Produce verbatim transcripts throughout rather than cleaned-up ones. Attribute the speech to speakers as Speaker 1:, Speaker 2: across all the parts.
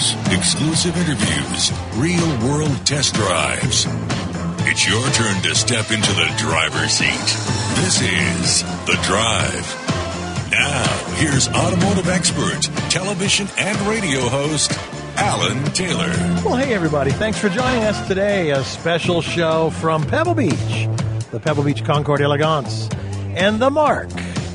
Speaker 1: news, exclusive interviews, real-world test drives. It's your turn to step into the driver's seat. This is The Drive. Now, here's automotive expert, television and radio host, Alan Taylor.
Speaker 2: Well, hey, everybody. Thanks for joining us today. A special show from Pebble Beach, the Pebble Beach Concours d'Elegance. And the mark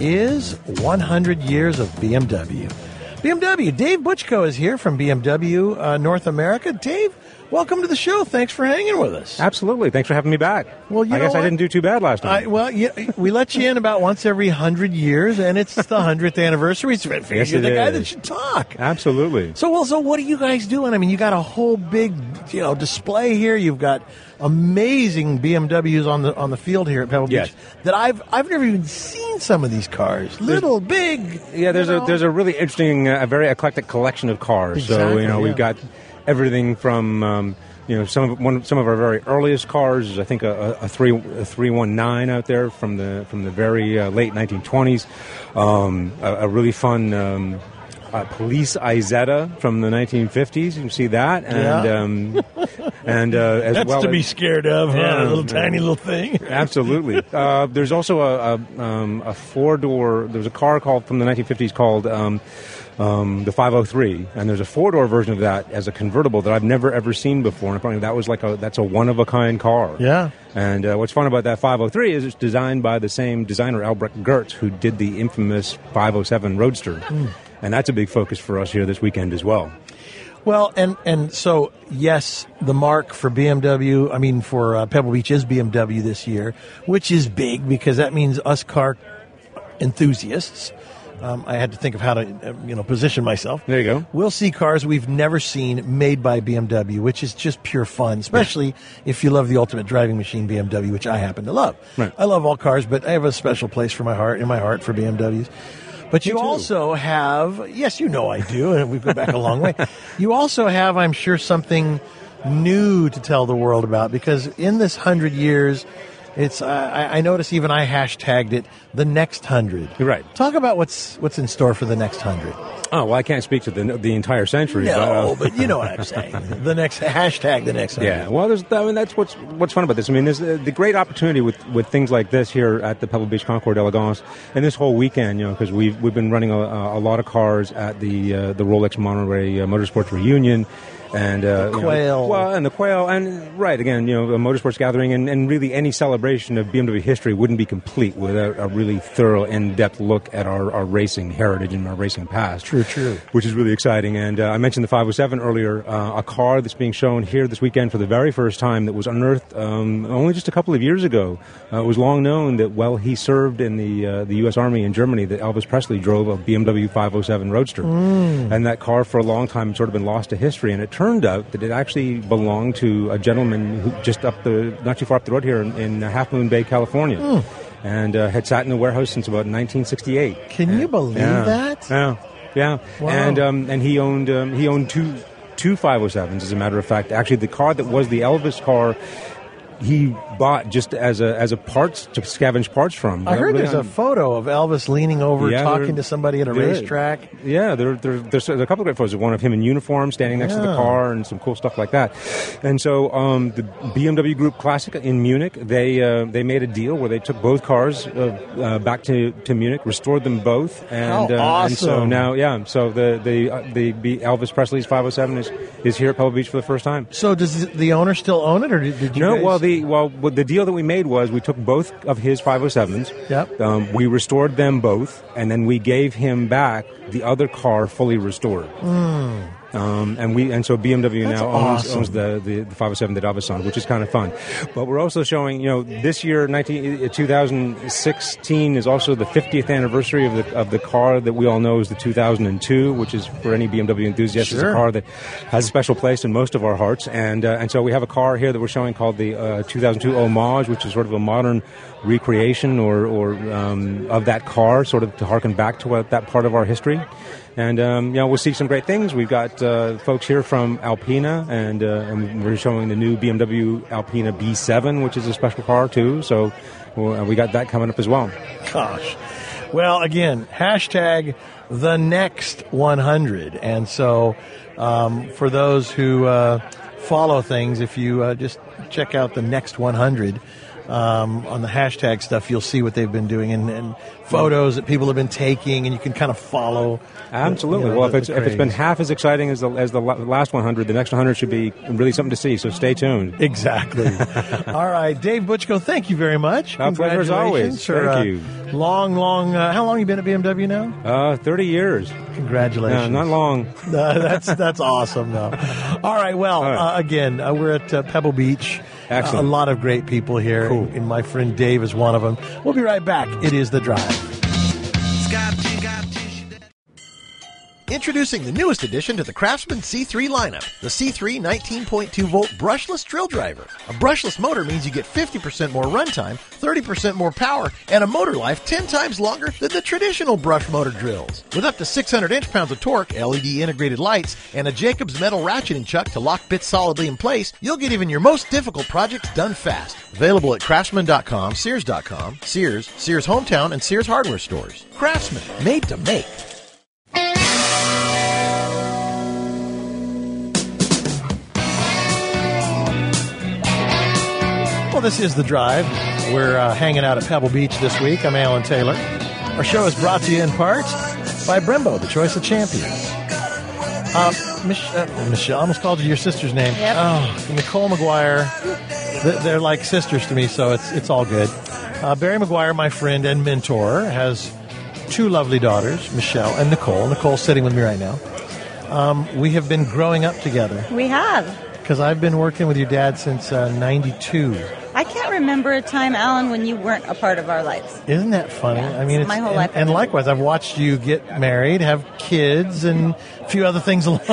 Speaker 2: is one hundred years of B M W. B M W. Dave Butchko is here from B M W uh, North America. Dave, welcome to the show. Thanks for hanging with us.
Speaker 3: Absolutely. Thanks for having me back.
Speaker 2: Well, you
Speaker 3: I
Speaker 2: know
Speaker 3: guess
Speaker 2: what?
Speaker 3: I didn't do too bad last time.
Speaker 2: I, well, yeah, we let you in about once every hundred years, and it's the hundredth anniversary. So
Speaker 3: Yes,
Speaker 2: you're
Speaker 3: it
Speaker 2: the guy
Speaker 3: is.
Speaker 2: that should talk.
Speaker 3: Absolutely.
Speaker 2: So, well, so what are you guys doing? I mean, you got a whole big, you know, display here. You've got amazing B M Ws on the on the field here at Pebble
Speaker 3: Yes.
Speaker 2: Beach that I've I've never even seen some of these cars. Little, big.
Speaker 3: Yeah, there's
Speaker 2: you
Speaker 3: a
Speaker 2: know.
Speaker 3: there's a really interesting, uh, a very eclectic collection of cars. so
Speaker 2: Exactly,
Speaker 3: you know,
Speaker 2: yeah.
Speaker 3: we've got everything from um, you know some of one some of our very earliest cars is I think a, a three a three one nine out there from the from the very uh, late nineteen twenties. Um, a, a really fun. Um, Uh, Police Izetta from the nineteen fifties. You can see that, and
Speaker 2: Yeah.
Speaker 3: um, and uh, as
Speaker 2: That's
Speaker 3: well
Speaker 2: to be
Speaker 3: as-
Speaker 2: scared of, huh?
Speaker 3: Yeah.
Speaker 2: A little tiny little thing.
Speaker 3: Absolutely. Uh, there's also a a, um, a four door. There's a car called from the nineteen fifties called um, um, the five oh three, and there's a four door version of that as a convertible that I've never ever seen before. And apparently that was like a that's a one of a kind car.
Speaker 2: Yeah.
Speaker 3: And uh, what's fun about that five oh three is it's designed by the same designer Albrecht Goertz who did the infamous five oh seven Roadster. And that's a big focus for us here this weekend as well.
Speaker 2: Well, and, and so, yes, the mark for B M W, I mean, for uh, Pebble Beach is B M W this year, which is big because that means us car enthusiasts. Um, I had to think of how to, uh, you know, position myself.
Speaker 3: There you go.
Speaker 2: We'll see cars we've never seen made by B M W, which is just pure fun, especially if you love the ultimate driving machine, B M W, which I happen to love.
Speaker 3: Right.
Speaker 2: I love all cars, but I have a special place for my heart in my heart for B M Ws. But you
Speaker 3: too.
Speaker 2: also have, yes, you know I do, and we go back a long way. You also have, I'm sure, something new to tell the world about, because in this hundred years, it's. Uh, I, I notice even I hashtagged it the next hundred.
Speaker 3: You're right.
Speaker 2: Talk about what's what's in store for the next hundred.
Speaker 3: Oh, well, I can't speak to the the entire century. but,
Speaker 2: No,
Speaker 3: uh,
Speaker 2: but you know what I'm saying. The next hashtag, the next hundred.
Speaker 3: Yeah, well, there's, I mean, that's what's what's fun about this. I mean, there's uh, the great opportunity with, with things like this here at the Pebble Beach Concours d'Elegance, and this whole weekend, you know, because we've we've been running a, a lot of cars at the uh, the Rolex Monterey uh, Motorsports Reunion. And uh,
Speaker 2: The
Speaker 3: you know,
Speaker 2: quail.
Speaker 3: well, and the quail, and right again, you know, a motorsports gathering, and, and really any celebration of B M W history wouldn't be complete without a really thorough, in-depth look at our, our racing heritage and our racing past.
Speaker 2: True, true.
Speaker 3: Which is really exciting. And uh, I mentioned the five oh seven earlier, uh, a car that's being shown here this weekend for the very first time that was unearthed um, only just a couple of years ago. Uh, it was long known that while he served in the uh, the U S Army in Germany, that Elvis Presley drove a B M W five oh seven Roadster,
Speaker 2: Mm.
Speaker 3: and that car for a long time had sort of been lost to history. And it turned out that it actually belonged to a gentleman who just up the not too far up the road here in, in Half Moon Bay, California.
Speaker 2: Mm.
Speaker 3: And uh, had sat in the warehouse since about nineteen sixty-eight.
Speaker 2: Can
Speaker 3: And-
Speaker 2: you believe
Speaker 3: yeah,
Speaker 2: that?
Speaker 3: Yeah, yeah.
Speaker 2: Wow.
Speaker 3: And um, and he owned um, he owned two two five oh sevens. As a matter of fact, actually, the car that was the Elvis car, he bought just as a as a parts to scavenge parts from.
Speaker 2: I heard
Speaker 3: Really
Speaker 2: there's a
Speaker 3: un-
Speaker 2: photo of Elvis leaning over
Speaker 3: Yeah,
Speaker 2: talking
Speaker 3: there-
Speaker 2: to somebody at a
Speaker 3: there-
Speaker 2: racetrack.
Speaker 3: Yeah, there, there, there's a couple of great photos of one of him in uniform standing next to the
Speaker 2: Yeah.
Speaker 3: car and some cool stuff like that. And so um, the B M W Group Classic in Munich, they uh, they made a deal where they took both cars uh, uh, back to, to Munich, restored them both, and,
Speaker 2: How
Speaker 3: uh, and so
Speaker 2: awesome.
Speaker 3: now, yeah, so the the uh, the B- Elvis Presley's five oh seven is, is here at Pebble Beach for the first time.
Speaker 2: So does the owner still own it, or did, did you
Speaker 3: No,
Speaker 2: guys-
Speaker 3: well, the well, what the deal that we made was we took both of his five oh sevens.
Speaker 2: Yep.
Speaker 3: Um, we restored them both, and then we gave him back the other car fully restored.
Speaker 2: Mm.
Speaker 3: Um, and we and so B M W
Speaker 2: That's
Speaker 3: now owns,
Speaker 2: awesome.
Speaker 3: owns the, the, the five oh seven that Elvis owned, which is kind of fun. But we're also showing, you know, this year, nineteen, twenty sixteen, is also the fiftieth anniversary of the of the car that we all know is the two thousand two, which is, for any B M W enthusiast, is
Speaker 2: Sure.
Speaker 3: a car that has a special place in most of our hearts. And uh, and so we have a car here that we're showing called the uh, two thousand two Homage, which is sort of a modern recreation or, or um, of that car, sort of to harken back to what, that part of our history. And, um, you know, we'll see some great things. We've got uh, folks here from Alpina, and, uh, and we're showing the new B M W Alpina B seven, which is a special car, too. So well, we got that coming up as well.
Speaker 2: Gosh. Well, again, hashtag the next one hundred. And so Um, for those who uh, follow things, if you uh, just check out the Next one hundred um, on the hashtag stuff, you'll see what they've been doing and, and photos that people have been taking, and you can kind of follow.
Speaker 3: Absolutely.
Speaker 2: You know,
Speaker 3: well,
Speaker 2: the,
Speaker 3: if it's
Speaker 2: the
Speaker 3: if it's been half as exciting as the as the last one hundred, the next one hundred should be really something to see. So stay tuned.
Speaker 2: Exactly. All right, Dave Butchko, thank you very much.
Speaker 3: Our pleasure as always.
Speaker 2: For,
Speaker 3: thank
Speaker 2: uh,
Speaker 3: you.
Speaker 2: Long, long. Uh, how long have you been at B M W now?
Speaker 3: Uh, thirty years.
Speaker 2: Congratulations.
Speaker 3: No, not long.
Speaker 2: Uh, that's that's awesome, though. All right. Well,
Speaker 3: All right.
Speaker 2: Uh, again, uh, we're at uh, Pebble Beach.
Speaker 3: Excellent.
Speaker 2: Uh, a lot of great people here,
Speaker 3: Cool.
Speaker 2: and, and my friend Dave is one of them. We'll be right back. It is The Drive. Introducing the newest addition to the Craftsman C three lineup, the C three nineteen point two volt brushless drill driver. A brushless motor means you get fifty percent more runtime, thirty percent more power, and a motor life ten times longer than the traditional brush motor drills. With up to six hundred inch-pounds of torque, L E D integrated lights, and a Jacobs metal ratcheting chuck to lock bits solidly in place, you'll get even your most difficult projects done fast. Available at craftsman dot com, sears dot com, Sears, Sears Hometown, and Sears Hardware stores. Craftsman, made to make. Well, this is The Drive. We're uh, hanging out at Pebble Beach this week. I'm Alan Taylor. Our show is brought to you in part by Brembo, the choice of champions. Um, Mich- uh, Michelle, I almost called you your sister's name.
Speaker 4: Yep.
Speaker 2: Oh, Nicole McGuire. Th- They're like sisters to me, so it's it's all good. Uh, Barry McGuire, my friend and mentor, has two lovely daughters, Michelle and Nicole. Nicole's sitting with me right now. Um, we have been growing up together
Speaker 4: We have.
Speaker 2: because I've been working with your dad since uh, ninety-two.
Speaker 4: I can't remember a time, Alan, when you weren't a part of our lives.
Speaker 2: Isn't that funny?
Speaker 4: Yeah,
Speaker 2: I mean, it's,
Speaker 4: my whole
Speaker 2: and,
Speaker 4: life I've
Speaker 2: and
Speaker 4: been-
Speaker 2: likewise, I've watched you get married, have kids, and a few other things along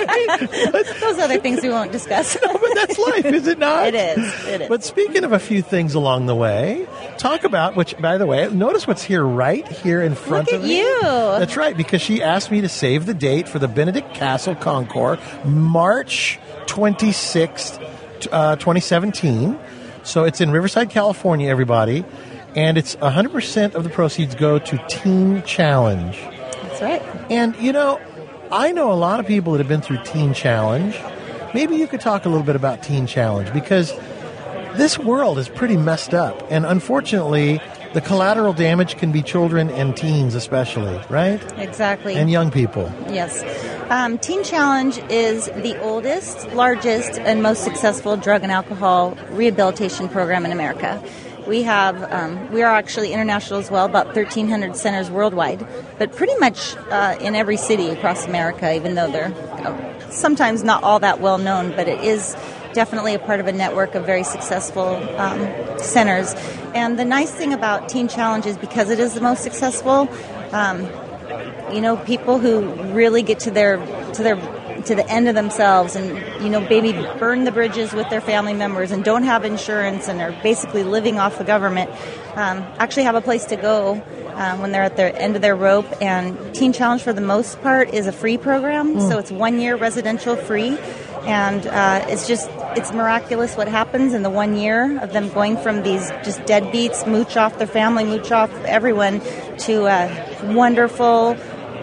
Speaker 2: the way.
Speaker 4: Those other things we won't discuss.
Speaker 2: But that's life, is it not?
Speaker 4: It is. It is.
Speaker 2: But speaking of a few things along the way, talk about, which, by the way, notice what's here right here in front
Speaker 4: Look
Speaker 2: of
Speaker 4: at
Speaker 2: me.
Speaker 4: you.
Speaker 2: That's right, because she asked me to save the date for the Benedict Castle Concours, March twenty-sixth, uh, twenty seventeen. So it's in Riverside, California, everybody. And it's one hundred percent of the proceeds go to Teen Challenge.
Speaker 4: That's right.
Speaker 2: And, you know, I know a lot of people that have been through Teen Challenge. Maybe you could talk a little bit about Teen Challenge, because this world is pretty messed up. And unfortunately, the collateral damage can be children and teens especially, right?
Speaker 4: Exactly.
Speaker 2: And young people.
Speaker 4: Yes. Um, Teen Challenge is the oldest, largest, and most successful drug and alcohol rehabilitation program in America. We have, um, we are actually international as well, about thirteen hundred centers worldwide, but pretty much uh, in every city across America, even though they're uh, sometimes not all that well known, but it is definitely a part of a network of very successful um, centers. And the nice thing about Teen Challenge is because it is the most successful, um, you know, people who really get to their to their to the end of themselves and, you know, maybe burn the bridges with their family members and don't have insurance and are basically living off the government, um, actually have a place to go um, when they're at the end of their rope. And Teen Challenge, for the most part, is a free program,
Speaker 2: Mm.
Speaker 4: so it's one year residential free. And uh, it's just, it's miraculous what happens in the one year of them going from these just deadbeats, mooch off their family, mooch off everyone, to uh, wonderful,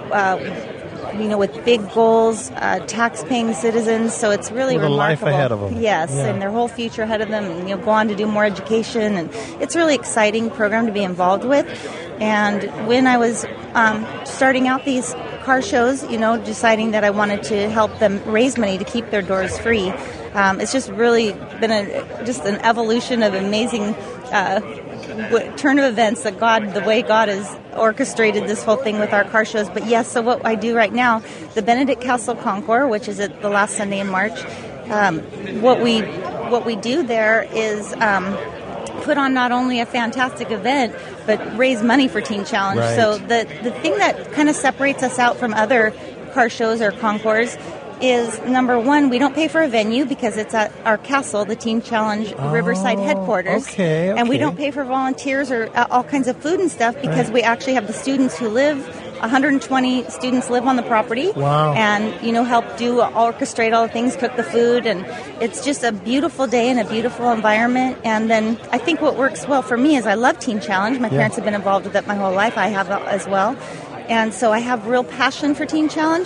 Speaker 4: uh, you know, with big goals, uh, tax-paying citizens. So it's really
Speaker 2: With a life
Speaker 4: remarkable.
Speaker 2: ahead of them.
Speaker 4: Yes,
Speaker 2: Yeah.
Speaker 4: and their whole future ahead of them, and, you know, go on to do more education. And it's a really exciting program to be involved with. And when I was um, starting out these car shows, you know, deciding that I wanted to help them raise money to keep their doors free, um, it's just really been a just an evolution of amazing uh, w- turn of events that God, the way God has orchestrated this whole thing with our car shows. But yes, so what I do right now, the Benedict Castle Concours, which is at the last Sunday in March, um, what we what we do there is Um, put on not only a fantastic event, but raise money for Teen Challenge.
Speaker 2: Right.
Speaker 4: So the, the thing that kind of separates us out from other car shows or concours is, number one, we don't pay for a venue because it's at our castle, the Teen Challenge Riverside headquarters.
Speaker 2: okay,
Speaker 4: And we
Speaker 2: okay.
Speaker 4: don't pay for volunteers or uh, all kinds of food and stuff because
Speaker 2: Right.
Speaker 4: we actually have the students who live, one hundred twenty students live on the property.
Speaker 2: Wow.
Speaker 4: And, you know, help do, orchestrate all the things, cook the food. And it's just a beautiful day and a beautiful environment. And then I think what works well for me is I love Teen Challenge. My
Speaker 2: Yeah.
Speaker 4: parents have been involved with it my whole life. I have as well. And so I have real passion for Teen Challenge.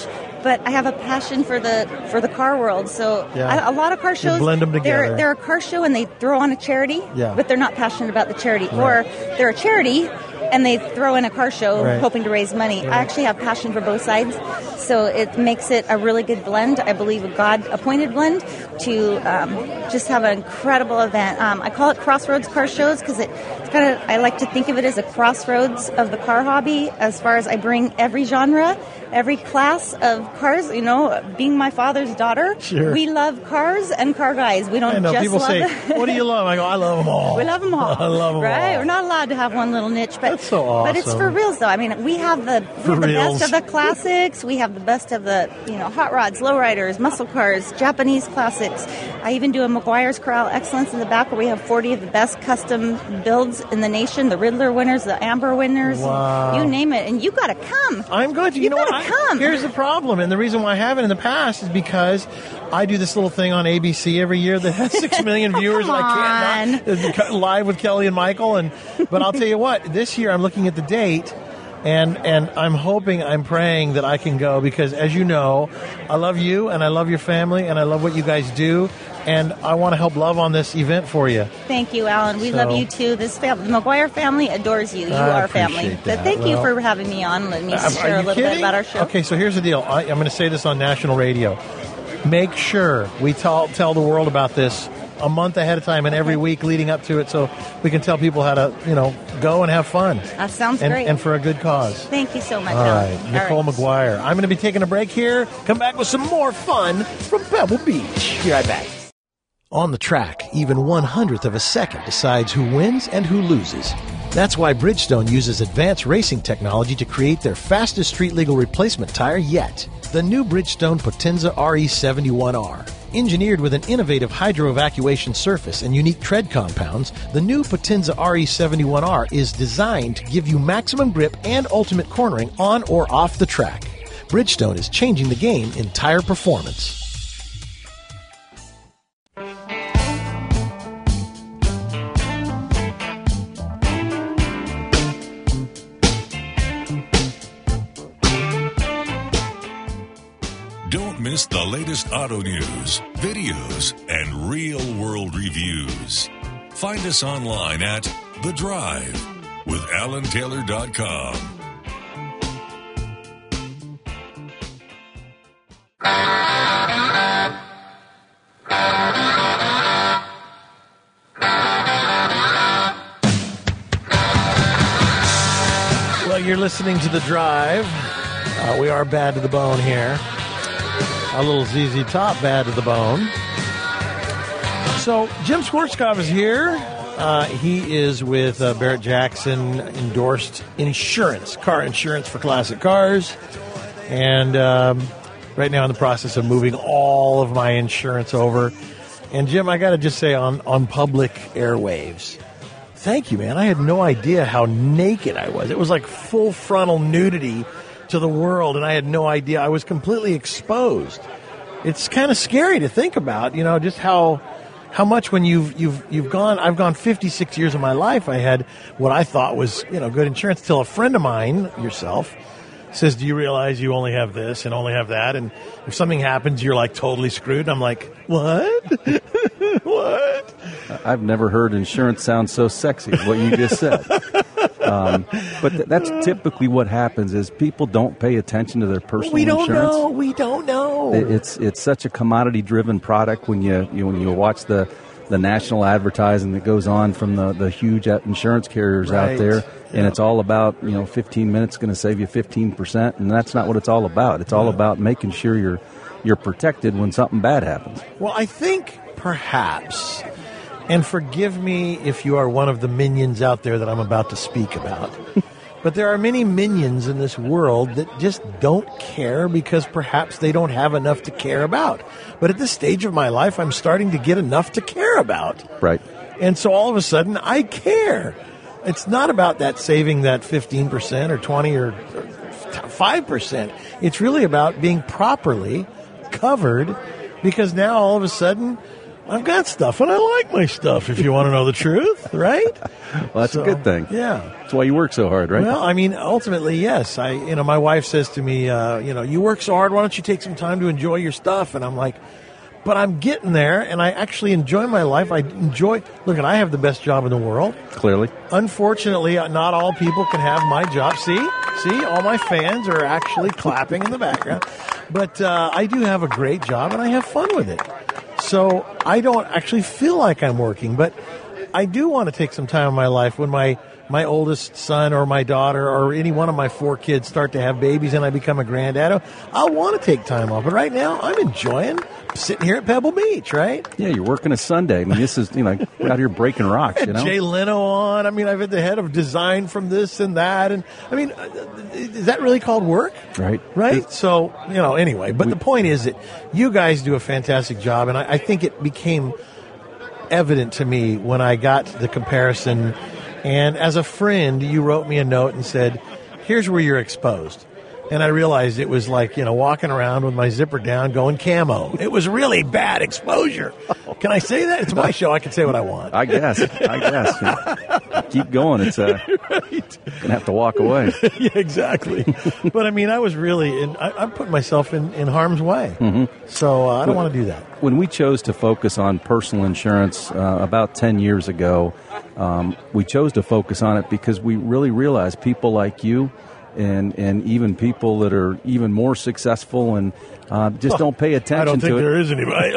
Speaker 4: but I have a passion for the for the car world. So
Speaker 2: Yeah.
Speaker 4: I, a lot of car shows,
Speaker 2: blend 'em together.
Speaker 4: They're, they're a car show and they throw on a charity,
Speaker 2: Yeah.
Speaker 4: but they're not passionate about the charity.
Speaker 2: Right.
Speaker 4: Or they're a charity and they throw in a car show
Speaker 2: Right.
Speaker 4: hoping to raise money. I actually have passion for both sides, so it makes it a really good blend. I believe a God-appointed blend to um, just have an incredible event. Um, I call it Crossroads Car Shows because it, it's kind of, I like to think of it as a crossroads of the car hobby, as far as I bring every genre, every class of cars. You know, being my father's daughter,
Speaker 2: Sure.
Speaker 4: we love cars and car guys. We don't
Speaker 2: I know
Speaker 4: just
Speaker 2: people
Speaker 4: love
Speaker 2: say,
Speaker 4: them.
Speaker 2: "What do you love?" I go, "I love them all."
Speaker 4: We love them all.
Speaker 2: I love them
Speaker 4: right?
Speaker 2: all.
Speaker 4: We're not allowed to have one little niche, but
Speaker 2: That's so
Speaker 4: but it's
Speaker 2: awesome.
Speaker 4: for reals though. I mean, we have the we
Speaker 2: For
Speaker 4: have the
Speaker 2: reals.
Speaker 4: best of the classics. We have the best of the you know hot rods, lowriders, muscle cars, Japanese classics. I even do a McGuire's Corral Excellence in the back where we have forty of the best custom builds in the nation. The Riddler winners, the Amber winners,
Speaker 2: Wow.
Speaker 4: you name it. And you got to come.
Speaker 2: I'm going to. You,
Speaker 4: You
Speaker 2: know what?
Speaker 4: gotta
Speaker 2: I-
Speaker 4: come.
Speaker 2: Here's the problem, and the reason why I haven't in the past is because I do this little thing on A B C every year that has six million viewers,
Speaker 4: Come
Speaker 2: and I can't not it's live with Kelly and Michael. And but I'll tell you what, this year I'm looking at the date. And and I'm hoping, I'm praying that I can go because, as you know, I love you and I love your family and I love what you guys do. And I want to help love on this event for you.
Speaker 4: Thank you, Alan. We
Speaker 2: So-
Speaker 4: love you too. This family, the McGuire family adores you. You
Speaker 2: I
Speaker 4: are family.
Speaker 2: appreciate
Speaker 4: But
Speaker 2: that.
Speaker 4: thank you
Speaker 2: Well-
Speaker 4: for having me on. Let me
Speaker 2: Uh,
Speaker 4: share
Speaker 2: are
Speaker 4: a
Speaker 2: you
Speaker 4: little bit
Speaker 2: kidding?
Speaker 4: about our show.
Speaker 2: Okay, so here's the deal. I, I'm going to say this on national radio. Make sure we tell tell the world about this a month ahead of time and every week leading up to it, so we can tell people how to, you know, go and have fun.
Speaker 4: That sounds
Speaker 2: and,
Speaker 4: great.
Speaker 2: and for a good cause.
Speaker 4: Thank you so much,
Speaker 2: All
Speaker 4: Alan.
Speaker 2: right, Nicole
Speaker 4: All right.
Speaker 2: McGuire. I'm going to be taking a break here. Come back with some more fun from Pebble Beach. Be right back. On the track, even one hundredth of a second decides who wins and who loses. That's why Bridgestone uses advanced racing technology to create their fastest street-legal replacement tire yet. The new Bridgestone Potenza R E seventy-one R. Engineered with an innovative hydro-evacuation surface and unique tread compounds, the new Potenza R E seventy-one R is designed to give you maximum grip and ultimate cornering on or off the track. Bridgestone is changing the game in tire performance.
Speaker 1: Don't miss the latest auto news, videos, and real-world reviews. Find us online at The Drive with alan taylor dot com.
Speaker 2: Well, you're listening to The Drive. Uh, we are bad to the bone here. A little Z Z Top bad to the bone. So, Jim Schwarzkopf is here. Uh, he is with uh, Barrett Jackson endorsed insurance, car insurance for classic cars. And um, right now in the process of moving all of my insurance over. And, Jim, I got to just say on, on public airwaves, thank you, man. I had no idea how naked I was. It was like full frontal nudity to the world, and I had no idea. I was completely exposed. It's kind of scary to think about, you know, just how how much when you've you've you've gone. I've gone fifty-six years of my life. I had what I thought was, you know, good insurance till a friend of mine, yourself, says, "Do you realize you only have this and only have that? And if something happens, you're like totally screwed." And I'm like, "What? What?"
Speaker 5: I've never heard insurance sound so sexy as what you just said. Um, but th- that's typically what happens is people don't pay attention to their personal
Speaker 2: We don't
Speaker 5: insurance.
Speaker 2: know. We don't know.
Speaker 5: It- It's it's such a commodity-driven product when you, you when you watch the, the national advertising that goes on from the, the huge insurance carriers
Speaker 2: Right.
Speaker 5: out there, and
Speaker 2: Yeah.
Speaker 5: it's all about, you know, fifteen minutes going to save you fifteen percent, and that's not what it's all about. It's all
Speaker 2: Yeah.
Speaker 5: about making sure you're you're protected when something bad happens.
Speaker 2: Well, I think perhaps, and forgive me if you are one of the minions out there that I'm about to speak about, but there are many minions in this world that just don't care because perhaps they don't have enough to care about. But at this stage of my life, I'm starting to get enough to care about.
Speaker 5: Right.
Speaker 2: And so all of a sudden, I care. It's not about that saving that fifteen percent or twenty or five percent. It's really about being properly covered, because now all of a sudden I've got stuff, and I like my stuff, if you want to know the truth, right?
Speaker 5: Well, that's
Speaker 2: So,
Speaker 5: a good thing.
Speaker 2: Yeah.
Speaker 5: That's why you work so hard, right?
Speaker 2: Well, I mean, ultimately, yes. I, you know, my wife says to me, uh, you know, you work so hard, why don't you take some time to enjoy your stuff? And I'm like, but I'm getting there, and I actually enjoy my life. I enjoy, look, I have the best job in the world.
Speaker 5: Clearly.
Speaker 2: Unfortunately, not all people can have my job. See? See? All my fans are actually clapping in the background. But uh, I do have a great job, and I have fun with it. So I don't actually feel like I'm working, but I do want to take some time in my life when my, my oldest son or my daughter or any one of my four kids start to have babies and I become a granddad. I'll want to take time off. But right now, I'm enjoying sitting here at Pebble Beach, right?
Speaker 5: Yeah, you're working a Sunday. I mean, this is, you know, we're out here breaking rocks, you know?
Speaker 2: Jay Leno on. I mean, I've had the head of design from this and that. And I mean, is that really called work?
Speaker 5: Right.
Speaker 2: Right?
Speaker 5: It's-
Speaker 2: So, you know, anyway, but the point is that you guys do a fantastic job. And I, I think it became evident to me when I got the comparison. And as a friend, you wrote me a note and said, here's where you're exposed. And I realized it was like, you know, walking around with my zipper down going camo. It was really bad exposure. Can I say that? It's my show. I can say what I want.
Speaker 5: I guess. I guess. Yeah. Keep going. It's uh,
Speaker 2: Right.
Speaker 5: gonna have to walk away.
Speaker 2: Yeah, exactly. But I mean, I was really, in, I, I'm putting myself in, in harm's way. Mm-hmm. So uh, I don't want to do that.
Speaker 5: When we chose to focus on personal insurance uh, about ten years ago, um, we chose to focus on it because we really realized people like you and and even people that are even more successful and uh, just don't pay attention
Speaker 2: I don't think
Speaker 5: to it.
Speaker 2: there is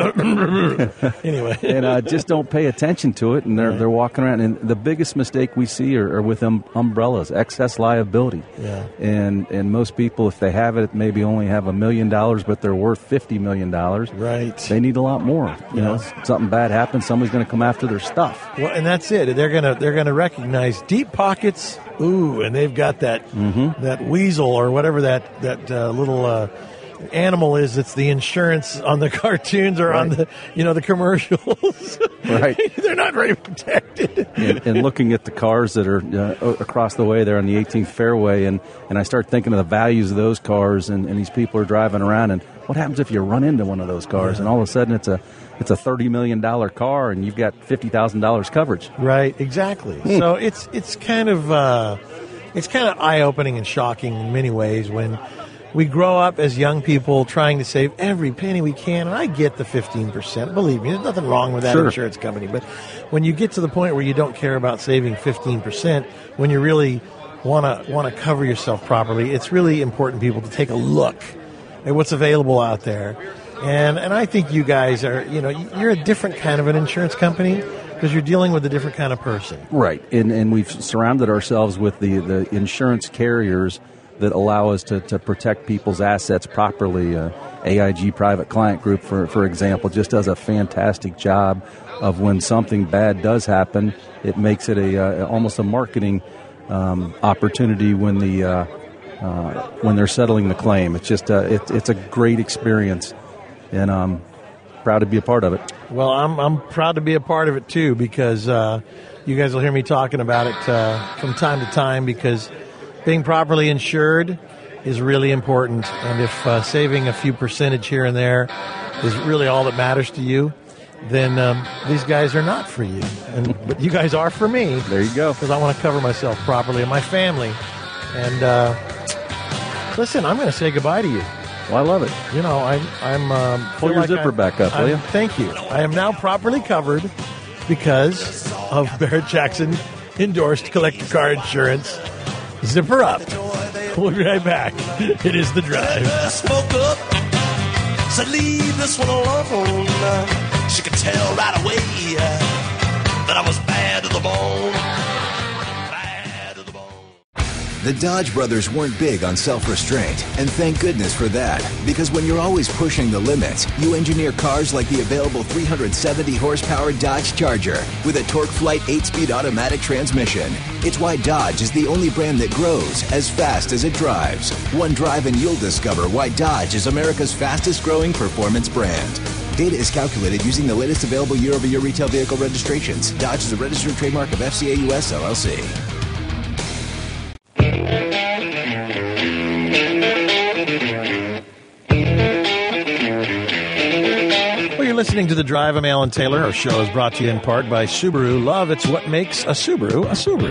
Speaker 2: anybody. Anyway.
Speaker 5: and uh, just don't pay attention to it, and they're
Speaker 2: Right.
Speaker 5: they're walking around. And the biggest mistake we see are, are with um, umbrellas, excess liability.
Speaker 2: Yeah.
Speaker 5: And and most people, if they have it, maybe only have a million dollars, but they're worth fifty million dollars.
Speaker 2: Right.
Speaker 5: They need a lot more. You know,
Speaker 2: Yeah.
Speaker 5: something bad happens, somebody's going to come after their stuff.
Speaker 2: Well, and that's it. They're gonna they're gonna recognize deep pockets. Ooh, and they've got that
Speaker 5: Mm-hmm.
Speaker 2: that weasel or whatever that that uh, little uh, animal is. It's the insurance on the cartoons or on
Speaker 5: Right.
Speaker 2: the you know the commercials.
Speaker 5: Right.
Speaker 2: They're not very protected.
Speaker 5: and, and looking at the cars that are uh, across the way there on the eighteenth fairway, and, and I start thinking of the values of those cars, and, and these people are driving around, and what happens if you run into one of those cars,
Speaker 2: Yeah.
Speaker 5: and all of a sudden it's a it's a thirty million dollars car, and you've got fifty thousand dollars coverage.
Speaker 2: Right, exactly. So it's it's kind of uh, it's kind of eye opening and shocking in many ways when we grow up as young people trying to save every penny we can. And I get the fifteen percent. Believe me, there's nothing wrong with that
Speaker 5: Sure.
Speaker 2: insurance company. But when you get to the point where you don't care about saving fifteen percent, when you really want to want to cover yourself properly, it's really important, people, to take a look at what's available out there. And and I think you guys are, you know, you're a different kind of an insurance company because you're dealing with a different kind of person.
Speaker 5: Right, and and we've surrounded ourselves with the, the insurance carriers that allow us to, to protect people's assets properly. Uh, A I G Private Client Group, for for example, just does a fantastic job of when something bad does happen, it makes it a uh, almost a marketing um, opportunity when the uh, uh, when they're settling the claim. It's just uh, it, it's a great experience, and I'm proud to be a part of it.
Speaker 2: Well, I'm I'm proud to be a part of it too because uh, you guys will hear me talking about it uh, from time to time because being properly insured is really important, and if uh, saving a few percentage here and there is really all that matters to you, then um, these guys are not for you. And but you guys are for me.
Speaker 5: There you go.
Speaker 2: Because I want to cover myself properly and my family. And uh, listen, I'm going to say goodbye to you.
Speaker 5: Well, I love it.
Speaker 2: You know, I'm. I'm um,
Speaker 5: Pull
Speaker 2: feel
Speaker 5: your
Speaker 2: like
Speaker 5: zipper
Speaker 2: I'm-
Speaker 5: back up, will
Speaker 2: I'm-
Speaker 5: you?
Speaker 2: Thank you. I am now properly covered because of Barrett Jackson endorsed collector car insurance. Zipper up. We'll be right back. It is The Drive.
Speaker 6: Spoke up, said leave this one alone. She could tell right away that I was bad to the bone. Bad to the bone.
Speaker 7: The Dodge brothers weren't big on self-restraint, and thank goodness for that, because when you're always pushing the limits, you engineer cars like the available three hundred seventy horsepower Dodge Charger with a Torque Flight eight-speed automatic transmission. It's why Dodge is the only brand that grows as fast as it drives. One drive and you'll discover why Dodge is America's fastest growing performance brand. Data is calculated using the latest available year-over-year retail vehicle registrations. Dodge is a registered trademark of F C A U S L L C.
Speaker 2: listening to The Drive. I'm Alan Taylor. Our show is brought to you in part by Subaru. Love, it's what makes a Subaru a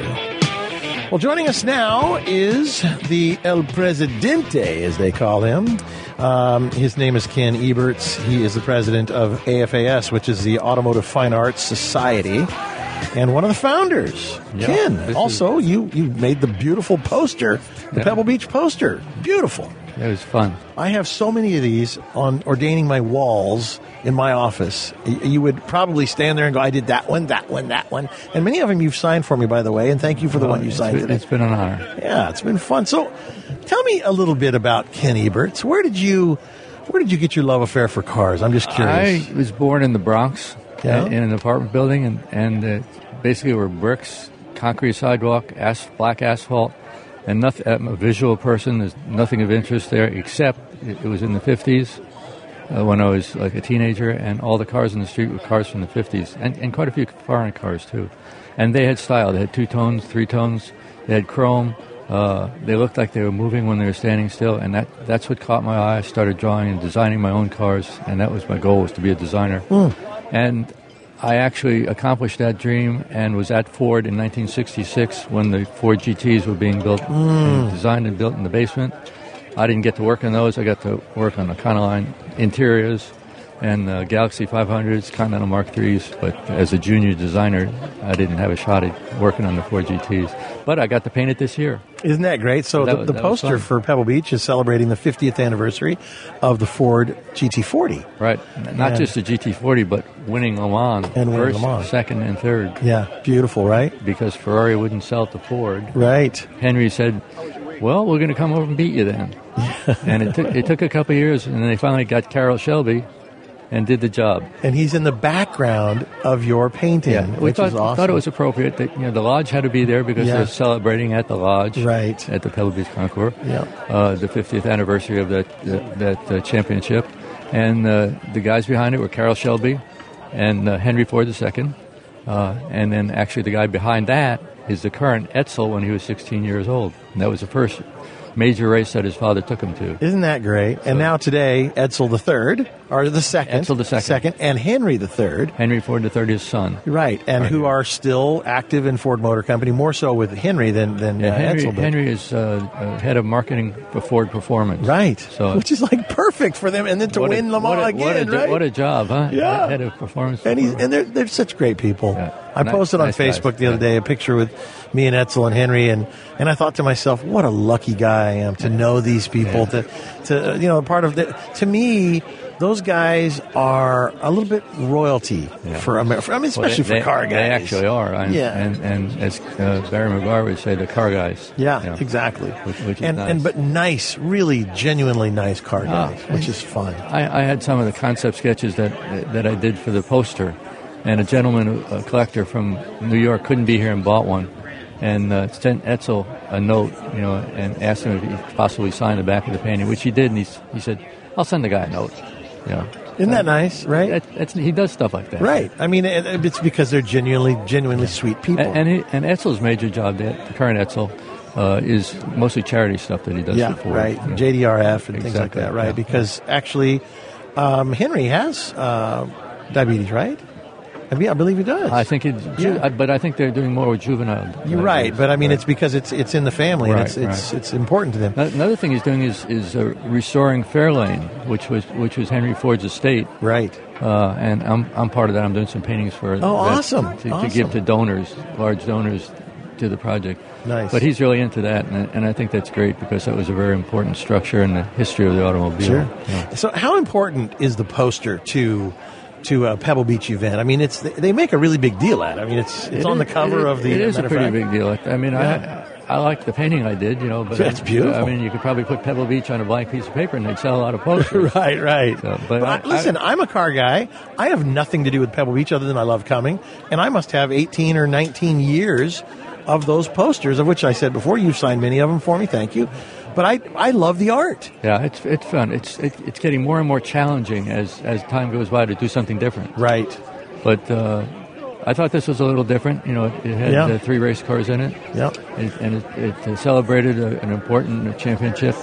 Speaker 2: Subaru. Well, joining us now is the El Presidente, as they call him. Um, his name is Ken Eberts. He is the president of A F A S, which is the Automotive Fine Arts Society, and one of the founders.
Speaker 8: Yeah,
Speaker 2: Ken, also, is... you, you made the beautiful poster, the
Speaker 8: yeah.
Speaker 2: Pebble Beach poster. Beautiful.
Speaker 8: It was fun.
Speaker 2: I have so many of these on ordaining my walls in my office. You would probably stand there and go, I did that one, that one, that one. And many of them you've signed for me, by the way, and thank you for the
Speaker 8: well,
Speaker 2: one you
Speaker 8: it's
Speaker 2: signed
Speaker 8: been,
Speaker 2: today.
Speaker 8: It's been an honor.
Speaker 2: Yeah, it's been fun. So tell me a little bit about Ken Eberts. Where did you where did you get your love affair for cars? I'm just curious.
Speaker 8: I was born in the Bronx
Speaker 2: Yeah.
Speaker 8: in an apartment building, and, and uh, basically were bricks, concrete sidewalk, as, black asphalt. And nothing, I'm a visual person. There's nothing of interest there, except it, it was in the fifties uh, when I was like a teenager, and all the cars in the street were cars from the fifties, and, and quite a few foreign cars too. And they had style. They had two tones, three tones. They had chrome. Uh, they looked like they were moving when they were standing still, and that, that's what caught my eye. I started drawing and designing my own cars, and that was my goal, was to be a designer.
Speaker 2: Mm.
Speaker 8: And I actually accomplished that dream and was at Ford in nineteen sixty-six when the Ford G Ts were being built,
Speaker 2: Mm.
Speaker 8: and designed and built in the basement. I didn't get to work on those. I got to work on the Econoline interiors and uh, Galaxy five hundreds, Continental Mark threes, but as a junior designer, I didn't have a shot at working on the Ford G Ts. But I got to paint it this year.
Speaker 2: Isn't that great? So
Speaker 8: That
Speaker 2: the,
Speaker 8: was-
Speaker 2: the
Speaker 8: that was
Speaker 2: poster
Speaker 8: fun.
Speaker 2: for Pebble Beach is celebrating the fiftieth anniversary of the Ford G T forty.
Speaker 8: Right. Not
Speaker 2: And-
Speaker 8: just the G T forty, but winning Le Mans.
Speaker 2: And winning
Speaker 8: first,
Speaker 2: Le Mans.
Speaker 8: second, and third.
Speaker 2: Yeah, beautiful, right?
Speaker 8: Because Ferrari wouldn't sell it to Ford.
Speaker 2: Right.
Speaker 8: Henry said, well, we're going to come over and beat you then. And it took, it took a couple of years, and then they finally got Carroll Shelby and did the job.
Speaker 2: And he's in the background of your painting,
Speaker 8: Yeah, we
Speaker 2: which
Speaker 8: thought,
Speaker 2: is awesome.
Speaker 8: thought it was appropriate that, you know, the lodge had to be there because
Speaker 2: Yeah.
Speaker 8: they're celebrating at the lodge,
Speaker 2: Right.
Speaker 8: at the Pebble Beach Concours,
Speaker 2: Yeah.
Speaker 8: uh, the fiftieth anniversary of that that, that uh, championship. And uh, the guys behind it were Carroll Shelby and uh, Henry Ford the second. Uh, and then actually the guy behind that is the current Edsel when he was sixteen years old. And that was the first major race that his father took him to.
Speaker 2: Isn't that great? And now today, Edsel the third, or the second.
Speaker 8: Edsel the second.
Speaker 2: and Henry the third.
Speaker 8: Henry Ford the third, his son.
Speaker 2: Right, and
Speaker 8: Right.
Speaker 2: who are still active in Ford Motor Company, more so with Henry than, than
Speaker 8: Yeah,
Speaker 2: uh,
Speaker 8: Henry,
Speaker 2: Edsel. but-
Speaker 8: Henry is uh, uh, head of marketing for Ford Performance.
Speaker 2: Right,
Speaker 8: So
Speaker 2: which is like perfect for them, and then to
Speaker 8: what a-
Speaker 2: win Le Mans
Speaker 8: what a,
Speaker 2: again,
Speaker 8: what a,
Speaker 2: right?
Speaker 8: What a job, huh?
Speaker 2: Yeah.
Speaker 8: Head of performance.
Speaker 2: And he's
Speaker 8: performance.
Speaker 2: and they're they're such great people.
Speaker 8: Yeah.
Speaker 2: I
Speaker 8: Nice-
Speaker 2: posted on
Speaker 8: nice guys.
Speaker 2: Facebook the other
Speaker 8: Yeah.
Speaker 2: day a picture with me and Edsel and Henry, and, and I thought to myself, what a lucky guy I am to know these people. To to you know, part of the to me, those guys are a little bit royalty
Speaker 8: Yeah.
Speaker 2: for America. I mean,
Speaker 8: Well,
Speaker 2: especially
Speaker 8: they,
Speaker 2: for car
Speaker 8: they,
Speaker 2: guys.
Speaker 8: They actually are. And,
Speaker 2: Yeah.
Speaker 8: And, and as uh, Barry McGuire would say, the car guys.
Speaker 2: Yeah,
Speaker 8: You know,
Speaker 2: exactly.
Speaker 8: Which, which is
Speaker 2: and
Speaker 8: nice.
Speaker 2: and but nice, really genuinely nice car
Speaker 8: Ah.
Speaker 2: guys, which is fun.
Speaker 8: I, I had some of the concept sketches that that I did for the poster, and a gentleman, a collector from New York, couldn't be here and bought one, and uh, sent Edsel a note, you know, and asked him if he could possibly sign the back of the painting, which he did, and he, he said, "I'll send the guy a note." You know,
Speaker 2: Isn't that nice, right?
Speaker 8: That, that's, he does stuff like that,
Speaker 2: Right. I mean, it, it's because they're genuinely, genuinely sweet people.
Speaker 8: And and, he, and Edsel's major job, the the current Edsel, uh, is mostly charity stuff that he does
Speaker 2: yeah,
Speaker 8: for Ford.
Speaker 2: right.
Speaker 8: You know.
Speaker 2: J D R F and things like
Speaker 8: Exactly,
Speaker 2: that, right?
Speaker 8: yeah.
Speaker 2: Because actually, um, Henry has uh, diabetes, right? I mean, I believe he does.
Speaker 8: I think it, ju-
Speaker 2: Yeah.
Speaker 8: but I think they're doing more with juvenile.
Speaker 2: You're
Speaker 8: uh,
Speaker 2: right,
Speaker 8: use,
Speaker 2: but I mean,
Speaker 8: right.
Speaker 2: it's because it's it's in the family and
Speaker 8: Right,
Speaker 2: it's it's
Speaker 8: right.
Speaker 2: it's important to them.
Speaker 8: Another thing he's doing is is uh, restoring Fairlane, which was which was Henry Ford's estate,
Speaker 2: Right.
Speaker 8: uh, and I'm I'm part of that. I'm doing some paintings for
Speaker 2: Oh,
Speaker 8: that
Speaker 2: awesome.
Speaker 8: to,
Speaker 2: Awesome.
Speaker 8: to give to donors, large donors, to the project.
Speaker 2: Nice.
Speaker 8: But he's really into that, and, and I think that's great because that was a very important structure in the history of the automobile.
Speaker 2: Sure.
Speaker 8: Yeah.
Speaker 2: So, how important is the poster to to a Pebble Beach event? I mean, it's they make a really big deal at it. I mean, it's it's
Speaker 8: It
Speaker 2: on
Speaker 8: is-
Speaker 2: the cover
Speaker 8: it-
Speaker 2: of the.
Speaker 8: It is a
Speaker 2: matter of
Speaker 8: pretty
Speaker 2: fact.
Speaker 8: big deal. I mean,
Speaker 2: Yeah.
Speaker 8: I I like the painting I did, you know, but
Speaker 2: That's beautiful.
Speaker 8: I mean, you could probably put Pebble Beach on a blank piece of paper and they'd sell a lot of posters.
Speaker 2: Right, right.
Speaker 8: So,
Speaker 2: but
Speaker 8: but
Speaker 2: I,
Speaker 8: I-
Speaker 2: listen, I, am a car guy. I have nothing to do with Pebble Beach other than I love coming, and I must have eighteen or nineteen years of those posters, of which I said before, you've signed many of them for me. Thank you. But I I love the art.
Speaker 8: Yeah, it's it's fun. It's it, it's getting more and more challenging as as time goes by to do something different.
Speaker 2: Right.
Speaker 8: But uh, I thought this was a little different. You know, it, it had
Speaker 2: Yeah.
Speaker 8: uh, three race cars in it.
Speaker 2: Yeah.
Speaker 8: It, and it, it celebrated a, an important championship.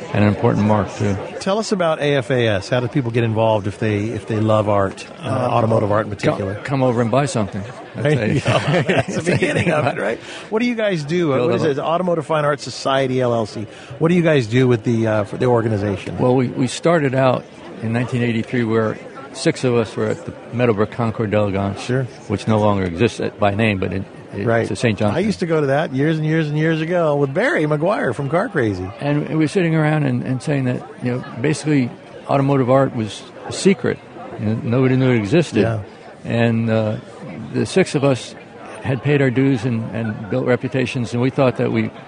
Speaker 8: and an important mark too.
Speaker 2: Tell us about A F A S. How do people get involved if they if they love art, uh, automotive art in particular?
Speaker 8: Come, come over and buy something.
Speaker 2: There you go. That's the beginning of it, right? What do you guys do? What is it? Automotive Fine Art Society, L L C. What do you guys do with the uh, for the organization?
Speaker 8: Well, we, we started out in nineteen eighty-three where six of us were at the Meadowbrook Concours d'Elegance,
Speaker 2: sure.
Speaker 8: which no longer exists by name, but it, it,
Speaker 2: right.
Speaker 8: it's a Saint John.
Speaker 2: I used to go to that years and years and years ago with Barry McGuire from Car Crazy.
Speaker 8: And we were sitting around and, and saying that, you know, basically automotive art was a secret. You know, nobody knew it existed.
Speaker 2: Yeah.
Speaker 8: And uh, the six of us had paid our dues and, and built reputations, and we thought that we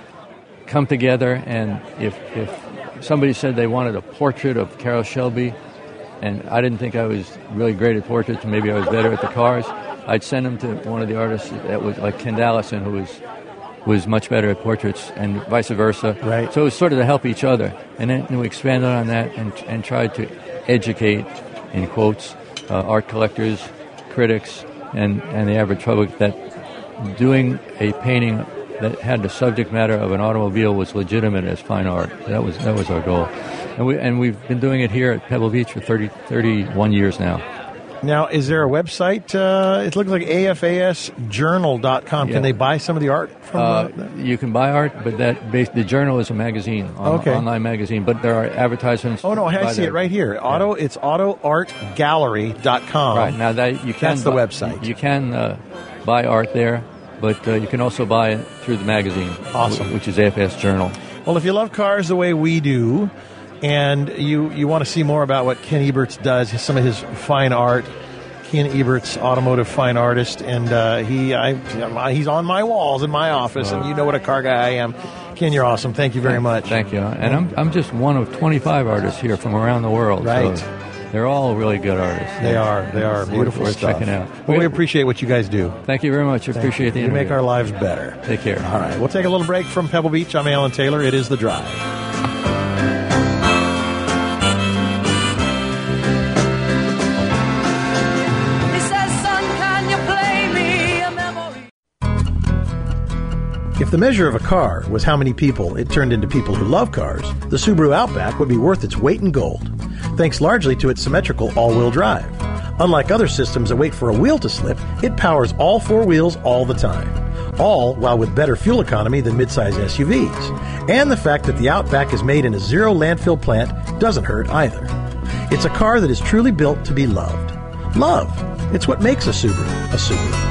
Speaker 8: come together, and if if somebody said they wanted a portrait of Carroll Shelby, and I didn't think I was really great at portraits, maybe I was better at the cars, I'd send them to one of the artists that was like Ken Dallison, who was was much better at portraits, and vice versa.
Speaker 2: Right.
Speaker 8: So it was sort of to help each other, and then we expanded on that and and tried to educate, in quotes, uh, art collectors, critics, and and the average public that doing a painting that had the subject matter of an automobile was legitimate as fine art. That was that was our goal. And, we, and we've been doing it here at Pebble Beach for thirty, thirty-one years now.
Speaker 2: Now, is there a website? Uh, it looks like A F A S journal dot com.
Speaker 8: Yeah.
Speaker 2: Can they buy some of the art from
Speaker 8: uh,
Speaker 2: the,
Speaker 8: You can buy art, but that base, the journal is a magazine, on,
Speaker 2: okay.
Speaker 8: online magazine, but there are advertisements.
Speaker 2: Oh, no, I see
Speaker 8: there.
Speaker 2: it right here. Auto, yeah. It's auto art gallery dot com.
Speaker 8: Right, now that you can
Speaker 2: That's the
Speaker 8: buy,
Speaker 2: website.
Speaker 8: You can uh, buy art there, but uh, you can also buy it through the magazine.
Speaker 2: Awesome.
Speaker 8: Which is A F A S Journal.
Speaker 2: Well, if you love cars the way we do, and you, you want to see more about what Ken Eberts does, some of his fine art, Ken Eberts, automotive fine artist, and uh, he I, he's on my walls in my office, and you know what a car guy I am. Ken, you're awesome. Thank you very much.
Speaker 8: Thank you. And I'm I'm just one of twenty-five artists here from around the world.
Speaker 2: Right.
Speaker 8: So they're all really good artists.
Speaker 2: They are. They are. Beautiful
Speaker 8: worth
Speaker 2: stuff.
Speaker 8: checking out.
Speaker 2: Well, we appreciate what you guys do.
Speaker 8: Thank you very much. I
Speaker 2: Thank
Speaker 8: appreciate
Speaker 2: you.
Speaker 8: the
Speaker 2: You
Speaker 8: interview.
Speaker 2: make our lives better.
Speaker 8: Take care.
Speaker 2: All right. We'll take a little break from Pebble Beach. I'm Alan Taylor. It is The Drive. If the measure of a car was how many people it turned into people who love cars, the Subaru Outback would be worth its weight in gold, thanks largely to its symmetrical all-wheel drive. Unlike other systems that wait for a wheel to slip, it powers all four wheels all the time, all while with better fuel economy than midsize S U Vs. And the fact that the Outback is made in a zero landfill plant doesn't hurt either. It's a car that is truly built to be loved. Love. It's what makes a Subaru a Subaru.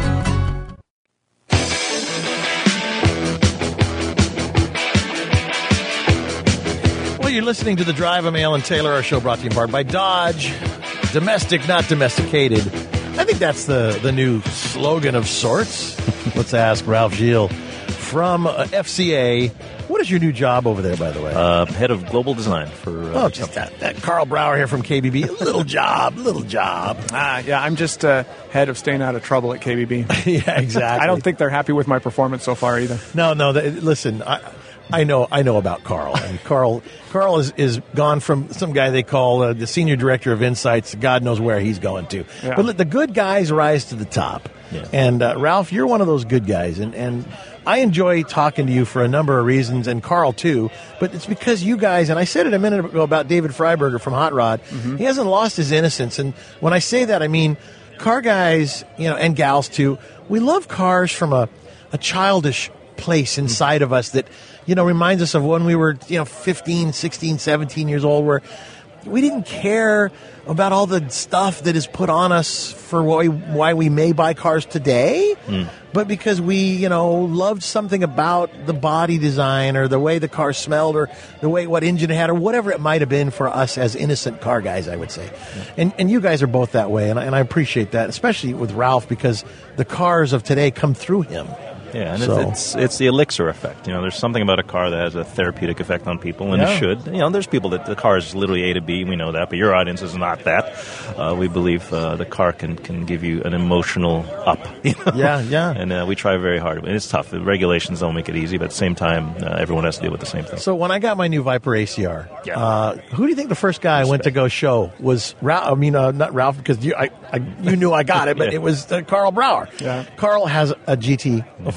Speaker 2: You're listening to The Drive. I'm Alan Taylor. Our show brought to you in part by Dodge. Domestic, not domesticated. I think that's the, the new slogan of sorts. Let's ask Ralph Gilles from uh, F C A. What is your new job over there, by the way?
Speaker 9: Uh, head of global design for... Uh,
Speaker 2: oh, just that, that Carl Brower here from K B B. Little job, little job.
Speaker 10: Ah, yeah, I'm just uh, head of staying out of trouble at K B B.
Speaker 2: Yeah, exactly.
Speaker 10: I don't think they're happy with my performance so far either.
Speaker 2: No, no. They, listen, I... I know, I know about Carl. And Carl, Carl is, is gone from some guy they call uh, the senior director of Insights. God knows where he's going to. Yeah. But the good guys rise to the top. Yeah. And uh, Ralph, you're one of those good guys. And, and I enjoy talking to you for a number of reasons, and Carl too. But it's because you guys, and I said it a minute ago about David Freiberger from Hot Rod. Mm-hmm. He hasn't lost his innocence. And when I say that, I mean car guys, you know, and gals too. We love cars from a, a childish place inside mm-hmm. of us that, you know, reminds us of when we were, you know, fifteen, sixteen, seventeen years old, where we didn't care about all the stuff that is put on us for why, why we may buy cars today, mm. but because we, you know, loved something about the body design or the way the car smelled or the way what engine it had or whatever it might have been for us as innocent car guys, I would say. Yeah. And and you guys are both that way, and I, and I appreciate that, especially with Ralph, because the cars of today come through him.
Speaker 9: Yeah, and
Speaker 2: so.
Speaker 9: it's, it's it's the elixir effect. You know, there's something about a car that has a therapeutic effect on people, and
Speaker 2: yeah.
Speaker 9: it should. You know, there's people that the car is literally A to B. We know that, but your audience is not that. Uh, we believe uh, the car can, can give you an emotional up. You know?
Speaker 2: Yeah, yeah.
Speaker 9: And uh, we try very hard. And it's tough. The regulations don't make it easy, but at the same time, uh, everyone has to deal with the same thing.
Speaker 2: So when I got my new Viper A C R,
Speaker 9: yeah.
Speaker 2: uh, who do you think the first guy I went to go show was? Ralph? I mean, uh, not Ralph, because you I, I, you knew I got it, but
Speaker 9: yeah.
Speaker 2: it was uh, Carl Brower.
Speaker 10: Yeah.
Speaker 2: Carl has a G T, a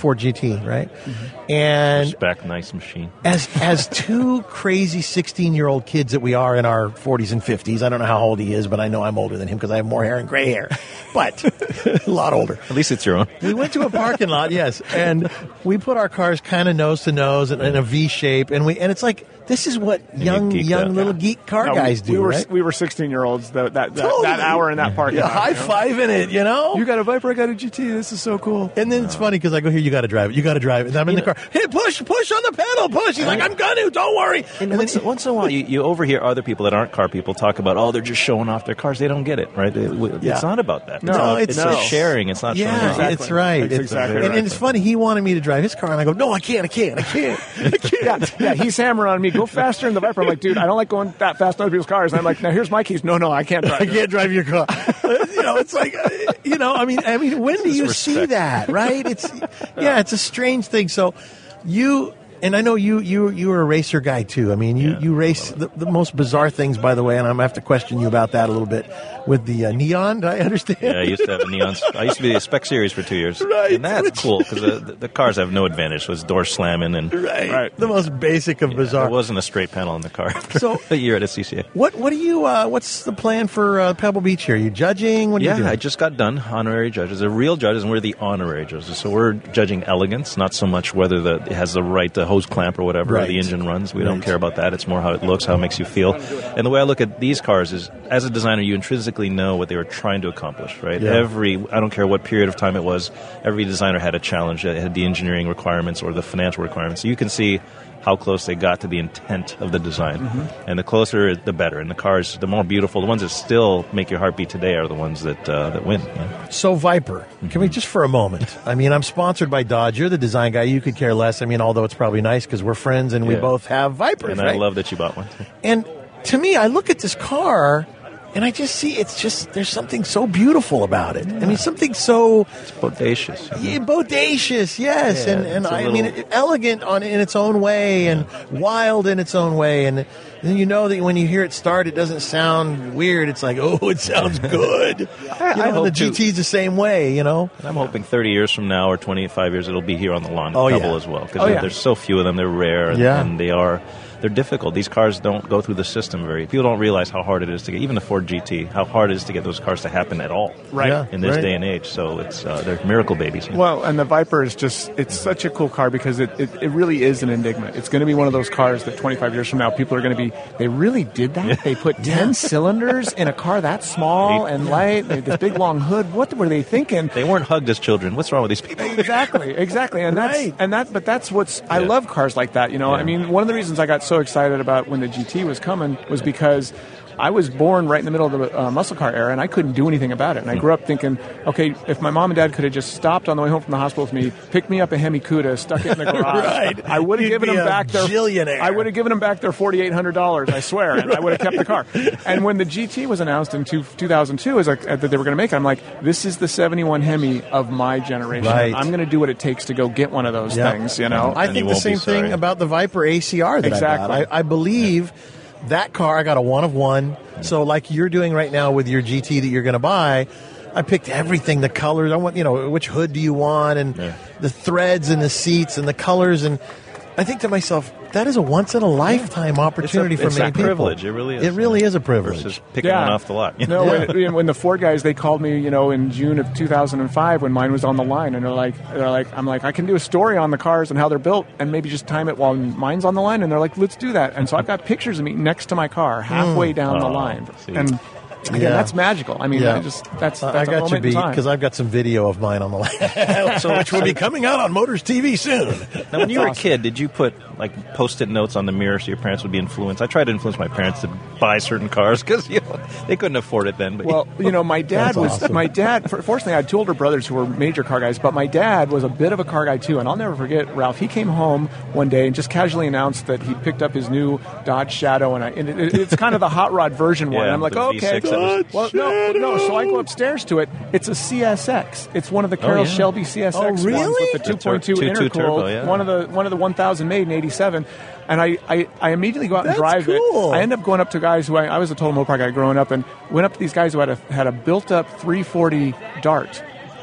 Speaker 2: Ford G T, right?
Speaker 9: Mm-hmm.
Speaker 2: And
Speaker 9: Respect, nice machine.
Speaker 2: as as two crazy sixteen-year-old kids that we are in our forties and fifties, I don't know how old he is, but I know I'm older than him because I have more hair and gray hair, but a lot older.
Speaker 9: At least it's your own.
Speaker 2: We went to a parking lot, yes, and we put our cars kind of nose to nose in, in a V shape, and we and it's like this is what young
Speaker 9: geeked
Speaker 2: young
Speaker 9: out.
Speaker 2: little
Speaker 10: Yeah.
Speaker 2: geek car
Speaker 10: No,
Speaker 2: guys
Speaker 10: we,
Speaker 2: do,
Speaker 10: we were
Speaker 2: right?
Speaker 10: we were sixteen year olds that that, that,
Speaker 2: Totally.
Speaker 10: that hour in that parking
Speaker 2: Yeah,
Speaker 10: lot.
Speaker 2: high
Speaker 10: you know?
Speaker 2: fiving it, you know.
Speaker 10: You got a Viper, I got a G T. This is so cool.
Speaker 2: And then it's funny because I go, here, you got to drive it. You got to drive it. And I'm in the car. Hey, push, push on the pedal, push. He's like, I'm going to. Don't worry.
Speaker 9: And,
Speaker 2: And
Speaker 9: once,
Speaker 2: then,
Speaker 9: once in a while, you, you overhear other people that aren't car people talk about, oh, they're just showing off their cars. They don't get it, right? They, it's
Speaker 2: Yeah.
Speaker 9: not about that.
Speaker 10: No,
Speaker 9: it's, about-
Speaker 2: it's-
Speaker 9: it's
Speaker 2: no.
Speaker 9: sharing. It's not showing
Speaker 2: yeah,
Speaker 9: off.
Speaker 2: it's right.
Speaker 10: That's
Speaker 2: It's,
Speaker 10: exactly
Speaker 2: and,
Speaker 10: right.
Speaker 2: and it's funny. He wanted me to drive his car, and I go, no, I can't, I can't, I can't, I can't.
Speaker 10: Yeah, he's hammering on me. Go faster in the Viper. I'm like, dude, I don't like going that fast in other people's cars. And I'm like, now here's my keys. No, no, I can't drive.
Speaker 2: I can't drive your car. You know, it's like, uh, you know, I mean, I mean, when do you see
Speaker 9: respect.
Speaker 2: that, right? It's, yeah, it's a strange thing. So, you. And I know you you you were a racer guy too. I mean, you,
Speaker 9: Yeah,
Speaker 2: you race the, the most bizarre things, by the way, and I'm going to have to question you about that a little bit with the uh, neon. Did I understand?
Speaker 9: Yeah, I used to have a neon. I used to be a spec series for two years,
Speaker 2: Right.
Speaker 9: and that's cool because the, the, the cars have no advantage. So it's door slamming, and
Speaker 2: Right.
Speaker 10: Right.
Speaker 2: The most basic of bizarre.
Speaker 9: there wasn't a straight panel in the car.
Speaker 2: So-
Speaker 9: a year at a C C A.
Speaker 2: What what do you uh, what's the plan for uh, Pebble Beach here? Are you judging? What are you
Speaker 9: Yeah,
Speaker 2: doing?
Speaker 9: I just got done honorary judges. The real judges, and we're the honorary judges. So we're judging elegance, not so much whether the, it has the right the hose clamp or whatever, or
Speaker 2: Right.
Speaker 9: the engine runs. We
Speaker 2: Right.
Speaker 9: don't care about that. It's more how it looks, how it makes you feel. And the way I look at these cars is, as a designer, you intrinsically know what they were trying to accomplish, right?
Speaker 2: Yeah.
Speaker 9: Every, I don't care what period of time it was, every designer had a challenge that had the engineering requirements or the financial requirements. So you can see how close they got to the intent of the design.
Speaker 2: Mm-hmm.
Speaker 9: And the closer, the better. And the cars, the more beautiful, the ones that still make your heart beat today are the ones that uh, that win. Yeah.
Speaker 2: So Viper, can we just for a moment? I mean, I'm sponsored by Dodge. You're the design guy. You could care less. I mean, although it's probably nice because we're friends and we
Speaker 9: Yeah.
Speaker 2: both have Vipers,
Speaker 9: And
Speaker 2: right?
Speaker 9: I love that you bought one.
Speaker 2: And to me, I look at this car and I just see it's just there's something so beautiful about it. I mean, something so
Speaker 9: It's bodacious.
Speaker 2: yeah, bodacious, yes,
Speaker 9: Yeah,
Speaker 2: and and
Speaker 9: it's a
Speaker 2: I mean
Speaker 9: little-
Speaker 2: elegant on in its own way and wild in its own way, and then you know that when you hear it start, it doesn't sound weird. It's like, oh, it sounds good.
Speaker 9: I-
Speaker 2: you know,
Speaker 9: I
Speaker 2: and
Speaker 9: hope
Speaker 2: the
Speaker 9: to.
Speaker 2: G T's the same way, you know.
Speaker 9: I'm hoping thirty years from now or twenty-five years, it'll be here on the lawn at
Speaker 2: Oh,
Speaker 9: Pebble
Speaker 2: yeah.
Speaker 9: as well. Because
Speaker 10: Oh, yeah.
Speaker 9: there's so few of them. They're rare, and,
Speaker 2: Yeah.
Speaker 9: and they are they're difficult. These cars don't go through the system very. People don't realize how hard it is to get, even the Ford G T, how hard it is to get those cars to happen at all.
Speaker 10: Right.
Speaker 2: Yeah.
Speaker 9: In this
Speaker 2: Right.
Speaker 9: day and age, so it's uh, they're miracle babies.
Speaker 10: Well, and the Viper is just, it's such a cool car because it, it, it really is an enigma. It's going to be one of those cars that twenty-five years from now, people are going to be, they really did that? They put ten cylinders in a car that small and light, they had this big long hood. What were they thinking?
Speaker 9: They weren't hugged as children. What's wrong with these people?
Speaker 10: Exactly, exactly, and that's
Speaker 2: Right.
Speaker 10: and that. But that's what's I
Speaker 9: Yeah.
Speaker 10: love cars like that. You know,
Speaker 9: Yeah.
Speaker 10: I mean, one of the reasons I got so excited about when the G T was coming was because I was born right in the middle of the uh, muscle car era, and I couldn't do anything about it. And I grew up thinking, okay, if my mom and dad could have just stopped on the way home from the hospital with me, picked me up a Hemi Cuda, stuck it in the garage,
Speaker 2: Right.
Speaker 10: I would have
Speaker 2: You'd
Speaker 10: given
Speaker 2: be
Speaker 10: them
Speaker 2: a
Speaker 10: back their
Speaker 2: billionaire.
Speaker 10: I would have given them back their forty-eight hundred dollars. I swear, and I would have kept the car. And when the G T was announced in two, two thousand two, as I, that they were going to make it, I'm like, this is the seventy-one Hemi of my generation.
Speaker 2: Right.
Speaker 10: I'm going to do what it takes to go get one of those
Speaker 2: Yeah.
Speaker 10: things. You know.
Speaker 2: I
Speaker 9: And
Speaker 2: think
Speaker 9: you
Speaker 2: the
Speaker 9: won't be
Speaker 2: same thing
Speaker 9: sorry.
Speaker 2: about the Viper A C R that
Speaker 10: Exactly.
Speaker 2: I got. I, I believe that car, I got a one of one. So like you're doing right now with your G T that you're going to buy, I picked everything, the colors. I want, you know, which hood do you want, and
Speaker 9: Yeah.
Speaker 2: the threads and the seats and the colors. And I think to myself, that is a once in a lifetime opportunity
Speaker 9: It's a-
Speaker 2: for
Speaker 9: it's
Speaker 2: many
Speaker 9: a
Speaker 2: people.
Speaker 9: privilege. It really is.
Speaker 2: It really is a privilege.
Speaker 9: Versus picking one off the lot.
Speaker 10: No,
Speaker 2: Yeah.
Speaker 10: when, when the Ford guys, they called me, you know, in June of two thousand five when mine was on the line, and they're like, they're like, I'm like, I can do a story on the cars and how they're built, and maybe just time it while mine's on the line. And they're like, let's do that. And so I've got pictures of me next to my car, halfway down the
Speaker 9: Oh,
Speaker 10: line,
Speaker 9: see.
Speaker 10: and again,
Speaker 2: Yeah.
Speaker 10: that's magical. I mean,
Speaker 2: Yeah.
Speaker 10: I just that's,
Speaker 2: I-
Speaker 10: that's
Speaker 2: I
Speaker 10: a
Speaker 2: got you
Speaker 10: moment in
Speaker 2: beat
Speaker 10: time.
Speaker 2: because I've got some video of mine on the line, so which will be coming out on Motors T V soon.
Speaker 9: Now, when you were a
Speaker 10: awesome.
Speaker 9: kid, did you put like post-it notes on the mirror so your parents would be influenced? I tried to influence my parents to buy certain cars because you know, they couldn't afford it then. But
Speaker 10: Well, you know, my dad
Speaker 2: That's
Speaker 10: was
Speaker 2: awesome.
Speaker 10: my dad. for- Fortunately, I had two older brothers who were major car guys, but my dad was a bit of a car guy too. And I'll never forget, Ralph. He came home one day and just casually announced that he picked up his new Dodge Shadow, and, I, and it, it's kind of the hot rod version one.
Speaker 9: Yeah,
Speaker 10: And I'm like,
Speaker 9: the
Speaker 10: okay,
Speaker 9: V six that was-
Speaker 10: well, no, no. So I go upstairs to it. It's a C S X. It's one of the Carroll
Speaker 9: yeah.
Speaker 10: Shelby C S X
Speaker 2: Oh,
Speaker 10: ones
Speaker 2: really?
Speaker 10: with the
Speaker 9: The
Speaker 10: two point two
Speaker 9: tur- two- two
Speaker 10: intercooled.
Speaker 9: turbo, yeah.
Speaker 10: One of the one of the one thousand made in eighty-seven. And I, I, I immediately go out
Speaker 2: That's
Speaker 10: and drive
Speaker 2: cool.
Speaker 10: it. I end up going up to guys who I, I was a total Mopar guy growing up, and went up to these guys who had a had a built up three forty Dart.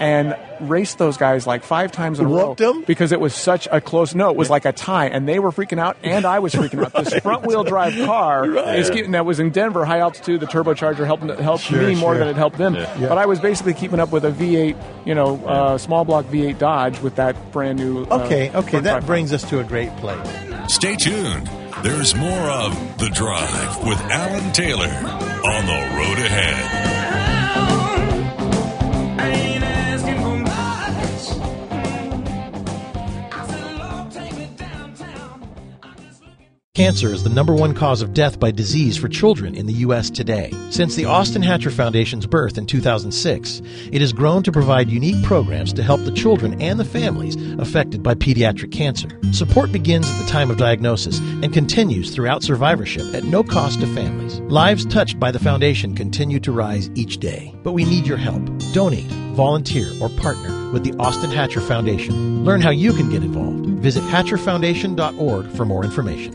Speaker 10: and raced those guys like five times in a row.
Speaker 2: Whooped them?
Speaker 10: Because it was such a close, no, it was like a tie, and they were freaking out, and I was freaking out. This front-wheel drive car
Speaker 2: Right.
Speaker 10: is keeping, that was in Denver, high altitude, the turbocharger helped, helped
Speaker 2: Sure,
Speaker 10: me more
Speaker 2: sure.
Speaker 10: than it helped them.
Speaker 2: Yeah.
Speaker 10: But I was basically keeping up with a V eight, you know, uh, small block V eight Dodge with that brand new. Uh,
Speaker 2: Okay, okay,
Speaker 10: front
Speaker 2: that
Speaker 10: drive
Speaker 2: brings us to a great place.
Speaker 1: Stay tuned. There's more of The Drive with Alan Taylor on the road ahead.
Speaker 2: Cancer is the number one cause of death by disease for children in the U S today. Since the Austin Hatcher Foundation's birth in two thousand six, it has grown to provide unique programs to help the children and the families affected by pediatric cancer. Support begins at the time of diagnosis and continues throughout survivorship at no cost to families. Lives touched by the foundation continue to rise each day, but we need your help. Donate, volunteer, or partner with the Austin Hatcher Foundation. Learn how you can get involved. Visit hatcher foundation dot org for more information.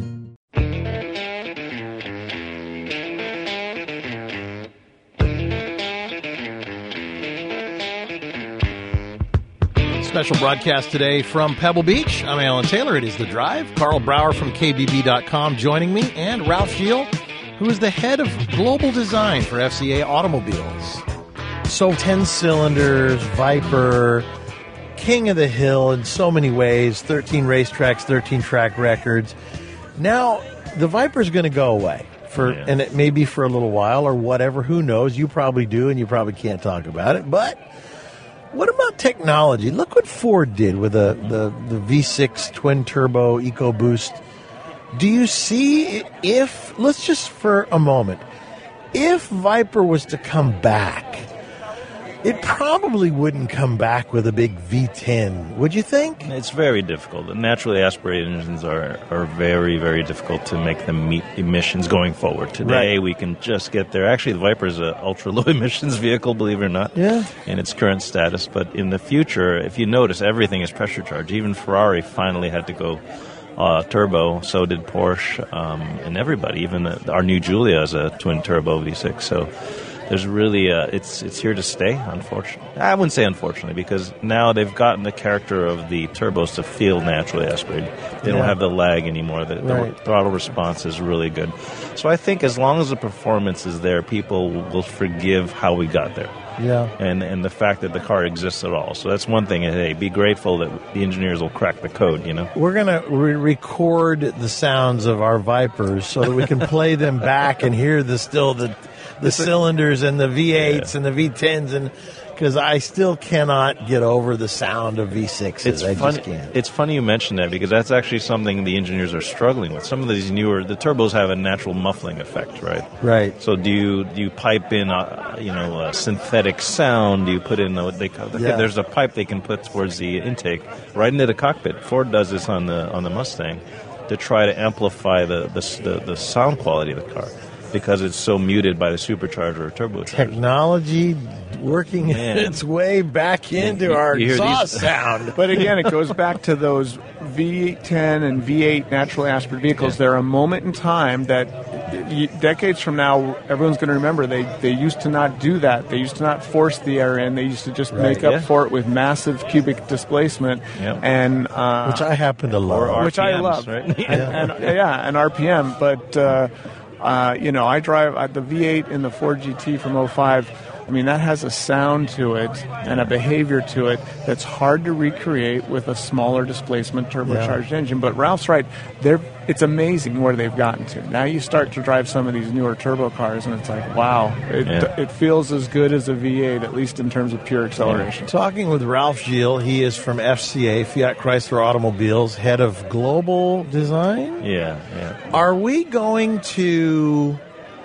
Speaker 2: Special broadcast today from Pebble Beach. I'm Alan Taylor. It is The Drive. Carl Brower from K B B dot com joining me, and Ralph Gilles, who is the head of global design for F C A Automobiles. So ten cylinders, Viper, king of the hill in so many ways, thirteen racetracks, thirteen track records. Now, the Viper's going to go away. For,
Speaker 9: Yeah.
Speaker 2: and it may be for a little while or whatever. Who knows? You probably do, and you probably can't talk about it. But what about technology? Look what Ford did with the, the, the V six twin-turbo EcoBoost. Do you see if, let's just for a moment, if Viper was to come back, it probably wouldn't come back with a big V ten, would you think?
Speaker 9: It's very difficult. The naturally aspirated engines are, are very, very difficult to make them meet emissions going forward. Today,
Speaker 2: Right.
Speaker 9: we can just get there. Actually, the Viper is an ultra-low emissions vehicle, believe it or not,
Speaker 2: Yeah.
Speaker 9: in its current status. But in the future, if you notice, everything is pressure charged. Even Ferrari finally had to go uh, turbo. So did Porsche, um, and everybody. Even the, our new Giulia is a twin-turbo V six. So there's really a, it's it's here to stay, unfortunately. I wouldn't say unfortunately, because now they've gotten the character of the turbos to feel naturally aspirated. They
Speaker 2: Yeah.
Speaker 9: don't have the lag anymore. The, the
Speaker 2: Right.
Speaker 9: throttle response is really good. So I think as long as the performance is there, people will forgive how we got there.
Speaker 2: Yeah.
Speaker 9: And and the fact that the car exists at all. So that's one thing. Hey, be grateful that the engineers will crack the code, you know?
Speaker 2: We're going to re- record the sounds of our Vipers so that we can play them back and hear the still the the cylinders and the V eights
Speaker 9: Yeah.
Speaker 2: and the V tens, and because I still cannot get over the sound of V sixes.
Speaker 9: It's
Speaker 2: I
Speaker 9: funny.
Speaker 2: just can't.
Speaker 9: It's funny you mention that, because that's actually something the engineers are struggling with. Some of these newer, the turbos have a natural muffling effect, right?
Speaker 2: Right.
Speaker 9: So do you do you pipe in, a, you know, a synthetic sound? Do you put in what they call?
Speaker 2: Yeah.
Speaker 9: There's a pipe they can put towards the intake, right into the cockpit. Ford does this on the on the Mustang to try to amplify the the the, the sound quality of the car, because it's so muted by the supercharger or turbocharger.
Speaker 2: Technology working
Speaker 9: Man.
Speaker 2: its way back into
Speaker 9: You-
Speaker 2: our
Speaker 9: you hear
Speaker 2: exhaust
Speaker 9: these-
Speaker 2: sound.
Speaker 10: But again, it goes back to those V ten and V eight naturally aspirated vehicles.
Speaker 9: Yeah.
Speaker 10: They're a moment in time that y- decades from now, everyone's going to remember. They they used to not do that. They used to not force the air in. They used to just
Speaker 2: Right.
Speaker 10: make up
Speaker 9: Yeah.
Speaker 10: for it with massive cubic displacement.
Speaker 9: Yeah.
Speaker 10: And uh,
Speaker 2: Which I happen to love.
Speaker 9: Or
Speaker 10: which I
Speaker 9: R P Ms,
Speaker 10: love,
Speaker 9: right?
Speaker 10: and, and yeah, and R P M. But uh, uh, you know, I drive uh, the V eight in the Ford G T from oh five. I mean, that has a sound to it and a behavior to it that's hard to recreate with a smaller displacement turbocharged engine. But Ralph's right; they're it's amazing where they've gotten to. Now you start to drive some of these newer turbo cars, and it's like, wow, it
Speaker 9: Yeah.
Speaker 10: it feels as good as a V eight, at least in terms of pure acceleration.
Speaker 2: Talking with Ralph Gilles, he is from F C A, Fiat Chrysler Automobiles, head of global design.
Speaker 9: Yeah, yeah.
Speaker 2: Are we going to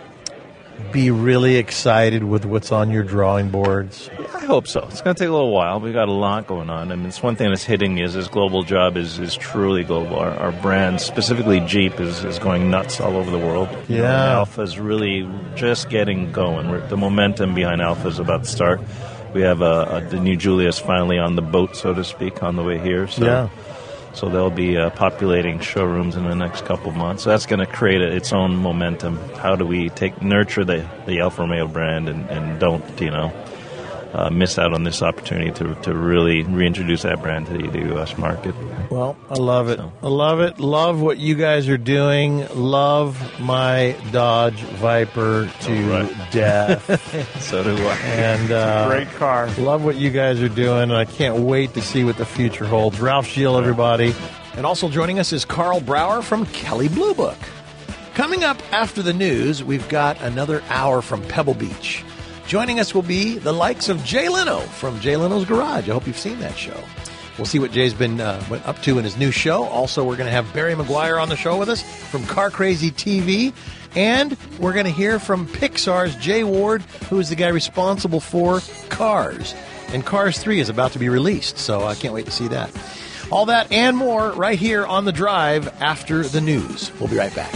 Speaker 2: be really excited with what's on your drawing boards?
Speaker 9: I hope so. It's going to take a little while. We've got a lot going on. I mean, it's one thing that's hitting is this global job is, is truly global. Our, our brand, specifically Jeep, is, is going nuts all over the world. You know,
Speaker 2: Yeah.
Speaker 9: and Alpha's really just getting going. We're, the momentum behind Alpha is about to start. We have a, a, the new Giulia's finally on the boat, so to speak, on the way here. So,
Speaker 2: Yeah.
Speaker 9: so they'll be uh, populating showrooms in the next couple of months. So that's going to create a, its own momentum. How do we take nurture the, the Alfa Romeo brand and, and don't, you know, uh, miss out on this opportunity to to really reintroduce that brand to the, the U S market.
Speaker 2: Well, I love it. I love it. Love what you guys are doing. Love my Dodge Viper to
Speaker 9: right.
Speaker 2: death.
Speaker 9: So do I.
Speaker 2: And uh,
Speaker 10: Great car.
Speaker 2: Love what you guys are doing, and I can't wait to see what the future holds. Ralph Scheel, everybody. And also joining us is Carl Brower from Kelley Blue Book. Coming up after the news, we've got another hour from Pebble Beach. Joining us will be the likes of Jay Leno from Jay Leno's Garage. I hope you've seen that show. We'll see what Jay's been uh, up to in his new show. Also, we're going to have Barry Maguire on the show with us from Car Crazy T V. And we're going to hear from Pixar's Jay Ward, who is the guy responsible for Cars. And Cars three is about to be released, so I can't wait to see that. All that and more right here on The Drive after the news. We'll be right back.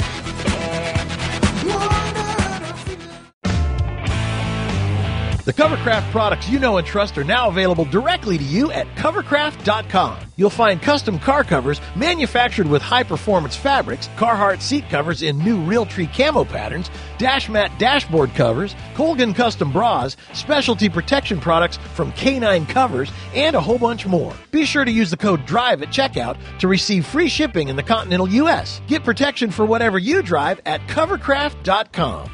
Speaker 2: The Covercraft products you know and trust are now available directly to you at covercraft dot com. You'll find custom car covers manufactured with high-performance fabrics, Carhartt seat covers in new Realtree camo patterns, Dash Mat dashboard covers, Colgan custom bras, specialty protection products from K nine Covers, and a whole bunch more. Be sure to use the code DRIVE at checkout to receive free shipping in the continental U S. Get protection for whatever you drive at covercraft dot com.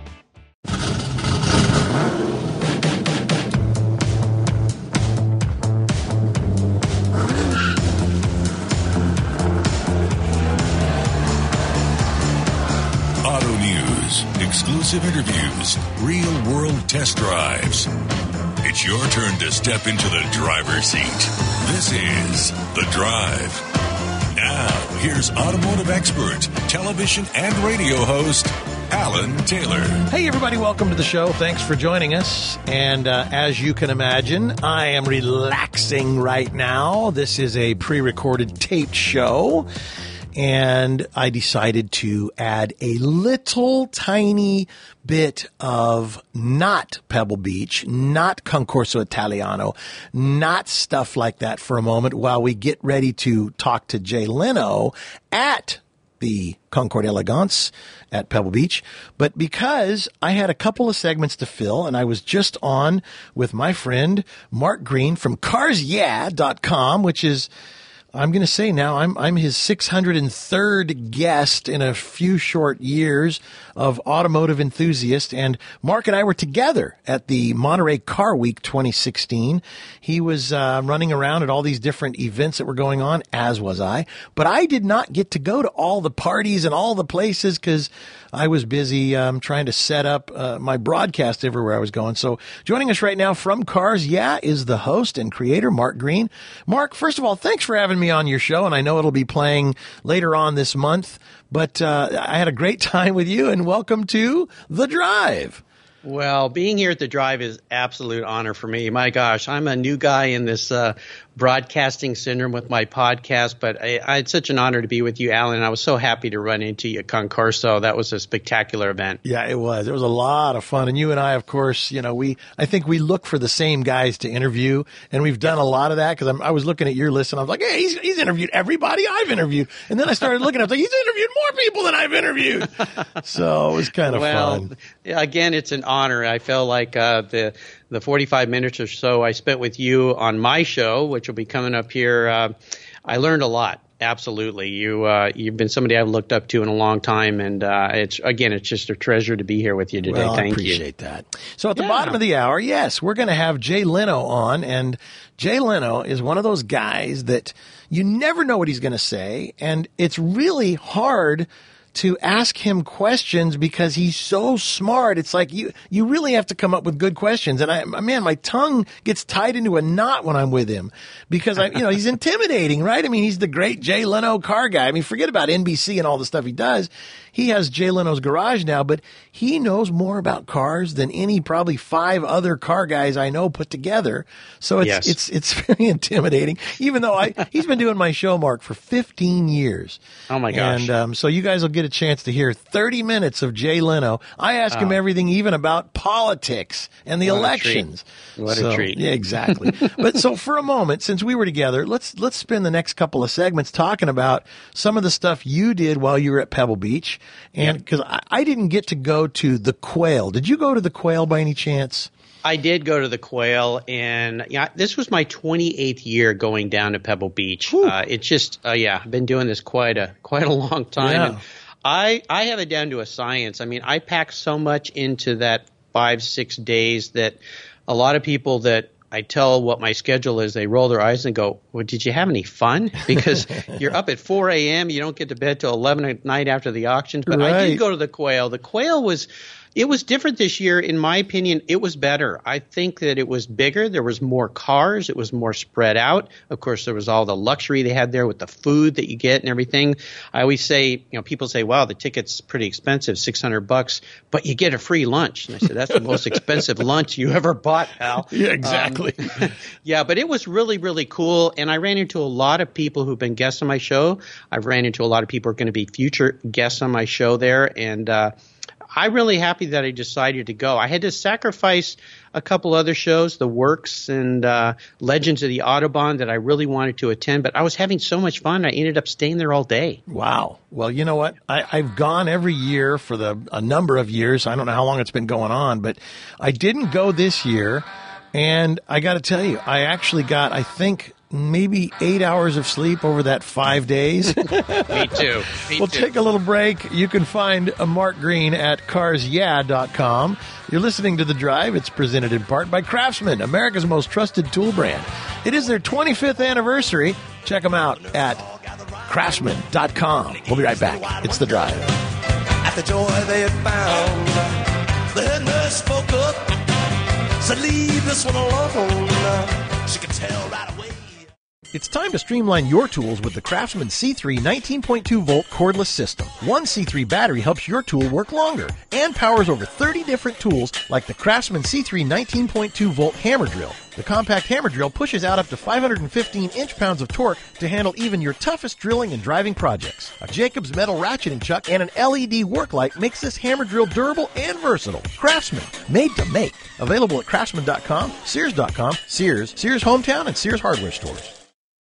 Speaker 1: Auto news, exclusive interviews, real-world test drives. It's your turn to step into the driver's seat. This is The Drive. Now, here's automotive expert, television and radio host, Alan Taylor.
Speaker 2: Hey, everybody, welcome to the show. Thanks for joining us. And uh, as you can imagine, I am relaxing right now. This is a pre-recorded taped show. And I decided to add a little tiny bit of not Pebble Beach, not Concorso Italiano, not stuff like that for a moment while we get ready to talk to Jay Leno at the Concours d'Elegance at Pebble Beach. But because I had a couple of segments to fill, and I was just on with my friend Mark Green from cars yeah dot com, which is, I'm going to say now, I'm I'm his six hundred third guest in a few short years of automotive enthusiast. And Mark and I were together at the Monterey Car Week twenty sixteen. He was uh, running around at all these different events that were going on, as was I. But I did not get to go to all the parties and all the places because I was busy um, trying to set up uh, my broadcast everywhere I was going. So joining us right now from Cars Yeah is the host and creator, Mark Green. Mark, first of all, thanks for having me on your show, and I know it'll be playing later on this month, but uh, I had a great time with you, and welcome to The Drive.
Speaker 11: Well, being here at The Drive is absolute honor for me. My gosh, I'm a new guy in this uh, broadcasting syndrome with my podcast, but I, I had such an honor to be with you, Alan, and I was so happy to run into you at Concorso. That was a spectacular event.
Speaker 2: Yeah, it was. It was a lot of fun. And you and I, of course, you know, we, I think we look for the same guys to interview, and we've done a lot of that because I was looking at your list and I was like, hey, he's, he's interviewed everybody I've interviewed. And then I started looking, I was like, he's interviewed more people than I've interviewed. So it was kind of
Speaker 11: well,
Speaker 2: fun.
Speaker 11: Again, it's an honor. I feel like uh, the the forty-five minutes or so I spent with you on my show, which will be coming up here, uh, I learned a lot. Absolutely. You, uh, you've been somebody I've looked up to in a long time. And uh, it's again, it's just a treasure to be here with you today.
Speaker 2: Well,
Speaker 11: Thank
Speaker 2: I appreciate
Speaker 11: you.
Speaker 2: that. So at the
Speaker 11: Yeah.
Speaker 2: bottom of the hour, yes, we're going to have Jay Leno on. And Jay Leno is one of those guys that you never know what he's going to say. And it's really hard to ask him questions because he's so smart. It's like you, you really have to come up with good questions. And I, man, my tongue gets tied into a knot when I'm with him because I, you know, he's intimidating, right? I mean, he's the great Jay Leno car guy. I mean, forget about N B C and all the stuff he does. He has Jay Leno's Garage now, but he knows more about cars than any probably five other car guys I know put together. So it's,
Speaker 11: Yes.
Speaker 2: it's, it's very intimidating, even though I, he's been doing my show, Mark, for fifteen years.
Speaker 11: Oh my gosh.
Speaker 2: And, um, so you guys will get a chance to hear thirty minutes of Jay Leno. I ask him
Speaker 11: Oh.
Speaker 2: everything, even about politics and the
Speaker 11: What a
Speaker 2: elections.
Speaker 11: treat. What a
Speaker 2: So,
Speaker 11: treat.
Speaker 2: Yeah, exactly. But so for a moment, since we were together, let's, let's spend the next couple of segments talking about some of the stuff you did while you were at Pebble Beach. And because I, I didn't get to go to the Quail. Did you go to the Quail by any chance?
Speaker 11: I did go to the Quail, and yeah, this was my twenty-eighth year going down to Pebble Beach. Uh, it's just, uh, yeah, I've been doing this quite a quite a long time.
Speaker 2: Yeah.
Speaker 11: And I I have it down to a science. I mean, I pack so much into that five six days that a lot of people that I tell what my schedule is, they roll their eyes and go, well, did you have any fun? Because you're up at four a.m., you don't get to bed till eleven at night after the auctions. But
Speaker 2: Right.
Speaker 11: I did go to the Quail. The Quail was – it was different this year. In my opinion, it was better. I think that it was bigger. There was more cars. It was more spread out. Of course, there was all the luxury they had there with the food that you get and everything. I always say, you know, people say, wow, the ticket's pretty expensive, six hundred bucks, but you get a free lunch. And I said, that's the most expensive lunch you ever bought, pal.
Speaker 2: Yeah, exactly.
Speaker 11: Um, yeah, but it was really, really cool. And I ran into a lot of people who've been guests on my show. I've ran into a lot of people who are going to be future guests on my show there. And, uh, I'm really happy that I decided to go. I had to sacrifice a couple other shows, The Works and uh, Legends of the Autobahn, that I really wanted to attend, but I was having so much fun, I ended up staying there all day.
Speaker 2: Wow. Well, you know what? I, I've gone every year for the a number of years. I don't know how long it's been going on, but I didn't go this year. And I got to tell you, I actually got, I think, maybe eight hours of sleep over that five days.
Speaker 11: Me too. Me
Speaker 2: We'll
Speaker 11: too.
Speaker 2: take a little break. You can find uh, Mark Green at cars yeah dot com. You're listening to The Drive. It's presented in part by Craftsman, America's most trusted tool brand. It is their twenty-fifth anniversary. Check them out at craftsman dot com. We'll be right back. It's The Drive.
Speaker 6: At the joy they had found, the head nurse spoke up, said, leave this one alone. She could tell right away.
Speaker 2: It's time to streamline your tools with the Craftsman C three nineteen point two volt cordless system. One C three battery helps your tool work longer and powers over thirty different tools like the Craftsman C three nineteen point two volt hammer drill. The compact hammer drill pushes out up to five hundred fifteen inch-pounds of torque to handle even your toughest drilling and driving projects. A Jacobs metal ratcheting chuck and an L E D work light makes this hammer drill durable and versatile. Craftsman, made to make. Available at craftsman dot com, sears dot com, Sears, Sears Hometown, and Sears Hardware stores.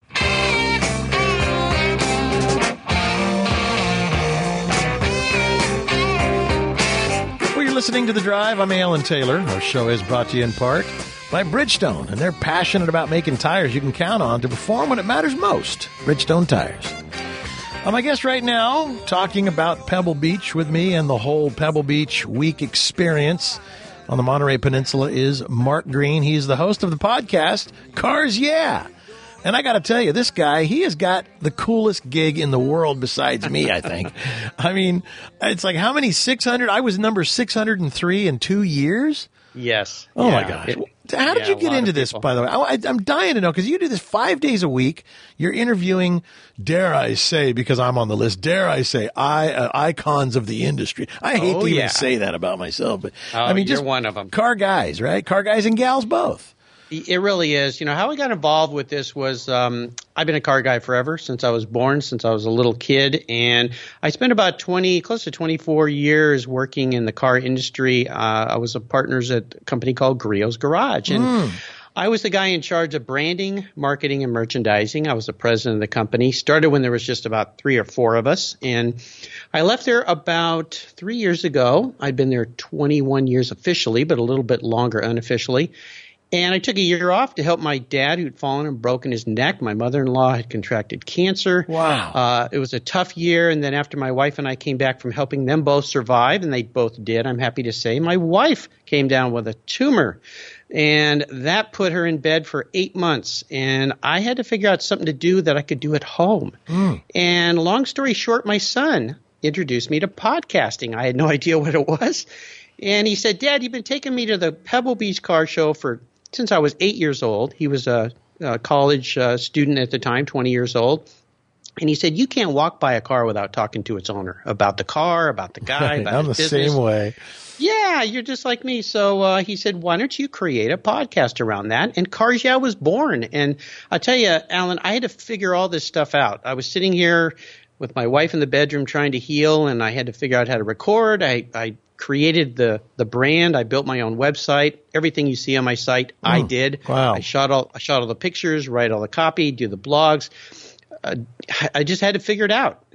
Speaker 2: Well, you're listening to The Drive. I'm Alan Taylor. Our show is brought to you in part by Bridgestone, and they're passionate about making tires you can count on to perform when it matters most. Bridgestone tires. Uh, my guest right now, talking about Pebble Beach with me and the whole Pebble Beach week experience on the Monterey Peninsula, is Mark Green. He's the host of the podcast, Cars Yeah! And I got to tell you, this guy, he has got the coolest gig in the world besides me, I think. I mean, it's like how many six hundred? I was number six hundred three in two years.
Speaker 11: Yes.
Speaker 2: Oh,
Speaker 11: Yeah.
Speaker 2: my gosh.
Speaker 11: It-
Speaker 2: How did
Speaker 11: yeah,
Speaker 2: you
Speaker 11: a
Speaker 2: get
Speaker 11: lot
Speaker 2: into
Speaker 11: of
Speaker 2: this,
Speaker 11: people.
Speaker 2: by the way? I, I'm dying to know, because you do this five days a week. You're interviewing, dare I say, because I'm on the list, dare I say, I, uh, icons of the industry. I hate
Speaker 11: Oh,
Speaker 2: to even
Speaker 11: yeah.
Speaker 2: say that about myself, but
Speaker 11: Oh,
Speaker 2: I mean,
Speaker 11: you're
Speaker 2: just
Speaker 11: one of 'em.
Speaker 2: car guys, right? Car guys and gals both.
Speaker 11: It really is. You know, how I got involved with this was um, I've been a car guy forever, since I was born, since I was a little kid. And I spent about twenty, close to twenty-four years working in the car industry. Uh, I was a partners at a company called Griot's Garage. And I was the guy in charge of branding, marketing, and merchandising. I was the president of the company. Started when there was just about three or four of us. And I left there about three years ago. I'd been there twenty-one years officially, but a little bit longer unofficially. And I took a year off to help my dad, who'd fallen and broken his neck. My mother-in-law had contracted cancer.
Speaker 2: Wow.
Speaker 11: Uh, it was a tough year. And then after my wife and I came back from helping them both survive, and they both did, I'm happy to say, my wife came down with a tumor. And that put her in bed for eight months. And I had to figure out something to do that I could do at home.
Speaker 2: Mm.
Speaker 11: And long story short, my son introduced me to podcasting. I had no idea what it was. And he said, Dad, you've been taking me to the Pebble Beach Car Show for since I was eight years old. He was a, a college uh, student at the time, twenty years old. And he said, you can't walk by a car without talking to its owner about the car, about the guy,
Speaker 2: Right,
Speaker 11: about
Speaker 2: I'm the
Speaker 11: his business.
Speaker 2: same way.
Speaker 11: Yeah, you're just like me. So uh, he said, why don't you create a podcast around that? And Cars Yeah was born. And I tell you, Alan, I had to figure all this stuff out. I was sitting here with my wife in the bedroom trying to heal, and I had to figure out how to record. I, I created the, the brand. I built my own website. Everything you see on my site, I did.
Speaker 2: Wow.
Speaker 11: I shot all I shot all the pictures, write all the copy, do the blogs. Uh, I just had to figure it out.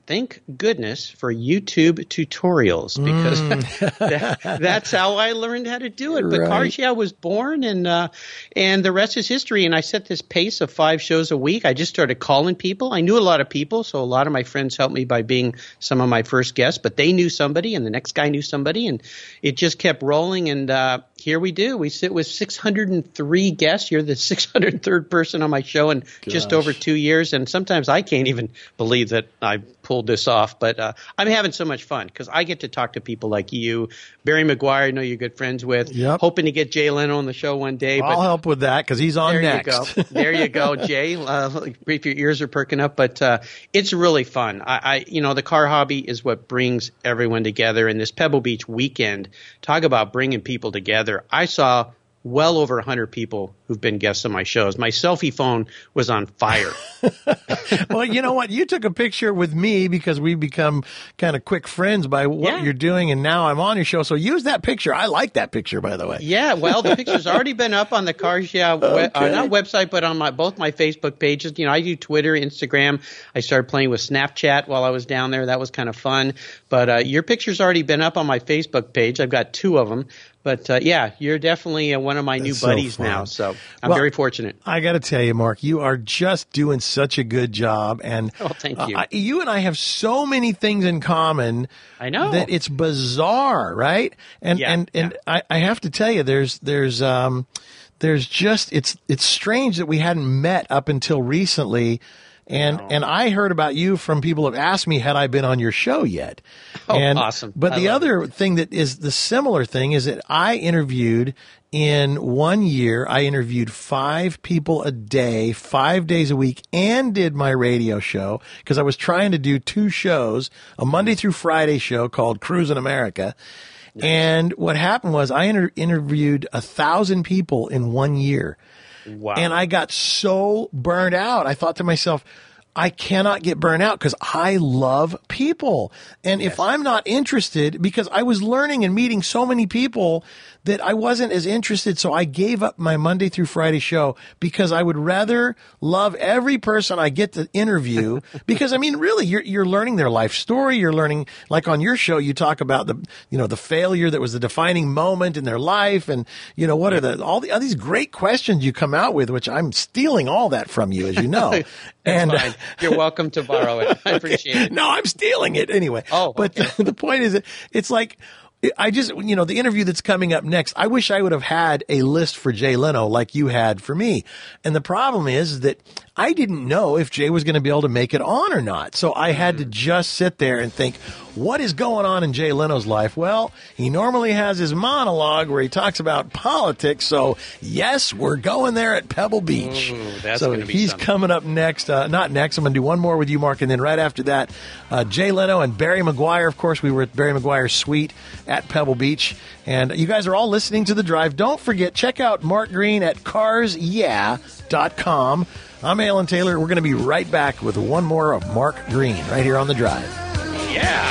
Speaker 11: thank goodness for YouTube tutorials, because mm. that, that's how I learned how to do it. But right. Cars Yeah was born, and uh, and the rest is history. And I set this pace of five shows a week. I just started calling people. I knew a lot of people, so a lot of my friends helped me by being some of my first guests. But they knew somebody, and the next guy knew somebody, and it just kept rolling. And uh, here we do. We sit with six hundred three guests. You're the six hundred third person on my show in Gosh. just over two years. And sometimes I can't even believe that I pulled this off. But uh, I'm having so much fun because I get to talk to people like you. Barry McGuire, I know you're good friends with.
Speaker 2: Yep.
Speaker 11: Hoping to get Jay Leno on the show one day.
Speaker 2: I'll
Speaker 11: but
Speaker 2: help with that because he's on
Speaker 11: there
Speaker 2: next.
Speaker 11: You go. There you go, Jay. Uh, if your ears are perking up. But uh, it's really fun. I, I, you know, the car hobby is what brings everyone together. And this Pebble Beach weekend, talk about bringing people together. I saw well over one hundred people who've been guests on my shows. My selfie phone was on fire.
Speaker 2: Well, you know what? You took a picture with me because we've become kind of quick friends by what
Speaker 11: yeah.
Speaker 2: you're doing, and now I'm on your show. So use that picture. I like that picture, by the way.
Speaker 11: Yeah, well, the picture's already been up on the Cars Yeah,
Speaker 2: okay.
Speaker 11: we- uh, not website, but on my both my Facebook pages. You know, I do Twitter, Instagram. I started playing with Snapchat while I was down there. That was kind of fun. But uh, your picture's already been up on my Facebook page. I've got two of them. But, uh, yeah, you're definitely uh, one of my
Speaker 2: That's
Speaker 11: new buddies
Speaker 2: so
Speaker 11: now, so I'm
Speaker 2: well,
Speaker 11: very fortunate.
Speaker 2: I got to tell you, Mark, you are just doing such a good job. And
Speaker 11: oh, thank you.
Speaker 2: Uh, you and I have so many things in common.
Speaker 11: I know.
Speaker 2: That it's bizarre, right? And
Speaker 11: yeah,
Speaker 2: and, and
Speaker 11: yeah.
Speaker 2: I, I have to tell you, there's there's um there's just it's it's strange that we hadn't met up until recently. And
Speaker 11: no.
Speaker 2: and I heard about you from people who have asked me, had I been on your show yet?
Speaker 11: Oh,
Speaker 2: and,
Speaker 11: awesome.
Speaker 2: But
Speaker 11: I
Speaker 2: the
Speaker 11: love
Speaker 2: other
Speaker 11: it.
Speaker 2: thing that is the similar thing is that I interviewed in one year, I interviewed five people a day, five days a week, and did my radio show because I was trying to do two shows, a Monday through Friday show called Cruising America. Nice. And what happened was I inter- interviewed a thousand people in one year.
Speaker 11: Wow.
Speaker 2: And I got so burned out. I thought to myself, I cannot get burned out because I love people. And yes. if I'm not interested, because I was learning and meeting so many people that I wasn't as interested. So I gave up my Monday through Friday show because I would rather love every person I get to interview. Because I mean, really, you're, you're learning their life story. You're learning, like on your show, you talk about the, you know, the failure that was the defining moment in their life. And, you know, what are the, all the, all these great questions you come out with, which I'm stealing all that from you, as you know.
Speaker 11: and fine. You're welcome to borrow it. I appreciate it.
Speaker 2: No, I'm stealing it anyway.
Speaker 11: Oh,
Speaker 2: but
Speaker 11: okay.
Speaker 2: the, the point is, that it's like, I just, you know, the interview that's coming up next, I wish I would have had a list for Jay Leno like you had for me. And the problem is that I didn't know if Jay was going to be able to make it on or not. So I had to just sit there and think, what is going on in Jay Leno's life? Well, he normally has his monologue where he talks about politics. So yes, we're going there at Pebble Beach.
Speaker 11: Ooh, that's
Speaker 2: so
Speaker 11: gonna be
Speaker 2: he's
Speaker 11: something.
Speaker 2: coming up next. Uh, not next. I'm going to do one more with you, Mark. And then right after that, uh, Jay Leno and Barry McGuire. Of course, we were at Barry McGuire's suite at Pebble Beach. And you guys are all listening to The Drive. Don't forget, check out Mark Green at cars yeah dot com. I'm Alan Taylor. We're going to be right back with one more of Mark Green right here on The Drive.
Speaker 11: Yeah.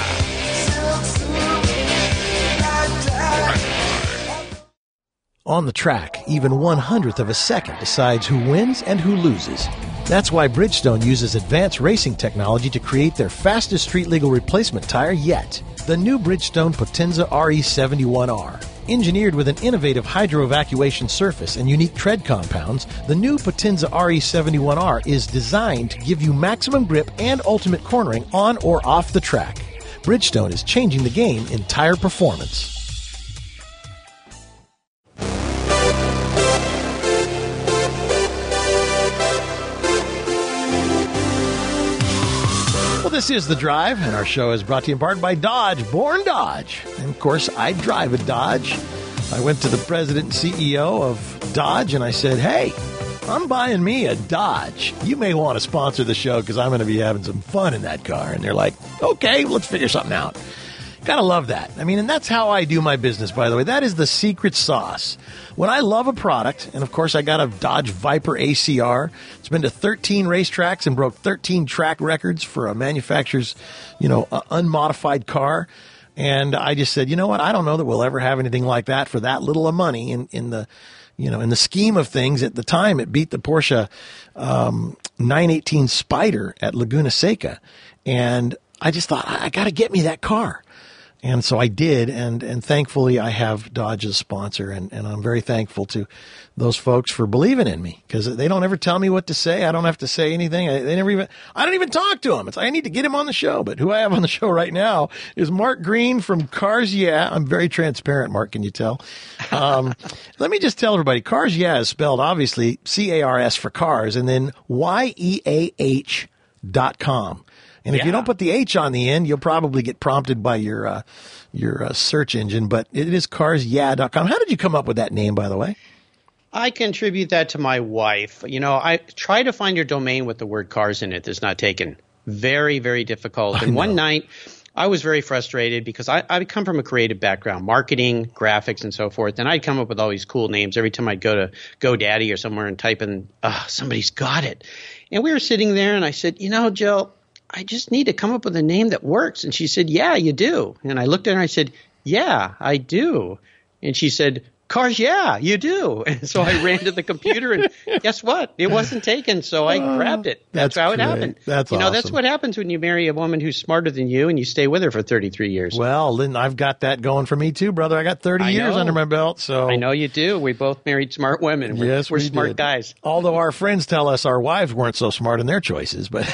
Speaker 2: On the track, even one hundredth of a second decides who wins and who loses. That's why Bridgestone uses advanced racing technology to create their fastest street-legal replacement tire yet, the new Bridgestone Potenza R E seventy-one R. Engineered with an innovative hydro-evacuation surface and unique tread compounds, the new Potenza R E seventy-one R is designed to give you maximum grip and ultimate cornering on or off the track. Bridgestone is changing the game in tire performance. This is The Drive, and our show is brought to you in part by Dodge, Born Dodge. And, of course, I drive a Dodge. I went to the president and C E O of Dodge, and I said, hey, I'm buying me a Dodge. You may want to sponsor the show because I'm going to be having some fun in that car. And they're like, okay, let's figure something out. Gotta love that. I mean, and that's how I do my business, by the way. That is the secret sauce. When I love a product, and of course I got a Dodge Viper A C R. It's been to thirteen racetracks and broke thirteen track records for a manufacturer's, you know, uh, unmodified car. And I just said, you know what? I don't know that we'll ever have anything like that for that little of money in, in the, you know, in the scheme of things. At the time, it beat the Porsche um, nine eighteen Spyder at Laguna Seca. And I just thought, I, I got to get me that car. And so I did, and, and thankfully I have Dodge as a sponsor, and, and I'm very thankful to those folks for believing in me, because they don't ever tell me what to say. I don't have to say anything. I, they never even, I don't even talk to them. It's, I need to get him on the show. But who I have on the show right now is Mark Green from Cars Yeah. I'm very transparent, Mark, can you tell? Um, let me just tell everybody, Cars Yeah is spelled obviously C A R S for cars, and then Y E A H dot com. And if
Speaker 11: yeah.
Speaker 2: you don't put the H on the end, you'll probably get prompted by your uh, your uh, search engine. But it is cars yeah dot com. How did you come up with that name, by the way?
Speaker 11: I contribute that to my wife. You know, I try to find your domain with the word cars in it that's not taken. Very, very difficult. And one night I was very frustrated because I, I come from a creative background, marketing, graphics, and so forth. And I'd come up with all these cool names every time I'd go to GoDaddy or somewhere and type in, oh, somebody's got it. And we were sitting there and I said, you know, Jill, I just need to come up with a name that works. And she said, yeah, you do. And I looked at her and I said, yeah, I do. And she said, Cars Yeah, you do. And so I ran to the computer and guess what? It wasn't taken. So I
Speaker 2: Oh,
Speaker 11: grabbed it.
Speaker 2: that's
Speaker 11: That's, how it
Speaker 2: great.
Speaker 11: happened.
Speaker 2: That's
Speaker 11: You know, that's
Speaker 2: awesome.
Speaker 11: what happens when you marry a woman who's smarter than you and you stay with her for thirty-three years.
Speaker 2: Well, Lynn, I've got that going for me too, brother. I got thirty
Speaker 11: I
Speaker 2: years
Speaker 11: know.
Speaker 2: under my belt. So
Speaker 11: I know you do. We both married smart women. And we're,
Speaker 2: Yes,
Speaker 11: we're
Speaker 2: we
Speaker 11: smart
Speaker 2: did.
Speaker 11: guys.
Speaker 2: Although our friends tell us our wives weren't so smart in their choices, but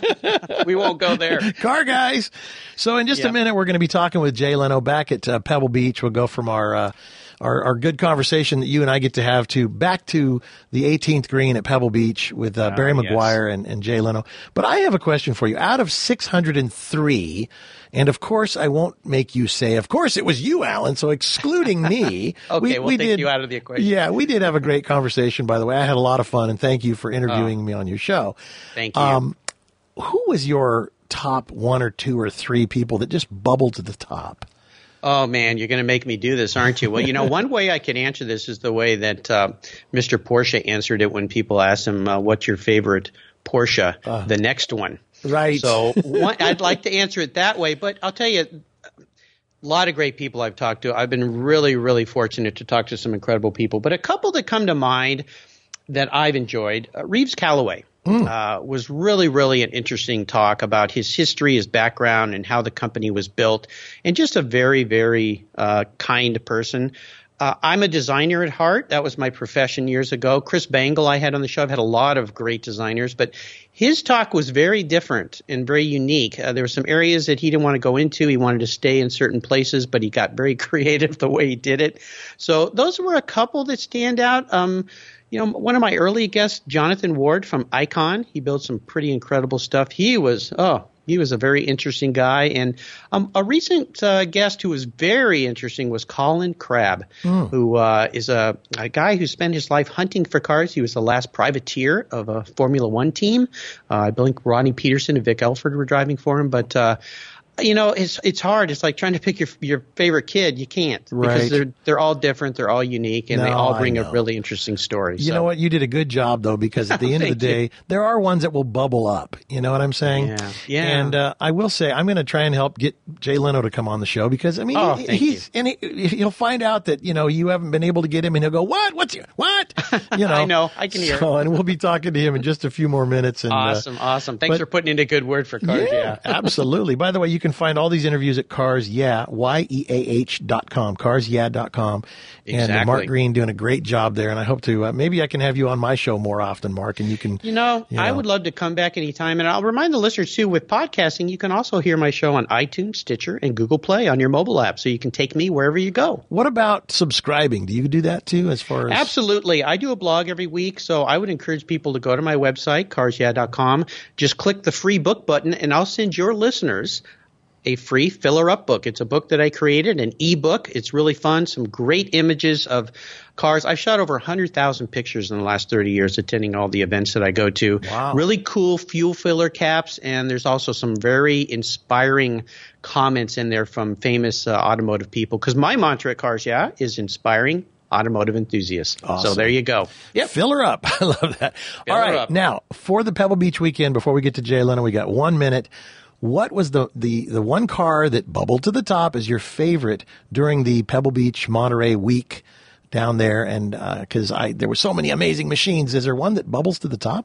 Speaker 11: We won't go there.
Speaker 2: car guys. So in just a
Speaker 11: Yeah.
Speaker 2: minute, we're going to be talking with Jay Leno back at uh, Pebble Beach. We'll go from our, uh, our our good conversation that you and I get to have to back to the eighteenth green at Pebble Beach with uh, Barry
Speaker 11: Ah, yes.
Speaker 2: McGuire and, and Jay Leno. But I have a question for you. Out of six hundred three, and of course I won't make you say, of course it was you, Alan, so excluding me.
Speaker 11: Okay, we'll take you out of the equation.
Speaker 2: Yeah, we did have a great conversation, by the way. I had a lot of fun, and thank you for interviewing me on your show.
Speaker 11: Thank you.
Speaker 2: Um, who was your top one or two or three people that just bubbled to the top?
Speaker 11: Oh, man, you're going to make me do this, aren't you? Well, you know, one way I can answer this is the way that uh, Mister Porsche answered it when people asked him, uh, what's your favorite Porsche,
Speaker 2: Uh,
Speaker 11: the next one.
Speaker 2: Right.
Speaker 11: So one, I'd like to answer it that way. But I'll tell you, a lot of great people I've talked to. I've been really, really fortunate to talk to some incredible people. But a couple that come to mind that I've enjoyed, uh, Reeves Callaway. Uh, was really, really an interesting talk about his history, his background, and how the company was built, and just a very, very uh, kind person. Uh, I'm a designer at heart. That was my profession years ago. Chris Bangle I had on the show. I've had a lot of great designers, but his talk was very different and very unique. Uh, there were some areas that he didn't want to go into. He wanted to stay in certain places, but he got very creative the way he did it. So those were a couple that stand out. Um, You know, one of my early guests, Jonathan Ward from Icon, he built some pretty incredible stuff. He was, oh, he was a very interesting guy. And um, a recent uh, guest who was very interesting was Colin Crabb,
Speaker 2: Mm.
Speaker 11: who uh, is a, a guy who spent his life hunting for cars. He was the last privateer of a Formula One team. Uh, I believe Ronnie Peterson and Vic Elford were driving for him. But, uh, you know, it's it's hard. It's like trying to pick your your favorite kid. You can't because
Speaker 2: Right.
Speaker 11: they're they're all different. They're all unique, and they
Speaker 2: No,
Speaker 11: all
Speaker 2: I
Speaker 11: bring a
Speaker 2: know.
Speaker 11: really interesting story.
Speaker 2: You
Speaker 11: so.
Speaker 2: know what? You did a good job, though, because at the end of the
Speaker 11: Thank you.
Speaker 2: day, there are ones that will bubble up. You know what I'm saying?
Speaker 11: Yeah. Yeah.
Speaker 2: And uh, I will say, I'm going to try and help get Jay Leno to come on the show because, I mean,
Speaker 11: Oh,
Speaker 2: he-
Speaker 11: thank
Speaker 2: he's, and he, he'll find out that, you know, you haven't been able to get him, and he'll go, what? What's your, what? You know,
Speaker 11: I know. I can hear.
Speaker 2: So, and we'll be talking to him in just a few more minutes. And, uh,
Speaker 11: Awesome, awesome. Thanks
Speaker 2: but-
Speaker 11: for putting in a good word for cars.
Speaker 2: yeah,
Speaker 11: Yeah.
Speaker 2: absolutely. By the way, you can find all these interviews at Cars Yeah, Y E A H dot com, cars yeah dot com. And uh, Mark
Speaker 11: Exactly.
Speaker 2: Green doing a great job there. And I hope to, uh, maybe I can have you on my show more often, Mark, and you can.
Speaker 11: You know,
Speaker 2: You
Speaker 11: I
Speaker 2: know.
Speaker 11: would love to come back anytime. And I'll remind the listeners, too, with podcasting, you can also hear my show on iTunes, Stitcher, and Google Play on your mobile app. So you can take me wherever you go.
Speaker 2: What about subscribing? Do you do that too, as far as?
Speaker 11: Absolutely. I do a blog every week, so I would encourage people to go to my website, cars yeah dot com. Just click the free book button, and I'll send your listeners a free filler up book. It's a book that I created, an ebook. It's really fun. Some great images of cars. I've shot over one hundred thousand pictures in the last thirty years attending all the events that I go to.
Speaker 2: Wow.
Speaker 11: Really cool fuel filler caps, and there's also some very inspiring comments in there from famous uh, automotive people. Because my mantra at Cars Yeah is inspiring automotive enthusiasts.
Speaker 2: Awesome.
Speaker 11: So there you go. Yep.
Speaker 2: Fill her up. I love that.
Speaker 11: Fill
Speaker 2: All
Speaker 11: her
Speaker 2: right.
Speaker 11: up.
Speaker 2: Now, for the Pebble Beach weekend, before we get to Jay Leno, we got one minute. What was the, the, the one car that bubbled to the top as your favorite during the Pebble Beach Monterey week down there? And because I there were so many amazing machines, is there one that bubbles to the top?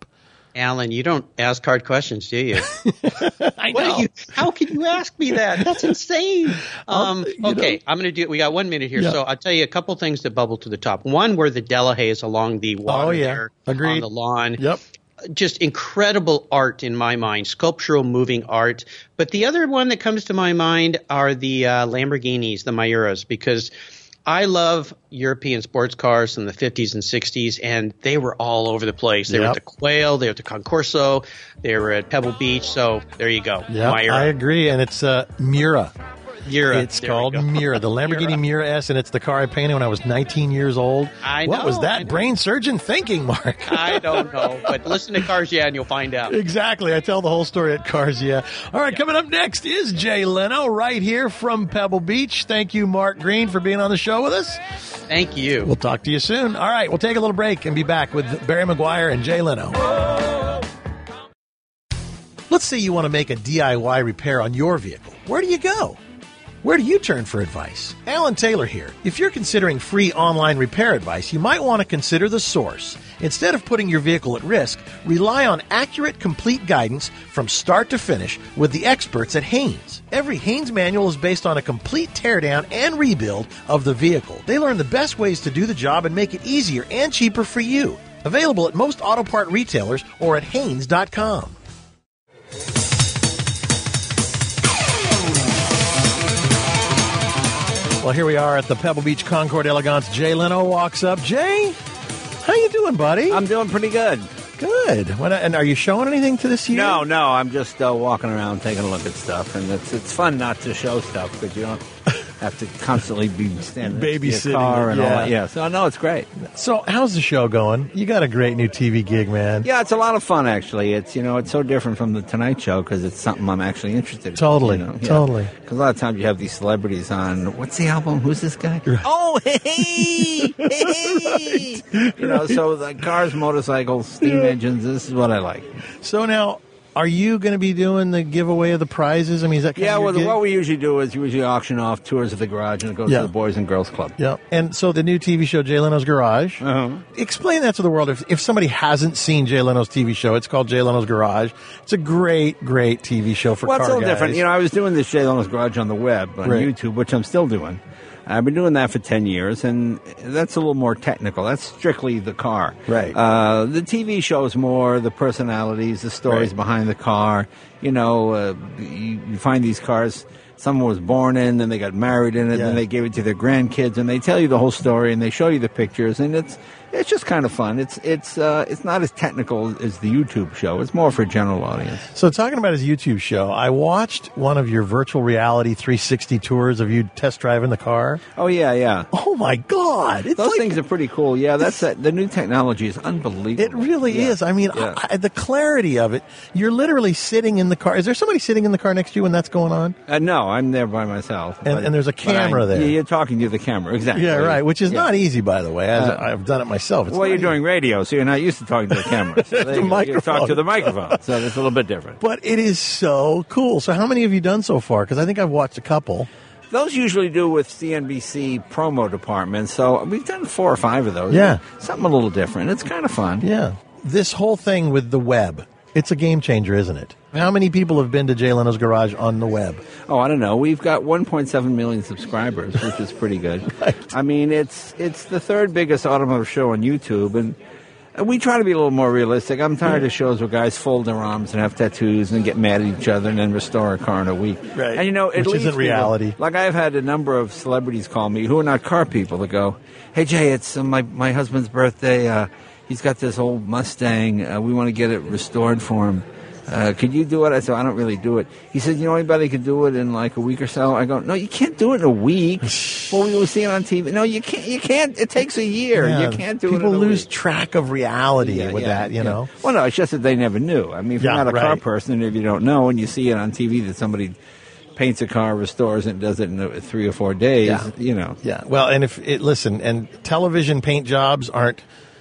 Speaker 11: Alan, you don't ask hard questions, do you?
Speaker 2: I
Speaker 11: What
Speaker 2: know.
Speaker 11: are you, how can you ask me that? That's insane. Um, okay, know. I'm going to do. We got one minute here,
Speaker 2: Yeah.
Speaker 11: so I'll tell you a couple things that bubble to the top. One, where the Delahaye along the water
Speaker 2: Oh, yeah.
Speaker 11: there
Speaker 2: Agreed.
Speaker 11: on the lawn.
Speaker 2: Yep.
Speaker 11: Just incredible art in my mind, sculptural moving art. But the other one that comes to my mind are the uh, Lamborghinis, the Miuras, because I love European sports cars from the fifties and sixties, and they were all over the place. They were
Speaker 2: Yep.
Speaker 11: at the Quail, they were at the Concorso, they were at Pebble Beach. So there you go.
Speaker 2: Yeah,
Speaker 11: Miura.
Speaker 2: I agree, and it's uh, Miura.
Speaker 11: Miura.
Speaker 2: It's
Speaker 11: There we
Speaker 2: called
Speaker 11: go.
Speaker 2: Miura, the Lamborghini Miura S, and it's the car I painted when I was nineteen years old.
Speaker 11: I
Speaker 2: What
Speaker 11: know,
Speaker 2: was
Speaker 11: I
Speaker 2: that
Speaker 11: know.
Speaker 2: brain surgeon thinking, Mark?
Speaker 11: I don't know, but listen to Cars Yeah, and you'll find out.
Speaker 2: Exactly. I tell the whole story at Cars Yeah. All right, coming up next is Jay Leno right here from Pebble Beach. Thank you, Mark Green, for being on the show with us.
Speaker 11: Thank you.
Speaker 2: We'll talk to you soon. All right, we'll take a little break and be back with Barry McGuire and Jay Leno. Let's say you want to make a D I Y repair on your vehicle. Where do you go? Where do you turn for advice? Alan Taylor here. If you're considering free online repair advice, you might want to consider The Source. Instead of putting your vehicle at risk, rely on accurate, complete guidance from start to finish with the experts at Haynes. Every Haynes manual is based on a complete teardown and rebuild of the vehicle. They learn the best ways to do the job and make it easier and cheaper for you. Available at most auto part retailers or at Haynes dot com. Well, here we are at the Pebble Beach Concord Elegance. Jay Leno walks up. Jay, how you doing, buddy?
Speaker 12: I'm doing pretty good.
Speaker 2: Good. What, and are you showing anything to this year?
Speaker 12: No, no, I'm just uh, walking around taking a look at stuff, and it's it's fun not to show stuff because you don't have to constantly be standing next to your
Speaker 2: Babysitting
Speaker 12: car
Speaker 2: it,
Speaker 12: and all
Speaker 2: yeah.
Speaker 12: that. Yeah, so no, it's great.
Speaker 2: So, how's the show going? You got a great new T V gig, man.
Speaker 12: Yeah, it's a lot of fun actually. It's you know it's so different from the Tonight Show because it's something I'm actually interested in.
Speaker 2: Totally,
Speaker 12: you know?
Speaker 2: totally.
Speaker 12: Because a lot of times you have these celebrities on. What's the album? Who's this guy? Oh, hey, hey, hey. You know, so the cars, motorcycles, steam engines. This is what I like.
Speaker 2: So now, are you going to be doing the giveaway of the prizes? I mean, is that kind
Speaker 12: Yeah,
Speaker 2: of your
Speaker 12: well,
Speaker 2: gig?
Speaker 12: what we usually do is we usually auction off tours of the garage, and it goes
Speaker 2: Yeah.
Speaker 12: to the Boys and Girls Club.
Speaker 2: Yeah. And so the new T V show, Jay Leno's Garage.
Speaker 12: Uh-huh.
Speaker 2: Explain that to the world. If, if somebody hasn't seen Jay Leno's T V show, it's called Jay Leno's Garage. It's a great, great T V show for
Speaker 12: Well,
Speaker 2: car
Speaker 12: it's a little
Speaker 2: guys.
Speaker 12: different. You know, I was doing this Jay Leno's Garage on the web, on
Speaker 2: Right.
Speaker 12: YouTube, which I'm still doing. I've been doing that for ten years, and that's a little more technical. That's strictly the car.
Speaker 2: Right.
Speaker 12: Uh, the T V show is more the personalities, the stories
Speaker 2: Right.
Speaker 12: behind the car. You know, uh, you, you find these cars, someone was born in, then they got married in it,
Speaker 2: Yeah.
Speaker 12: then they gave it to their grandkids, and they tell you the whole story, and they show you the pictures, and it's it's just kind of fun. It's it's uh, it's not as technical as the YouTube show. It's more for a general audience.
Speaker 2: So talking about his YouTube show, I watched one of your virtual reality three sixty tours of you test driving the car.
Speaker 12: Oh yeah, yeah.
Speaker 2: Oh my God! It's
Speaker 12: Those
Speaker 2: like,
Speaker 12: things are pretty cool. Yeah, that's uh, the new technology is unbelievable.
Speaker 2: it really
Speaker 12: Yeah.
Speaker 2: is. I mean,
Speaker 12: Yeah.
Speaker 2: I, the clarity of it. You're literally sitting in the car. Is there somebody sitting in the car next to you when that's going on?
Speaker 12: Uh, no, I'm there by myself.
Speaker 2: And-
Speaker 12: but-
Speaker 2: and there's a
Speaker 12: but I-
Speaker 2: camera there.
Speaker 12: Yeah, you're talking to the camera, exactly.
Speaker 2: Yeah, right. Which is
Speaker 12: Yeah.
Speaker 2: not easy, by the way. As
Speaker 12: Uh,
Speaker 2: I've done it myself. It's
Speaker 12: well,
Speaker 2: not
Speaker 12: you're
Speaker 2: easy.
Speaker 12: doing radio, so you're not used to talking to the camera. So there
Speaker 2: The
Speaker 12: you, go. You
Speaker 2: microphone.
Speaker 12: talk to the microphone, so it's a little bit different.
Speaker 2: But it is so cool. So how many have you done so far? Because I think I've watched a couple.
Speaker 12: Those usually do with C N B C promo department, so we've done four or five of those.
Speaker 2: Yeah.
Speaker 12: Something a little different. It's kind of fun.
Speaker 2: Yeah. This whole thing with the web, it's a game changer, isn't it? How many people have been to Jay Leno's Garage on the web?
Speaker 12: Oh, I don't know. We've got one point seven million subscribers, which is pretty good.
Speaker 2: Right.
Speaker 12: I mean, it's it's the third biggest automotive show on YouTube, and and we try to be a little more realistic. I'm tired of shows where guys fold their arms and have tattoos and get mad at each other and then restore a car in a week.
Speaker 2: Right.
Speaker 12: And you know, it
Speaker 2: Which
Speaker 12: leads
Speaker 2: isn't
Speaker 12: people-
Speaker 2: reality.
Speaker 12: Like I've had a number of celebrities call me who are not car people that go, "Hey Jay, it's uh, my my husband's birthday. Uh, he's got this old Mustang. Uh, we want to get it restored for him. Uh, could you do it?" I said, "I don't really do it." He said, "You know anybody could do it in like a week or so?" I go, "No, you can't do it in a week." Well, we will see it on T V. No, you can't. You can't. It takes a year.
Speaker 2: Yeah,
Speaker 12: You can't do it.
Speaker 2: People
Speaker 12: in a
Speaker 2: lose
Speaker 12: week.
Speaker 2: track of reality
Speaker 12: Yeah,
Speaker 2: with
Speaker 12: yeah,
Speaker 2: that, you
Speaker 12: yeah.
Speaker 2: know?
Speaker 12: Well, no, it's just that they never knew. I mean, if
Speaker 2: Yeah,
Speaker 12: you're not a car
Speaker 2: right.
Speaker 12: person, if you don't know, and you see it on T V that somebody paints a car, restores it, and does it in uh, three or four days,
Speaker 2: Yeah.
Speaker 12: you know.
Speaker 2: Yeah. Well, and if it, listen, and television paint jobs aren't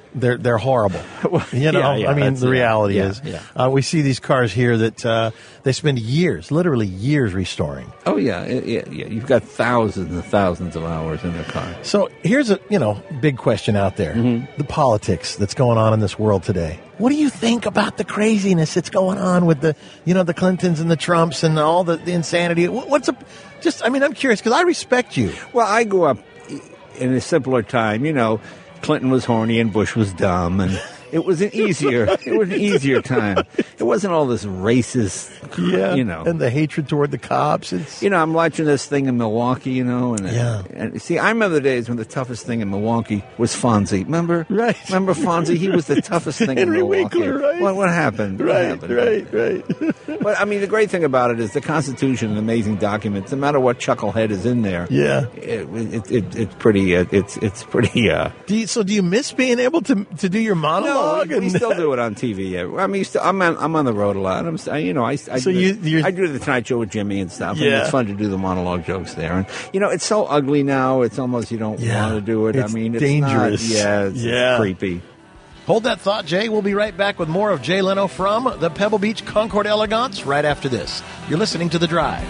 Speaker 2: they're they're horrible. You know,
Speaker 5: yeah, yeah,
Speaker 2: I mean,
Speaker 5: that's-
Speaker 2: the
Speaker 5: yeah,
Speaker 2: reality
Speaker 5: yeah,
Speaker 2: is,
Speaker 5: yeah.
Speaker 2: Uh, we see these cars here that uh, they spend years, literally years, restoring.
Speaker 5: Oh yeah, yeah, yeah. You've got thousands and thousands of hours in the car.
Speaker 2: So here's a you know big question out there:
Speaker 5: Mm-hmm.
Speaker 2: the politics that's going on in this world today. What do you think about the craziness that's going on with the you know the Clintons and the Trumps and all the, the insanity? What- What's a just? I mean, I'm curious because I respect you.
Speaker 5: Well, I grew up in a simpler time. You know, Clinton was horny and Bush was dumb, and it was an easier, it was an easier time. It wasn't all this racist,
Speaker 2: Yeah,
Speaker 5: you know.
Speaker 2: and the hatred toward the cops. It's
Speaker 5: You know, I'm watching this thing in Milwaukee, you know, and,
Speaker 2: Yeah.
Speaker 5: and see, I remember the days when the toughest thing in Milwaukee was Fonzie. Remember?
Speaker 2: Right.
Speaker 5: Remember Fonzie? He was the toughest thing
Speaker 2: Henry
Speaker 5: in Milwaukee.
Speaker 2: Winkler, right?
Speaker 5: What, what happened? What
Speaker 2: right,
Speaker 5: happened?
Speaker 2: right, right.
Speaker 5: But I mean, the great thing about it is the Constitution, an amazing document. No matter what chucklehead is in there,
Speaker 2: Yeah.
Speaker 5: it, it, it, it's pretty. Uh, it's it's pretty. Uh,
Speaker 2: Do you, so do you miss being able to to do your
Speaker 5: no,
Speaker 2: monologue?
Speaker 5: we, we still do it on T V. Yeah. I mean, still, I'm on, I'm on the road a lot. I'm st- you know I, I
Speaker 2: So
Speaker 5: do
Speaker 2: you-
Speaker 5: the,
Speaker 2: you're-
Speaker 5: I do the Tonight Show with Jimmy and stuff. And
Speaker 2: Yeah.
Speaker 5: it's fun to do the monologue jokes there. And you know, it's so ugly now. It's almost you don't
Speaker 2: Yeah.
Speaker 5: want to do it.
Speaker 2: It's
Speaker 5: I mean, it's
Speaker 2: dangerous.
Speaker 5: Not, yeah, it's,
Speaker 2: Yeah.
Speaker 5: it's creepy.
Speaker 2: Hold that thought, Jay. We'll be right back with more of Jay Leno from the Pebble Beach Concord Elegance right after this. You're listening to The Drive.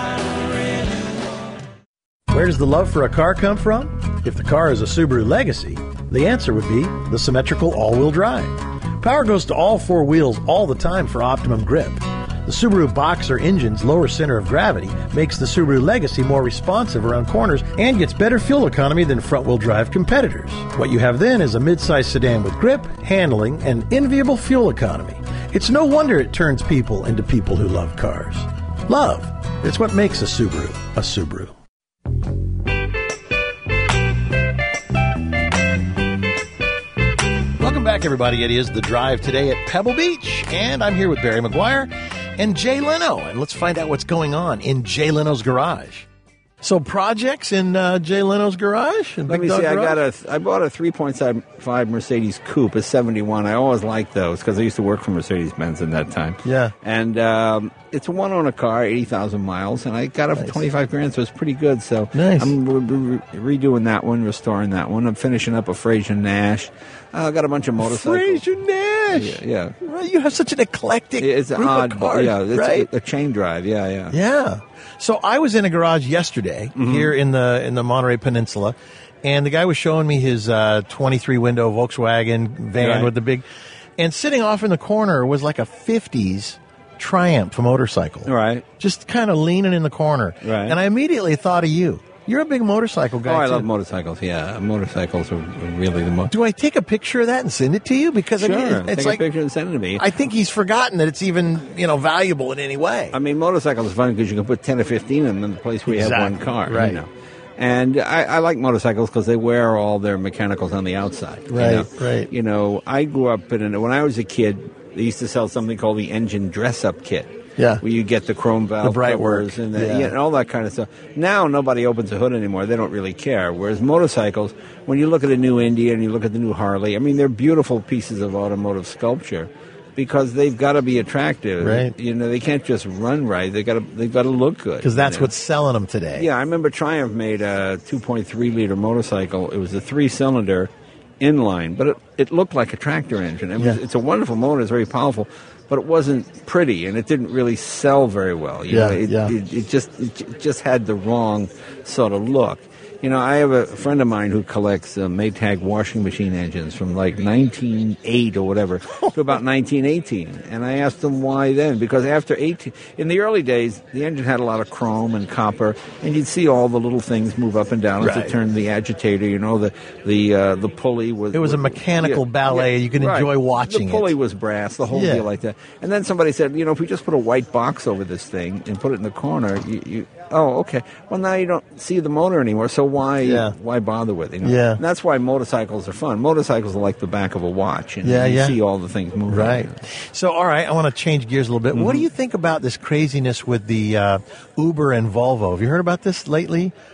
Speaker 2: Where does the love for a car come from? If the car is a Subaru Legacy, the answer would be the symmetrical all-wheel drive. Power goes to all four wheels all the time for optimum grip. The Subaru Boxer engine's lower center of gravity makes the Subaru Legacy more responsive around corners and gets better fuel economy than front-wheel drive competitors. What you have then is a midsize sedan with grip, handling, and enviable fuel economy. It's no wonder it turns people into people who love cars. Love. It's what makes a Subaru a Subaru. Welcome back, everybody. It is The Drive today at Pebble Beach, and I'm here with Barry McGuire and Jay Leno, and let's find out what's going on in Jay Leno's garage. So, projects in uh, Jay Leno's garage? In
Speaker 5: Let
Speaker 2: Big
Speaker 5: me
Speaker 2: Dog
Speaker 5: see. I
Speaker 2: Garage?
Speaker 5: got a. I bought a three point five Mercedes Coupe, a seventy-one. I always liked those because I used to work for Mercedes Benz in that time.
Speaker 2: Yeah.
Speaker 5: And um, it's a one owner car, eighty thousand miles, and I got it for
Speaker 2: Nice.
Speaker 5: twenty-five grand, so it's pretty good. So
Speaker 2: Nice.
Speaker 5: I'm re- re- redoing that one, restoring that one. I'm finishing up a Frazier Nash. Uh, I got a bunch of motorcycles.
Speaker 2: Frazier Nash.
Speaker 5: Yeah, yeah.
Speaker 2: Well, you have such an eclectic
Speaker 5: It's an
Speaker 2: group
Speaker 5: odd,
Speaker 2: of cars,
Speaker 5: yeah. It's
Speaker 2: right?
Speaker 5: a, a chain drive. Yeah, yeah.
Speaker 2: Yeah. So I was in a garage yesterday
Speaker 5: Mm-hmm.
Speaker 2: here in the in the Monterey Peninsula, and the guy was showing me his uh, twenty-three window Volkswagen van
Speaker 5: Right.
Speaker 2: with the big, and sitting off in the corner was like a fifties Triumph motorcycle.
Speaker 5: Right.
Speaker 2: Just kind of leaning in the corner.
Speaker 5: Right.
Speaker 2: And I immediately thought of you. You're a big motorcycle guy
Speaker 5: Oh, I
Speaker 2: too.
Speaker 5: love motorcycles. Yeah, motorcycles are are really the most.
Speaker 2: Do I take a picture of that and send it to you? Because
Speaker 5: Sure.
Speaker 2: I mean, it's
Speaker 5: Take
Speaker 2: like
Speaker 5: a picture and send it to me.
Speaker 2: I think he's forgotten that it's even you know valuable in any way.
Speaker 5: I mean, motorcycles are fun because you can put ten or fifteen of them in the place where you have
Speaker 2: Exactly.
Speaker 5: one car.
Speaker 2: Right.
Speaker 5: You know? And I, I like motorcycles because they wear all their mechanicals on the outside. you
Speaker 2: Right,
Speaker 5: know?
Speaker 2: right.
Speaker 5: You know, I grew up in, an, when I was a kid, they used to sell something called the engine dress-up kit.
Speaker 2: Yeah.
Speaker 5: Where you get the chrome valve
Speaker 2: bright
Speaker 5: covers
Speaker 2: work.
Speaker 5: and, the,
Speaker 2: Yeah.
Speaker 5: yeah, and all that kind of stuff. Now nobody opens a hood anymore. They don't really care. Whereas motorcycles, when you look at a new India and you look at the new Harley, I mean, they're beautiful pieces of automotive sculpture because they've got to be attractive.
Speaker 2: Right.
Speaker 5: You know, they can't just run right. They got to they've got to look good.
Speaker 2: Because that's
Speaker 5: you know?
Speaker 2: what's selling them today.
Speaker 5: Yeah, I remember Triumph made a two point three liter motorcycle. It was a three cylinder inline, but it, it looked like a tractor engine. It was,
Speaker 2: Yeah.
Speaker 5: It's a wonderful motor. It's very powerful, but it wasn't pretty, and it didn't really sell very well. You
Speaker 2: Yeah,
Speaker 5: know, it,
Speaker 2: yeah.
Speaker 5: it, it just it j- just had the wrong sort of look. You know, I have a friend of mine who collects uh, Maytag washing machine engines from like nineteen oh eight or whatever to about nineteen eighteen. And I asked him why then, because after eighteen, in the early days, the engine had a lot of chrome and copper, and you'd see all the little things move up and down as
Speaker 2: Right.
Speaker 5: it turned the agitator. You know, the the uh, the pulley was
Speaker 2: It was a mechanical ballet. You could enjoy watching
Speaker 5: The pulley
Speaker 2: it.
Speaker 5: was brass, the whole
Speaker 2: Yeah.
Speaker 5: deal like that. And then somebody said, you know, if we just put a white box over this thing and put it in the corner, you, you oh, okay. Well, now you don't see the motor anymore, so why
Speaker 2: Yeah.
Speaker 5: why bother with it? You know?
Speaker 2: Yeah.
Speaker 5: And that's why motorcycles are fun. Motorcycles are like the back of a watch. You know?
Speaker 2: Yeah,
Speaker 5: you
Speaker 2: yeah.
Speaker 5: see all the things moving.
Speaker 2: Right. So, all right, I want to change gears a little bit.
Speaker 5: Mm-hmm.
Speaker 2: What do you think about this craziness with the uh, Uber and Volvo? Have you heard about this lately?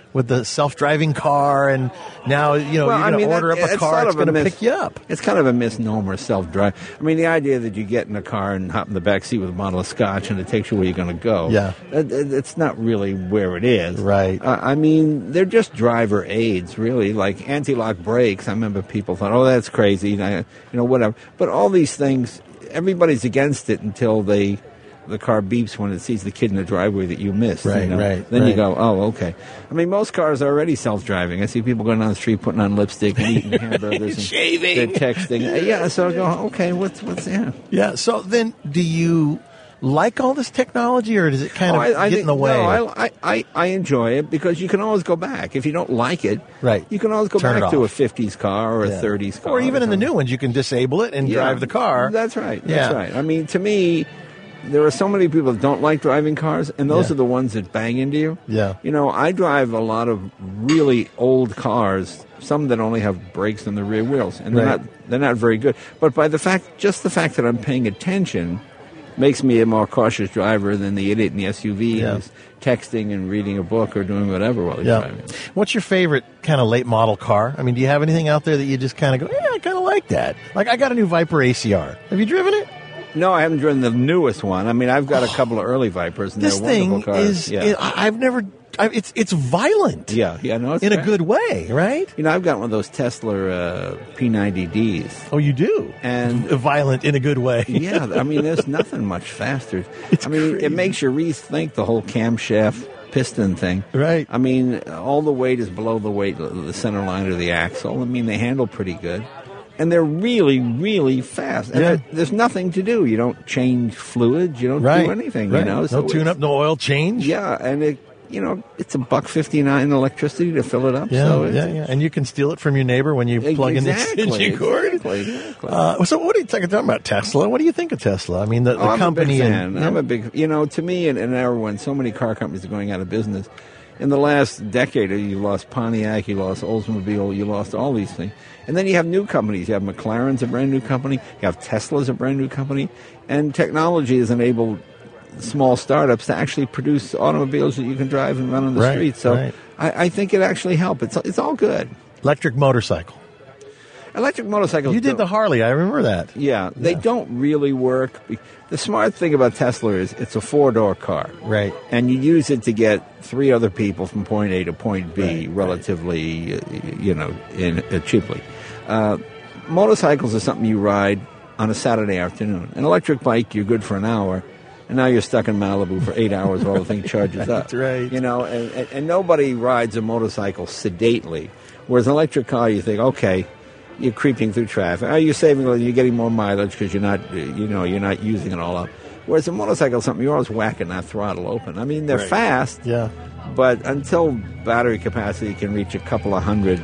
Speaker 2: with the self-driving car, and now you know
Speaker 12: Well,
Speaker 2: you're
Speaker 12: I
Speaker 2: going to
Speaker 12: mean,
Speaker 2: order
Speaker 12: that-
Speaker 2: up a
Speaker 12: it's
Speaker 2: car,
Speaker 12: sort
Speaker 2: it's
Speaker 12: of a
Speaker 2: going to
Speaker 12: mis-
Speaker 2: pick you up.
Speaker 12: It's kind of a misnomer, self-drive. I mean, the idea that you get in a car and hop in the back seat with a bottle of scotch and it takes you where you're going to go.
Speaker 2: Yeah.
Speaker 12: it- it- it's not really where it is.
Speaker 2: Right.
Speaker 12: Uh, I mean, they're just driver aids, really. Like anti-lock brakes. I remember people thought, "Oh, that's crazy," I- you know, whatever. But all these things, everybody's against it until they. The car beeps when it sees the kid in the driveway that you missed.
Speaker 2: Right,
Speaker 12: you know?
Speaker 2: right,
Speaker 12: Then
Speaker 2: right.
Speaker 12: you go, oh, okay. I mean, most cars are already self-driving. I see people going down the street putting on lipstick and eating hamburgers and
Speaker 2: Shaving.
Speaker 12: they're texting. Uh, Yeah, so I go, okay, what's what's yeah?
Speaker 2: Yeah. So then, do you like all this technology, or does it kind
Speaker 12: Oh,
Speaker 2: of
Speaker 12: I, I
Speaker 2: get
Speaker 12: think,
Speaker 2: in the way?
Speaker 12: No, I, I, I enjoy it because you can always go back. If you don't like it,
Speaker 2: Right.
Speaker 12: you can always go
Speaker 2: Turn it
Speaker 12: back to a
Speaker 2: off.
Speaker 12: fifties car or a
Speaker 2: Yeah.
Speaker 12: thirties car.
Speaker 2: or even in the
Speaker 12: something.
Speaker 2: new ones, you can disable it and
Speaker 12: Yeah,
Speaker 2: drive the car.
Speaker 12: That's right.
Speaker 2: Yeah.
Speaker 12: That's right. I mean, to me, there are so many people that don't like driving cars, and those
Speaker 2: Yeah.
Speaker 12: are the ones that bang into you.
Speaker 2: Yeah.
Speaker 12: You know, I drive a lot of really old cars, some that only have brakes in the rear wheels, and they're
Speaker 2: Right.
Speaker 12: not they're not very good. But by the fact, just the fact that I'm paying attention, makes me a more cautious driver than the idiot in the S U V
Speaker 2: Yeah.
Speaker 12: who's texting and reading a book or doing whatever while he's
Speaker 2: Yeah.
Speaker 12: driving.
Speaker 2: What's your favorite kind of late model car? I mean, do you have anything out there that you just kind of go, yeah, I kind of like that? Like, I got a new Viper A C R. Have you driven it?
Speaker 12: No, I haven't driven the newest one. I mean, I've got a couple of early Vipers, and
Speaker 2: This
Speaker 12: they're
Speaker 2: thing
Speaker 12: wonderful cars.
Speaker 2: is,
Speaker 12: yeah.
Speaker 2: it, I- I've never, I, it's it's violent.
Speaker 12: yeah, yeah, no, it's
Speaker 2: in a
Speaker 12: great.
Speaker 2: good way, right?
Speaker 12: You know, I've got one of those Tesla uh, P ninety Ds.
Speaker 2: Oh, you do?
Speaker 12: And
Speaker 2: violent in a good way.
Speaker 12: yeah, I mean, there's nothing much faster.
Speaker 2: It's
Speaker 12: I mean,
Speaker 2: crazy.
Speaker 12: it makes you rethink the whole camshaft piston thing.
Speaker 2: Right.
Speaker 12: I mean, all the weight is below the weight, the center line of the axle. I mean, they handle pretty good. And they're really, really fast. And
Speaker 2: Yeah.
Speaker 12: there- there's nothing to do. You don't change fluids. You don't
Speaker 2: Right.
Speaker 12: do anything,
Speaker 2: Right.
Speaker 12: you know.
Speaker 2: No
Speaker 12: So
Speaker 2: tune
Speaker 12: it's-
Speaker 2: up, no oil change.
Speaker 12: Yeah, and it, you know, it's a buck fifty-nine electricity to fill it up.
Speaker 2: Yeah,
Speaker 12: so it's,
Speaker 2: yeah, yeah. And you can steal it from your neighbor when you plug in the
Speaker 12: Exactly,
Speaker 2: extension cord.
Speaker 12: exactly, exactly.
Speaker 2: Uh, so, what do you think talking about Tesla? What do you think of Tesla? I mean, the, the
Speaker 12: Oh, I'm
Speaker 2: company
Speaker 12: a big
Speaker 2: and
Speaker 12: fan. I'm a big, you know, to me, in an era when so many car companies are going out of business, in the last decade, you lost Pontiac, you lost Oldsmobile, you lost all these things. And then you have new companies. You have McLaren's a brand new company. You have Tesla's a brand new company. And technology has enabled small startups to actually produce automobiles that you can drive and run on the
Speaker 2: Right,
Speaker 12: street. So
Speaker 2: right.
Speaker 12: I, I think it actually helped. It's, it's all good.
Speaker 2: electric motorcycle.
Speaker 12: Electric motorcycles.
Speaker 2: You did
Speaker 12: don't-
Speaker 2: the Harley. I remember that.
Speaker 12: Yeah, they don't really work. The smart thing about Tesla is it's a four-door car.
Speaker 2: Right.
Speaker 12: And you use it to get three other people from point A to point B
Speaker 2: Right,
Speaker 12: relatively, uh, you know, in, uh, cheaply. Uh, motorcycles are something you ride on a Saturday afternoon. An electric bike, you're good for an hour, and now you're stuck in Malibu for eight hours while the thing charges up.
Speaker 2: That's right.
Speaker 12: You know, and, and, and nobody rides a motorcycle sedately. Whereas an electric car, you think, okay, you're creeping through traffic. Are you saving? You're getting more mileage because you're not, you know, you're not using it all up. Whereas a motorcycle, is something you're always whacking that throttle open. I mean, they're
Speaker 2: Right.
Speaker 12: fast,
Speaker 2: Yeah.
Speaker 12: but until battery capacity can reach a couple of hundred,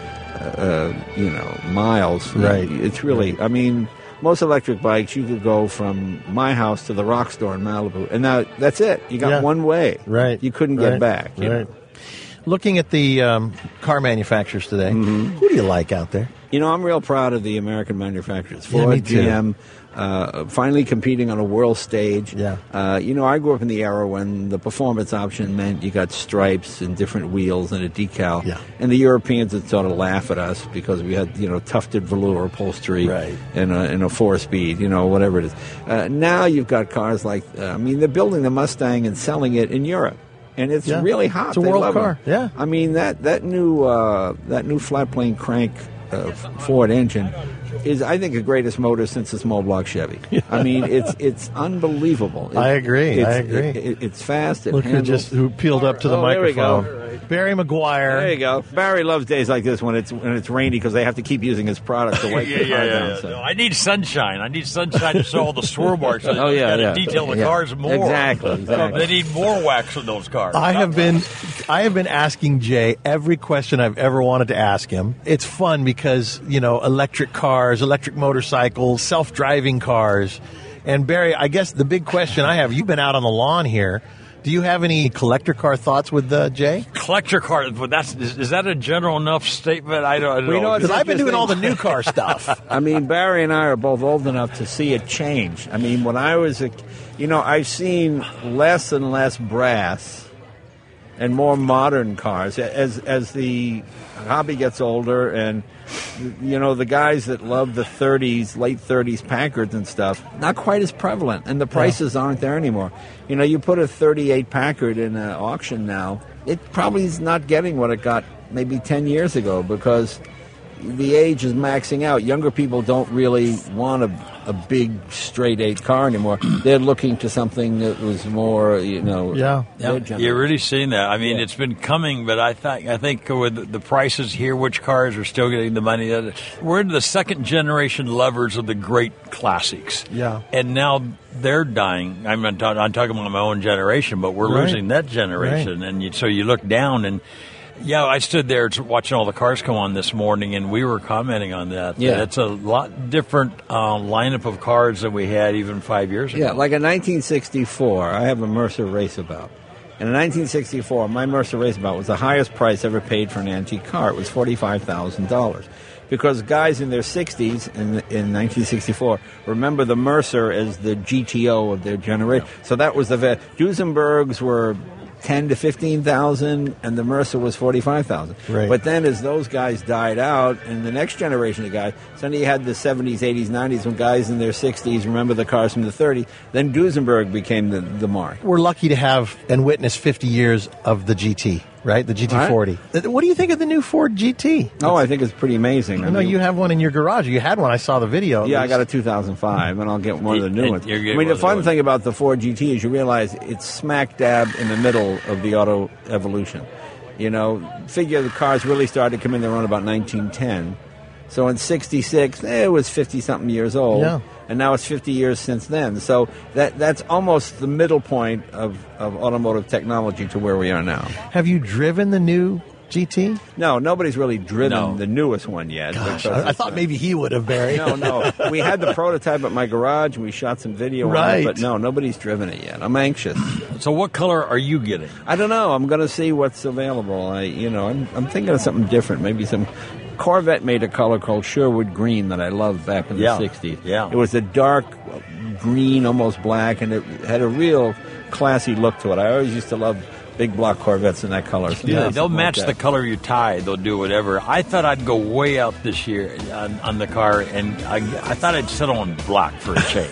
Speaker 12: uh, you know, miles,
Speaker 2: Right.
Speaker 12: It's really. I mean, most electric bikes, you could go from my house to the rock store in Malibu, and now that's it. You got
Speaker 2: Yeah.
Speaker 12: one way.
Speaker 2: Right.
Speaker 12: You couldn't
Speaker 2: Right.
Speaker 12: get back. you know.
Speaker 2: Right. Looking at the um, car manufacturers today, who do you like out there?
Speaker 12: You know, I'm real proud of the American manufacturers.
Speaker 2: Yeah,
Speaker 12: Ford,
Speaker 2: me too.
Speaker 12: G M, uh, finally competing on a world stage.
Speaker 2: Yeah.
Speaker 12: Uh, you know, I grew up in the era when the performance option meant you got stripes and different wheels and a decal.
Speaker 2: Yeah.
Speaker 12: And the Europeans would sort of laugh at us because we had, you know, tufted velour upholstery
Speaker 2: Right.
Speaker 12: and a, and a four-speed, you know, whatever it is. Uh, now you've got cars like, uh, I mean, they're building the Mustang and selling it in Europe. And it's
Speaker 2: Yeah.
Speaker 12: really hot.
Speaker 2: It's a
Speaker 12: They
Speaker 2: world
Speaker 12: love 'em.
Speaker 2: car. Yeah.
Speaker 12: I mean that that new uh, that new flat plane crank uh, Ford engine is, I think, the greatest motor since the small block Chevy. I mean, it's it's unbelievable. It-
Speaker 2: I agree.
Speaker 12: It's,
Speaker 2: I agree.
Speaker 12: It, it, it's fast. It
Speaker 2: Look who
Speaker 12: handles.
Speaker 2: just who peeled up to the
Speaker 12: Oh, there we
Speaker 2: microphone.
Speaker 12: go.
Speaker 2: Barry Maguire.
Speaker 12: There you go. Barry loves days like this when it's when it's rainy because they have to keep using his product to wipe
Speaker 13: yeah,
Speaker 12: the
Speaker 13: yeah,
Speaker 12: car
Speaker 13: yeah,
Speaker 12: down.
Speaker 13: yeah.
Speaker 12: so.
Speaker 13: No, I need sunshine. I need sunshine to show all the swirl marks.
Speaker 12: Oh, yeah,
Speaker 13: Gotta
Speaker 12: yeah.
Speaker 13: detail the
Speaker 12: Yeah.
Speaker 13: cars more.
Speaker 12: Exactly, exactly.
Speaker 13: They need more wax in those cars.
Speaker 2: I have been I have been asking Jay every question I've ever wanted to ask him. It's fun because, you know, electric cars, electric motorcycles, self-driving cars. And Barry, I guess the big question I have, you've been out on the lawn here. Do you have any collector car thoughts with uh, Jay?
Speaker 13: collector cars, but that's is, is that a general enough statement? I don't, I don't
Speaker 12: Well, you know
Speaker 13: know.
Speaker 12: what?
Speaker 2: Because I've been doing all the new car stuff.
Speaker 12: I mean, Barry and I are both old enough to see it change. I mean, when I was a, you know, I've seen less and less brass and more modern cars. As as the hobby gets older, and you know the guys that love the thirties, late thirties Packards and stuff, not quite as prevalent, and the prices aren't there anymore. You know, you put a thirty-eight Packard in an auction now, it probably is not getting what it got maybe ten years ago because the age is maxing out. Younger people don't really want a, a big straight eight car anymore. They're looking to something that was more, you know.
Speaker 2: Yeah,
Speaker 13: yeah. You're really seeing that. I mean,
Speaker 12: Yeah.
Speaker 13: it's been coming, but I think I think with the prices here, which cars are still getting the money. We're the second generation lovers of the great classics.
Speaker 2: Yeah.
Speaker 13: And now they're dying. I'm not talking, I'm talking about my own generation, but we're
Speaker 2: Right.
Speaker 13: losing that generation. And you, so you look down and. Yeah, I stood there t- watching all the cars come on this morning, and we were commenting on that.
Speaker 12: Yeah.
Speaker 13: It's a lot different uh, lineup of cars than we had even five years ago.
Speaker 12: Yeah, like in nineteen sixty-four, I have a Mercer Raceabout. And in nineteen sixty-four, my Mercer Raceabout was the highest price ever paid for an antique car. It was forty-five thousand dollars. Because guys in their sixties in, in nineteen sixty-four remember the Mercer as the G T O of their generation. So that was the... va- Duesenbergs were ten to fifteen thousand, and the Mercer was forty-five thousand.
Speaker 2: Right.
Speaker 12: But then, as those guys died out, and the next generation of guys, suddenly you had the seventies, eighties, nineties, when guys in their sixties remember the cars from the thirties. Then Duesenberg became the, the mark.
Speaker 2: We're lucky to have and witness fifty years of the G T, right? The G T forty.
Speaker 12: Right.
Speaker 2: What do you think of the new Ford G T?
Speaker 12: Oh, I think it's pretty amazing.
Speaker 2: I know
Speaker 12: mean,
Speaker 2: you have one in your garage. You had one. I saw the video.
Speaker 12: Yeah,
Speaker 2: It
Speaker 12: I
Speaker 2: was-
Speaker 12: got a two thousand five, and I'll get one of the new
Speaker 13: And
Speaker 12: ones.
Speaker 13: you're
Speaker 12: I
Speaker 13: getting
Speaker 12: mean,
Speaker 13: one
Speaker 12: the
Speaker 13: of the
Speaker 12: fun
Speaker 13: ones.
Speaker 12: thing about the Ford G T is you realize it's smack dab in the middle of the auto evolution. You know, figure the cars really started to come in there around about nineteen ten. So in sixty-six, eh, it was fifty-something years old.
Speaker 2: Yeah.
Speaker 12: And now it's fifty years since then. So that that's almost the middle point of, of automotive technology to where we are now.
Speaker 2: Have you driven the new G T?
Speaker 12: No, nobody's really driven
Speaker 13: No.
Speaker 12: the newest one yet.
Speaker 2: Gosh,
Speaker 12: because
Speaker 2: I, I
Speaker 12: it's,
Speaker 2: thought
Speaker 12: uh,
Speaker 2: maybe he would have, Barry.
Speaker 12: No, no. We had the prototype at my garage, and we shot some video on
Speaker 2: Right.
Speaker 12: it, but no, nobody's driven it yet. I'm anxious.
Speaker 13: So what color are you getting?
Speaker 12: I don't know. I'm going to see what's available. I, you know, I'm, I'm thinking of something different. Maybe some Corvette made a color called Sherwood Green that I loved back in
Speaker 13: Yeah.
Speaker 12: the sixties.
Speaker 13: Yeah.
Speaker 12: It was a dark green, almost black, and it had a real classy look to it. I always used to love big block Corvettes in that color. So
Speaker 13: Yeah,
Speaker 12: maybe
Speaker 13: they'll
Speaker 12: something like
Speaker 13: match
Speaker 12: that.
Speaker 13: the color of your tie. They'll do whatever. I thought I'd go way out this year on, on the car, and I, I thought I'd settle on black for a change.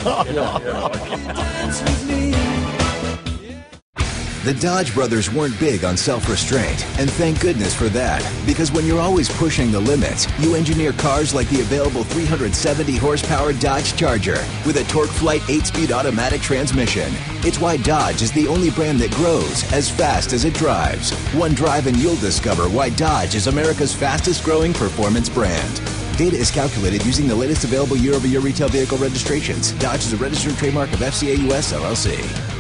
Speaker 7: The Dodge brothers weren't big on self-restraint, and thank goodness for that. Because when you're always pushing the limits, you engineer cars like the available three hundred seventy horsepower Dodge Charger with a TorqueFlite eight-speed automatic transmission. It's why Dodge is the only brand that grows as fast as it drives. One drive and you'll discover why Dodge is America's fastest growing performance brand. Data is calculated using the latest available year-over-year retail vehicle registrations. Dodge is a registered trademark of F C A U S L L C.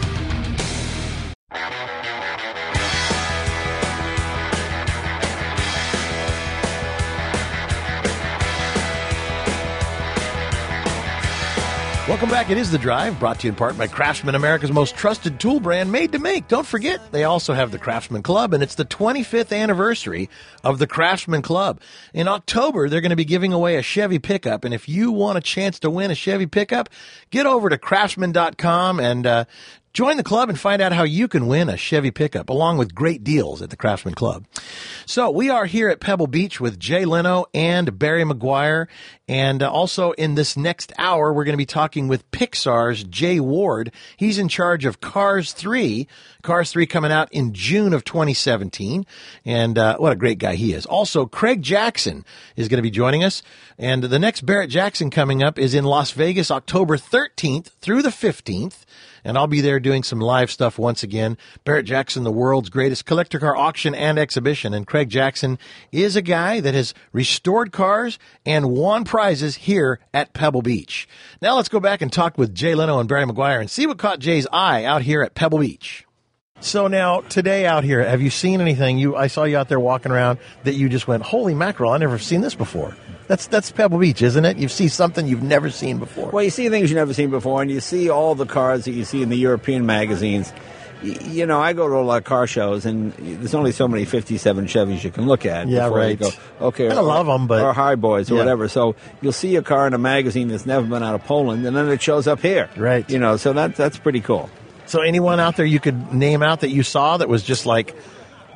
Speaker 2: Welcome back. It is The Drive, brought to you in part by Craftsman, America's most trusted tool brand, made to make. Don't forget, they also have the Craftsman Club, and it's the twenty-fifth anniversary of the Craftsman Club. In October, they're going to be giving away a Chevy pickup, and if you want a chance to win a Chevy pickup, get over to craftsman dot com and uh, join the club and find out how you can win a Chevy pickup, along with great deals at the Craftsman Club. So we are here at Pebble Beach with Jay Leno and Barry McGuire. And uh, also in this next hour, we're going to be talking with Pixar's Jay Ward. He's in charge of Cars three. Cars three coming out in June of twenty seventeen. And uh, what a great guy he is. Also, Craig Jackson is going to be joining us. And the next Barrett Jackson coming up is in Las Vegas, October thirteenth through the fifteenth. And I'll be there doing some live stuff once again. Barrett Jackson, the world's greatest collector car auction and exhibition. And Craig Jackson is a guy that has restored cars and won prizes here at Pebble Beach. Now let's go back and talk with Jay Leno and Barry McGuire and see what caught Jay's eye out here at Pebble Beach. So now, today out here, have you seen anything? You, I saw you out there walking around that you just went, holy mackerel, I've never seen this before. That's that's Pebble Beach, isn't it? You see something you've never seen before.
Speaker 12: Well, you see things you've never seen before, and you see all the cars that you see in the European magazines. Y- You know, I go to a lot of car shows, and there's only so many fifty-seven Chevys you can look at.
Speaker 2: Yeah,
Speaker 12: before
Speaker 2: right.
Speaker 12: You go, okay,
Speaker 2: I love them, but
Speaker 12: or high boys or
Speaker 2: yeah.
Speaker 12: whatever. So you'll see a car in a magazine that's never been out of Poland, and then it shows up here.
Speaker 2: Right.
Speaker 12: You know, so that that's pretty cool.
Speaker 2: So anyone out there you could name out that you saw that was just like,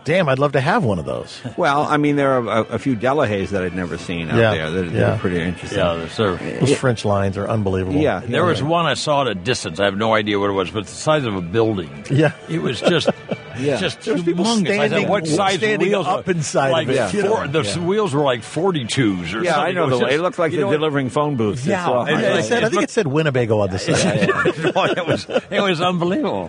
Speaker 2: Damn, I'd love to have one of those.
Speaker 12: Well, I mean, there are a, a few Delahaye's that I'd never seen out
Speaker 2: Yeah,
Speaker 12: there that, that
Speaker 2: yeah.
Speaker 12: are pretty interesting.
Speaker 13: Yeah, they're sort of-
Speaker 2: Those French lines are unbelievable.
Speaker 12: Yeah,
Speaker 13: There was one I saw at a distance. I have no idea what it was, but it's the size of a building.
Speaker 2: Yeah.
Speaker 13: It was just,
Speaker 12: Yeah.
Speaker 13: just
Speaker 2: There was people
Speaker 13: humongous. I
Speaker 2: standing-
Speaker 13: said, what size
Speaker 2: standing
Speaker 13: wheels?
Speaker 2: up inside
Speaker 13: like
Speaker 2: of it, you
Speaker 13: four,
Speaker 2: know.
Speaker 13: The
Speaker 2: Yeah.
Speaker 13: wheels were like forty-twos or
Speaker 12: Yeah,
Speaker 13: something.
Speaker 12: I know
Speaker 13: It was
Speaker 12: the way.
Speaker 13: just-
Speaker 12: It looked like
Speaker 13: you
Speaker 12: they're
Speaker 13: know,
Speaker 12: delivering phone booths.
Speaker 13: Yeah,
Speaker 12: It's all-
Speaker 13: it-
Speaker 2: Yeah, it said, I think it said Winnebago on the side.
Speaker 13: it was it was unbelievable.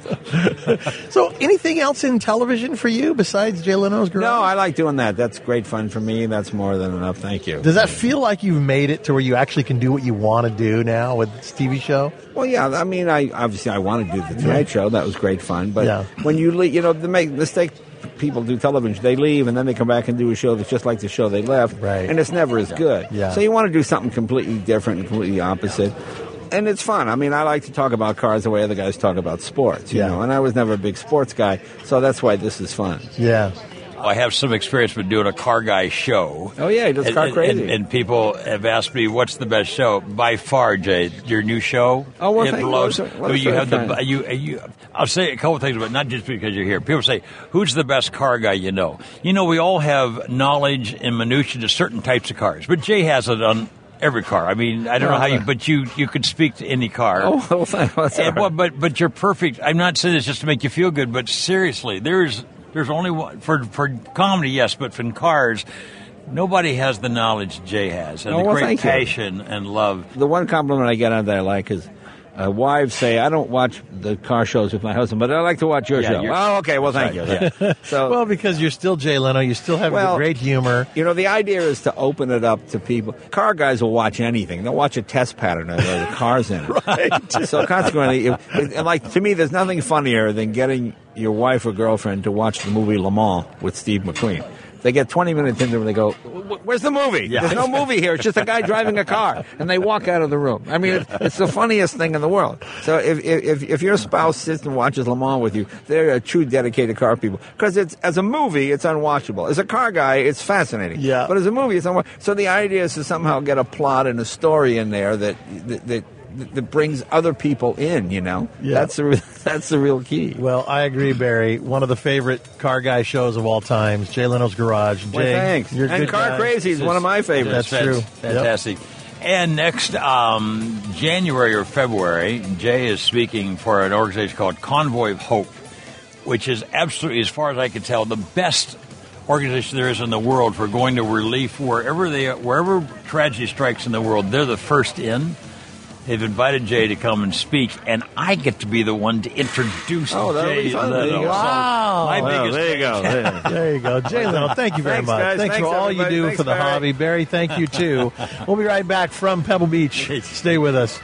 Speaker 2: So, anything else in television for you besides Jay Leno's Garage?
Speaker 12: No, I like doing that. That's great fun for me. That's more than enough. Thank you.
Speaker 2: Does that feel like you've made it to where you actually can do what you want to do now with this T V show?
Speaker 12: Well, yeah. I mean, I obviously I want to do the Tonight Show. That was great fun. But
Speaker 2: Yeah.
Speaker 12: when you leave, you know, the make mistake people do television. They leave and then they come back and do a show that's just like the show they left,
Speaker 2: Right.
Speaker 12: and it's never as good.
Speaker 2: Yeah.
Speaker 12: So you want to do something completely different and completely opposite. And it's fun. I mean, I like to talk about cars the way other guys talk about sports, you
Speaker 2: Yeah.
Speaker 12: know. And I was never a big sports guy, so that's why this is fun.
Speaker 2: Yeah.
Speaker 13: I have some experience with doing a car guy show.
Speaker 12: Oh yeah, he does
Speaker 13: And-
Speaker 12: Car
Speaker 13: and,
Speaker 12: Crazy.
Speaker 13: And, and people have asked me, "What's the best show?" By far, Jay, your new show.
Speaker 12: Oh, well,
Speaker 13: it
Speaker 12: thank you.
Speaker 13: blows.
Speaker 12: What a- what a
Speaker 13: you have
Speaker 12: fair
Speaker 13: the
Speaker 12: time.
Speaker 13: you you. I'll say a couple things, but not just because you're here. People say, "Who's the best car guy you know?" You know, we all have knowledge and minutia to certain types of cars, but Jay has it on every car. I mean, I don't know how you, but you you could speak to any car.
Speaker 12: Oh, well, thank- that's all
Speaker 13: And,
Speaker 12: right.
Speaker 13: well, but but you're perfect. I'm not saying this just to make you feel good, but seriously, there's there's only one for for comedy, yes, but for cars, nobody has the knowledge Jay has and
Speaker 12: Oh,
Speaker 13: the
Speaker 12: well,
Speaker 13: great
Speaker 12: thank you.
Speaker 13: passion and love.
Speaker 12: The one compliment I get out that I like is uh, wives say, I don't watch the car shows with my husband, but I like to watch your
Speaker 13: Yeah,
Speaker 12: show.
Speaker 13: you're-
Speaker 12: Oh, okay. Well, thank
Speaker 13: Right,
Speaker 12: you.
Speaker 13: yeah.
Speaker 12: So,
Speaker 2: Well, because you're still Jay Leno, you still have
Speaker 12: Well,
Speaker 2: the great humor.
Speaker 12: you know, the idea is to open it up to people. Car guys will watch anything. They'll watch a test pattern of the cars in it. Right. So consequently, if, and like to me, there's nothing funnier than getting your wife or girlfriend to watch the movie Le Mans with Steve McQueen. They get twenty minutes into it and they go, "Where's the movie?
Speaker 13: Yeah.
Speaker 12: There's no movie here. It's just a guy driving a car." And they walk out of the room. I mean, it's, it's the funniest thing in the world. So if, if if your spouse sits and watches Le Mans with you, they're a true dedicated car people. Because it's as a movie, it's unwatchable. As a car guy, it's fascinating.
Speaker 2: Yeah.
Speaker 12: But as a movie, it's unwatchable. So the idea is to somehow get a plot and a story in there that that. that that brings other people in, you know.
Speaker 2: Yeah.
Speaker 12: That's the re- that's the real key.
Speaker 2: Well, I agree, Barry. One of the favorite car guy shows of all time, Jay Leno's Garage. Jay,
Speaker 12: Well, thanks.
Speaker 2: You're a
Speaker 12: And
Speaker 2: good
Speaker 12: Car
Speaker 2: guy.
Speaker 12: Crazy is one of my favorites.
Speaker 2: That's true.
Speaker 13: Fantastic. And next um, January or February, Jay is speaking for an organization called Convoy of Hope, which is absolutely, as far as I can tell, the best organization there is in the world for going to relief wherever they wherever tragedy strikes in the world. They're the first in. They've invited Jay to come and speak, and I get to be the one to introduce
Speaker 12: Oh, that'll
Speaker 13: Jay
Speaker 12: be fun. There you
Speaker 13: Leno.
Speaker 12: go.
Speaker 13: So
Speaker 2: Wow.
Speaker 13: my
Speaker 12: Well,
Speaker 13: biggest
Speaker 12: there you go. There.
Speaker 2: There you go. Jay Leno, thank you very
Speaker 12: Thanks,
Speaker 2: much.
Speaker 12: guys.
Speaker 2: Thanks,
Speaker 12: Thanks,
Speaker 2: for all
Speaker 12: everybody.
Speaker 2: you do
Speaker 12: Thanks,
Speaker 2: for the
Speaker 12: Barry.
Speaker 2: hobby. Barry, thank you too. We'll be right back from Pebble Beach. Stay with us.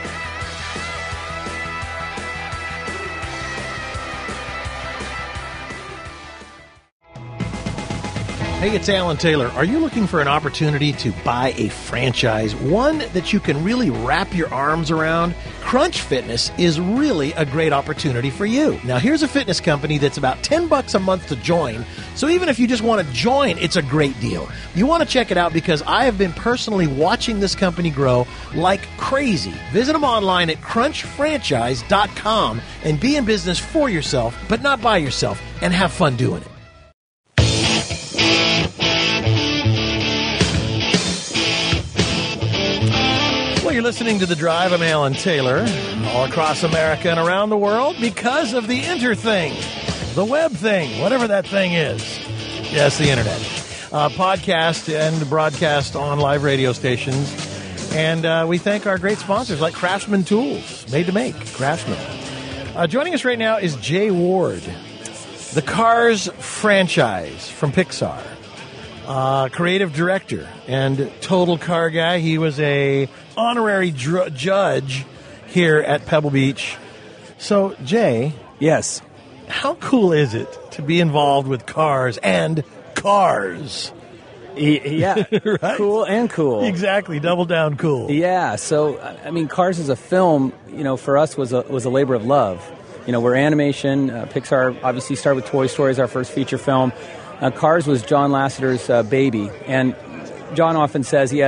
Speaker 2: Hey, it's Alan Taylor. Are you looking for an opportunity to buy a franchise, one that you can really wrap your arms around? Crunch Fitness is really a great opportunity for you. Now, here's a fitness company that's about ten bucks a month to join. So even if you just want to join, it's a great deal. You want to check it out because I have been personally watching this company grow like crazy. Visit them online at crunch franchise dot com and be in business for yourself, but not by yourself, and have fun doing it. Well, you're listening to The Drive. I'm Alan Taylor, all across America and around the world because of the inter thing, the web thing, whatever that thing is. Yes, the internet. Uh, podcast and broadcast on live radio stations. And uh, we thank our great sponsors like Craftsman Tools, made to make, Craftsman. Uh, joining us right now is Jay Ward, the Cars franchise from Pixar. Uh, creative director and total car guy. He was a honorary dr- judge here at Pebble Beach. So, Jay.
Speaker 14: Yes.
Speaker 2: How cool is it to be involved with cars and cars?
Speaker 14: Yeah.
Speaker 2: Right?
Speaker 14: Cool and cool.
Speaker 2: Exactly. Double down cool.
Speaker 14: Yeah. So, I mean, Cars as a film, you know, for us was a, was a labor of love. You know, we're animation. Uh, Pixar obviously started with Toy Story as our first feature film. Uh, Cars was John Lasseter's uh, baby, and John often says he has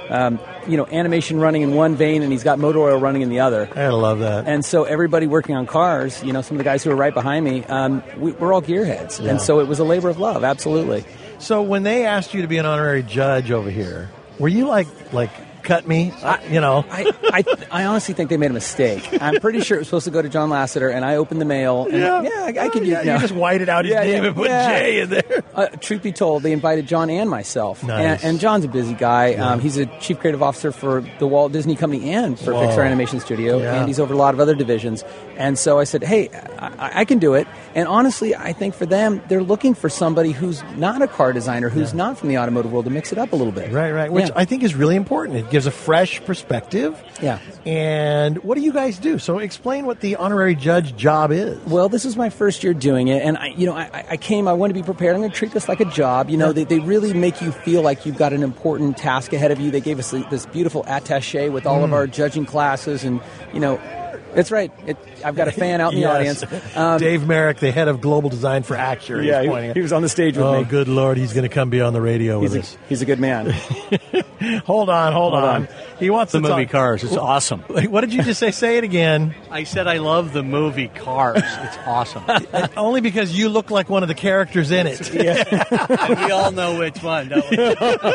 Speaker 14: um, you know, animation running in one vein and he's got motor oil running in the other.
Speaker 2: I love that.
Speaker 14: And so everybody working on cars, you know, some of the guys who are right behind me, um, we, we're all gearheads.
Speaker 2: Yeah.
Speaker 14: And so it was a labor of love, absolutely.
Speaker 2: So when they asked you to be an honorary judge over here, were you like, like, cut me, I, you know?
Speaker 14: I, I I honestly think they made a mistake. I'm pretty sure it was supposed to go to John Lasseter, and I opened the mail. And
Speaker 2: Yeah.
Speaker 14: yeah, I, I could
Speaker 2: Oh,
Speaker 14: use
Speaker 2: yeah,
Speaker 14: you know.
Speaker 2: you just whited out his
Speaker 14: Yeah,
Speaker 2: name
Speaker 14: yeah,
Speaker 2: and put
Speaker 14: yeah.
Speaker 2: Jay in there.
Speaker 14: Uh, truth be told, they invited John and myself.
Speaker 2: Nice.
Speaker 14: And, and John's a busy guy.
Speaker 2: Yeah.
Speaker 14: Um, he's a chief creative officer for the Walt Disney Company and for
Speaker 2: Whoa.
Speaker 14: Pixar Animation Studio,
Speaker 2: Yeah.
Speaker 14: and he's over a lot of other divisions. And so I said, hey, I, I can do it. And honestly, I think for them, they're looking for somebody who's not a car designer, who's
Speaker 2: Yeah.
Speaker 14: not from the automotive world, to mix it up a little bit.
Speaker 2: Right, right. Which
Speaker 14: Yeah.
Speaker 2: I think is really important. It gives a fresh perspective.
Speaker 14: Yeah.
Speaker 2: And what do you guys do? So explain what the honorary judge job is.
Speaker 14: Well, this is my first year doing it, and I, you know, I, I came. I wanted to be prepared. I'm going to treat this like a job. You know, they, they really make you feel like you've got an important task ahead of you. They gave us this beautiful attaché with all
Speaker 2: Mm.
Speaker 14: of our judging classes, and you know, it's right. It, I've got a fan out in the
Speaker 2: Yes.
Speaker 14: audience. Um,
Speaker 2: Dave Merrick, the head of global design for Acture.
Speaker 14: Yeah,
Speaker 2: is
Speaker 14: he-
Speaker 2: pointing
Speaker 14: he was on the stage with
Speaker 2: oh,
Speaker 14: me.
Speaker 2: good Lord, he's going to come be on the radio
Speaker 14: he's
Speaker 2: with
Speaker 14: a,
Speaker 2: us.
Speaker 14: he's a good man.
Speaker 2: Hold on, hold,
Speaker 15: Hold
Speaker 2: on.
Speaker 15: on.
Speaker 2: He wants
Speaker 15: The
Speaker 2: to
Speaker 15: movie
Speaker 2: talk-
Speaker 15: Cars. It's awesome.
Speaker 2: What did you just say? Say it again.
Speaker 15: I said I love the movie Cars. It's awesome.
Speaker 2: Only because you look like one of the characters in it.
Speaker 15: And we all know which one, don't we?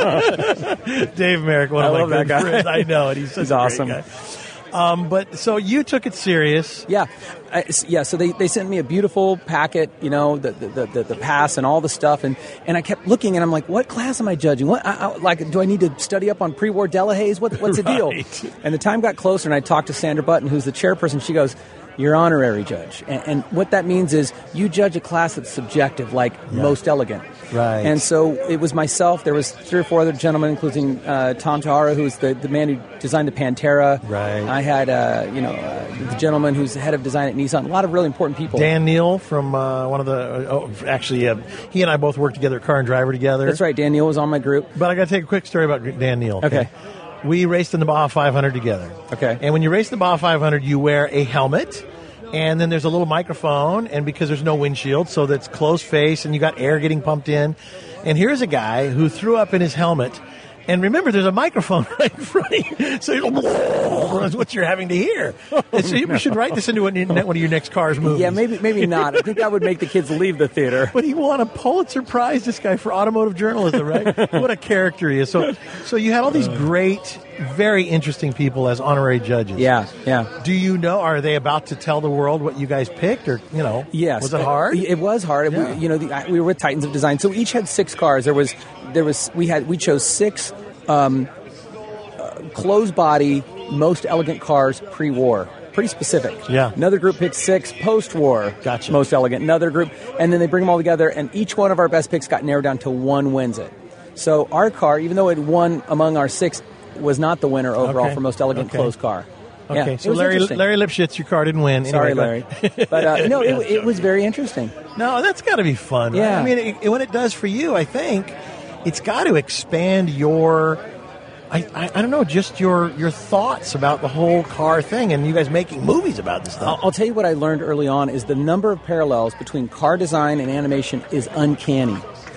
Speaker 2: Dave Merrick, one
Speaker 14: I
Speaker 2: of my
Speaker 14: love that
Speaker 2: good
Speaker 14: guy.
Speaker 2: friends. I know, and he's such
Speaker 14: He's
Speaker 2: a great
Speaker 14: awesome.
Speaker 2: guy. Um, but so you took it serious.
Speaker 14: Yeah, I, yeah. So they, they sent me a beautiful packet, you know, the the, the the pass and all the stuff, and, and I kept looking, and I'm like, what class am I judging? What I, I, like, do I need to study up on pre-war Delahaye's? What what's the deal?
Speaker 2: Right.
Speaker 14: And the time got closer, and I talked to Sandra Button, who's the chairperson. She goes, "You're honorary judge," and, and what that means is you judge a class that's subjective, like
Speaker 2: Yeah.
Speaker 14: most elegant.
Speaker 2: Right.
Speaker 14: And so it was myself. There was three or four other gentlemen, including uh, Tom Tahara, who's the, the man who designed the Pantera.
Speaker 2: Right.
Speaker 14: I had, uh, you know, uh, the gentleman who's the head of design at Nissan. A lot of really important people.
Speaker 2: Dan Neal from uh, one of the, uh, oh, actually, uh, he and I both worked together at Car and Driver together.
Speaker 14: That's right. Dan Neal was on my group.
Speaker 2: But I got to take a quick story about Dan Neal.
Speaker 14: Okay.
Speaker 2: We raced in the Baja five hundred together.
Speaker 14: Okay.
Speaker 2: And when you race the Baja five hundred, you wear a helmet. And then there's a little microphone, and because there's no windshield, so that's closed face, and you got air getting pumped in. And here's a guy who threw up in his helmet. And remember, there's a microphone right in front of you, so you that's what you're having to hear. And so you should write this into one of your next Cars movies.
Speaker 14: Yeah, maybe maybe not. I think that would make the kids leave the theater.
Speaker 2: But he won a Pulitzer Prize, this guy, for automotive journalism, right? What a character he is. So, so you had all these great, very interesting people as honorary judges.
Speaker 14: Yeah, yeah.
Speaker 2: Do you know, are they about to tell the world what you guys picked, or, you know,
Speaker 14: Yes.
Speaker 2: was it hard?
Speaker 14: It, it was hard.
Speaker 2: Yeah.
Speaker 14: We, you know, the, I- we were with Titans of Design, so we each had six cars. There was, there was, we had, we chose six um, uh, closed body, most elegant cars pre-war. Pretty specific.
Speaker 2: Yeah.
Speaker 14: Another group picked six post-war.
Speaker 2: Gotcha.
Speaker 14: Most elegant. Another group, and then they bring them all together, and each one of our best picks got narrowed down to one wins it. So our car, even though it won among our six, was not the winner overall
Speaker 2: Okay.
Speaker 14: for most elegant
Speaker 2: Okay.
Speaker 14: closed car. Yeah,
Speaker 2: Okay,
Speaker 14: it
Speaker 2: so
Speaker 14: was
Speaker 2: Larry
Speaker 14: interesting.
Speaker 2: Larry Lipschitz, your car didn't win.
Speaker 14: Sorry,
Speaker 2: Anyway,
Speaker 14: Larry.
Speaker 2: go-
Speaker 14: But uh, no, it, it was very interesting.
Speaker 2: No, that's got to be fun. Right?
Speaker 14: Yeah.
Speaker 2: I mean, it, what it does for you, I think, it's got to expand your, I, I, I don't know, just your your thoughts about the whole car thing, and you guys making movies about this
Speaker 14: I'll,
Speaker 2: stuff.
Speaker 14: I'll tell you what I learned early on is the number of parallels between car design and animation is uncanny.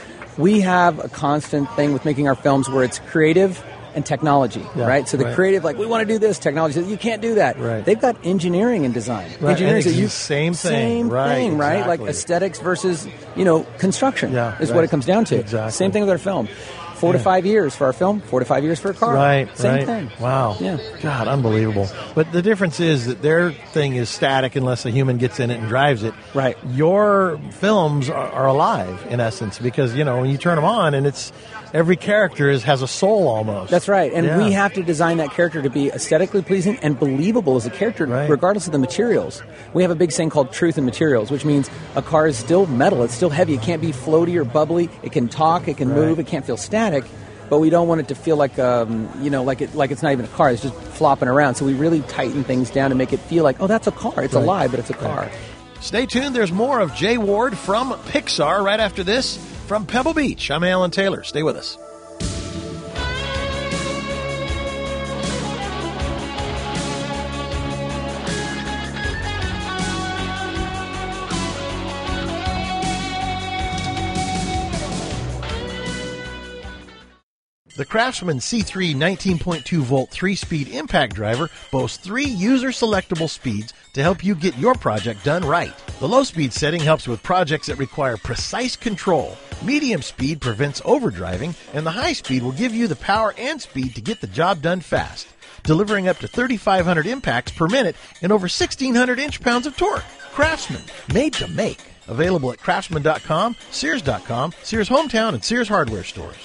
Speaker 14: We have a constant thing with making our films where it's creative and technology,
Speaker 2: Yeah,
Speaker 14: right? So the
Speaker 2: right.
Speaker 14: creative, like, we want to do this. Technology says, you can't do that.
Speaker 2: Right.
Speaker 14: They've got engineering and design.
Speaker 2: Right,
Speaker 14: Engineering
Speaker 2: and
Speaker 14: says
Speaker 2: it's
Speaker 14: you
Speaker 2: the same thing.
Speaker 14: Same
Speaker 2: Right,
Speaker 14: thing, right? Like
Speaker 2: exactly.
Speaker 14: aesthetics versus, you know, construction
Speaker 2: Yeah,
Speaker 14: is
Speaker 2: right.
Speaker 14: what it comes down to.
Speaker 2: Exactly.
Speaker 14: Same thing with our film. Four to
Speaker 2: Yeah.
Speaker 14: five years for our film, four to five years for a car.
Speaker 2: Right,
Speaker 14: Same
Speaker 2: right.
Speaker 14: thing.
Speaker 2: Wow.
Speaker 14: Yeah.
Speaker 2: God, unbelievable. But the difference is that their thing is static unless a human gets in it and drives it.
Speaker 14: Right.
Speaker 2: Your films are, are alive, in essence, because, you know, when you turn them on and it's every character is has a soul almost.
Speaker 14: That's right. And
Speaker 2: Yeah.
Speaker 14: we have to design that character to be aesthetically pleasing and believable as a character,
Speaker 2: Right.
Speaker 14: regardless of the materials. We have a big saying called truth in materials, which means a car is still metal. It's still heavy. It can't be floaty or bubbly. It can talk. It can
Speaker 2: Right.
Speaker 14: move. It can't feel static. But we don't want it to feel like, um, you know, like it, like it's not even a car. It's just flopping around. So we really tighten things down to make it feel like, oh, that's a car. It's
Speaker 2: Right.
Speaker 14: alive, but it's a car.
Speaker 2: Stay tuned. There's more of Jay Ward from Pixar right after this from Pebble Beach. I'm Alan Taylor. Stay with us. The Craftsman C three nineteen point two volt three-speed impact driver boasts three user-selectable speeds to help you get your project done right. The low-speed setting helps with projects that require precise control. Medium speed prevents overdriving, and the high speed will give you the power and speed to get the job done fast, delivering up to thirty-five hundred impacts per minute and over sixteen hundred inch-pounds of torque. Craftsman, made to make. Available at craftsman dot com, sears dot com, Sears Hometown, and Sears Hardware stores.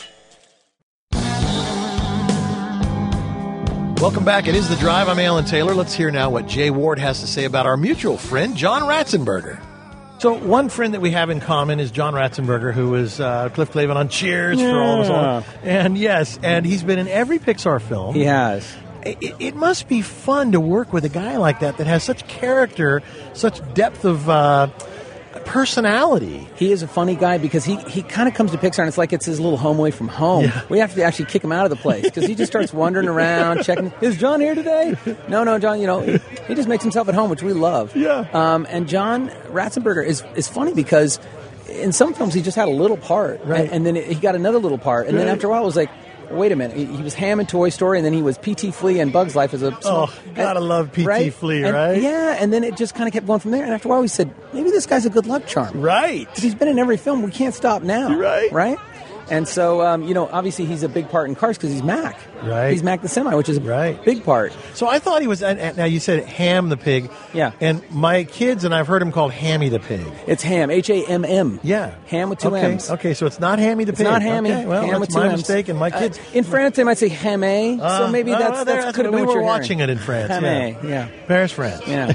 Speaker 2: Welcome back. It is The Drive. I'm Alan Taylor. Let's hear now what Jay Ward has to say about our mutual friend, John Ratzenberger. So one friend that we have in common is John Ratzenberger, who was uh, Cliff Clavin on Cheers
Speaker 14: yeah.
Speaker 2: for all of us. And yes, and he's been in every Pixar film.
Speaker 14: He has.
Speaker 2: It, it must be fun to work with a guy like that that has such character, such depth of uh, personality.
Speaker 14: He is a funny guy because he, he kind of comes to Pixar and it's like it's his little home away from home.
Speaker 2: Yeah.
Speaker 14: We have to actually kick him out of the place because he just starts wandering around, checking, is John here today? No, no, John, you know, he, he just makes himself at home, which we love.
Speaker 2: Yeah.
Speaker 14: Um, and John Ratzenberger is, is funny because in some films he just had a little part.
Speaker 2: Right.
Speaker 14: And, and then he got another little part. And
Speaker 2: right.
Speaker 14: then after a while it was like, wait a minute. He, he was Ham in Toy Story, and then he was P T. Flea in Bug's Life as a small,
Speaker 2: Oh, gotta
Speaker 14: and,
Speaker 2: love P T.
Speaker 14: right?
Speaker 2: Flea,
Speaker 14: And-
Speaker 2: right?
Speaker 14: Yeah, and then it just kind of kept going from there. And after a while, we said, maybe this guy's a good luck charm.
Speaker 2: Right.
Speaker 14: Because he's been in every film. We can't stop now.
Speaker 2: Right.
Speaker 14: Right? And so, um, you know, obviously he's a big part in Cars because he's Mac.
Speaker 2: Right.
Speaker 14: He's Mac the Semi, which is a
Speaker 2: Right.
Speaker 14: big part.
Speaker 2: So I thought he was, and- and now you said Ham the Pig.
Speaker 14: Yeah.
Speaker 2: And my kids and I've heard him called Hammy the Pig.
Speaker 14: It's Ham, H A M M.
Speaker 2: Yeah.
Speaker 14: Ham with two
Speaker 2: okay.
Speaker 14: M's.
Speaker 2: Okay, so it's not Hammy the
Speaker 14: It's
Speaker 2: Pig.
Speaker 14: not Hammy.
Speaker 2: Okay, well,
Speaker 14: Ham
Speaker 2: that's
Speaker 14: with two
Speaker 2: my
Speaker 14: M's.
Speaker 2: mistake, and my
Speaker 14: Uh,
Speaker 2: kids...
Speaker 14: in France, they might say Hamé, so
Speaker 2: Uh,
Speaker 14: maybe
Speaker 2: uh,
Speaker 14: that's,
Speaker 2: there-
Speaker 14: that's could have been
Speaker 2: we
Speaker 14: what
Speaker 2: were
Speaker 14: you're
Speaker 2: watching
Speaker 14: hearing.
Speaker 2: it in France.
Speaker 14: Hamé,
Speaker 2: yeah.
Speaker 14: yeah.
Speaker 2: Paris, France.
Speaker 14: Yeah.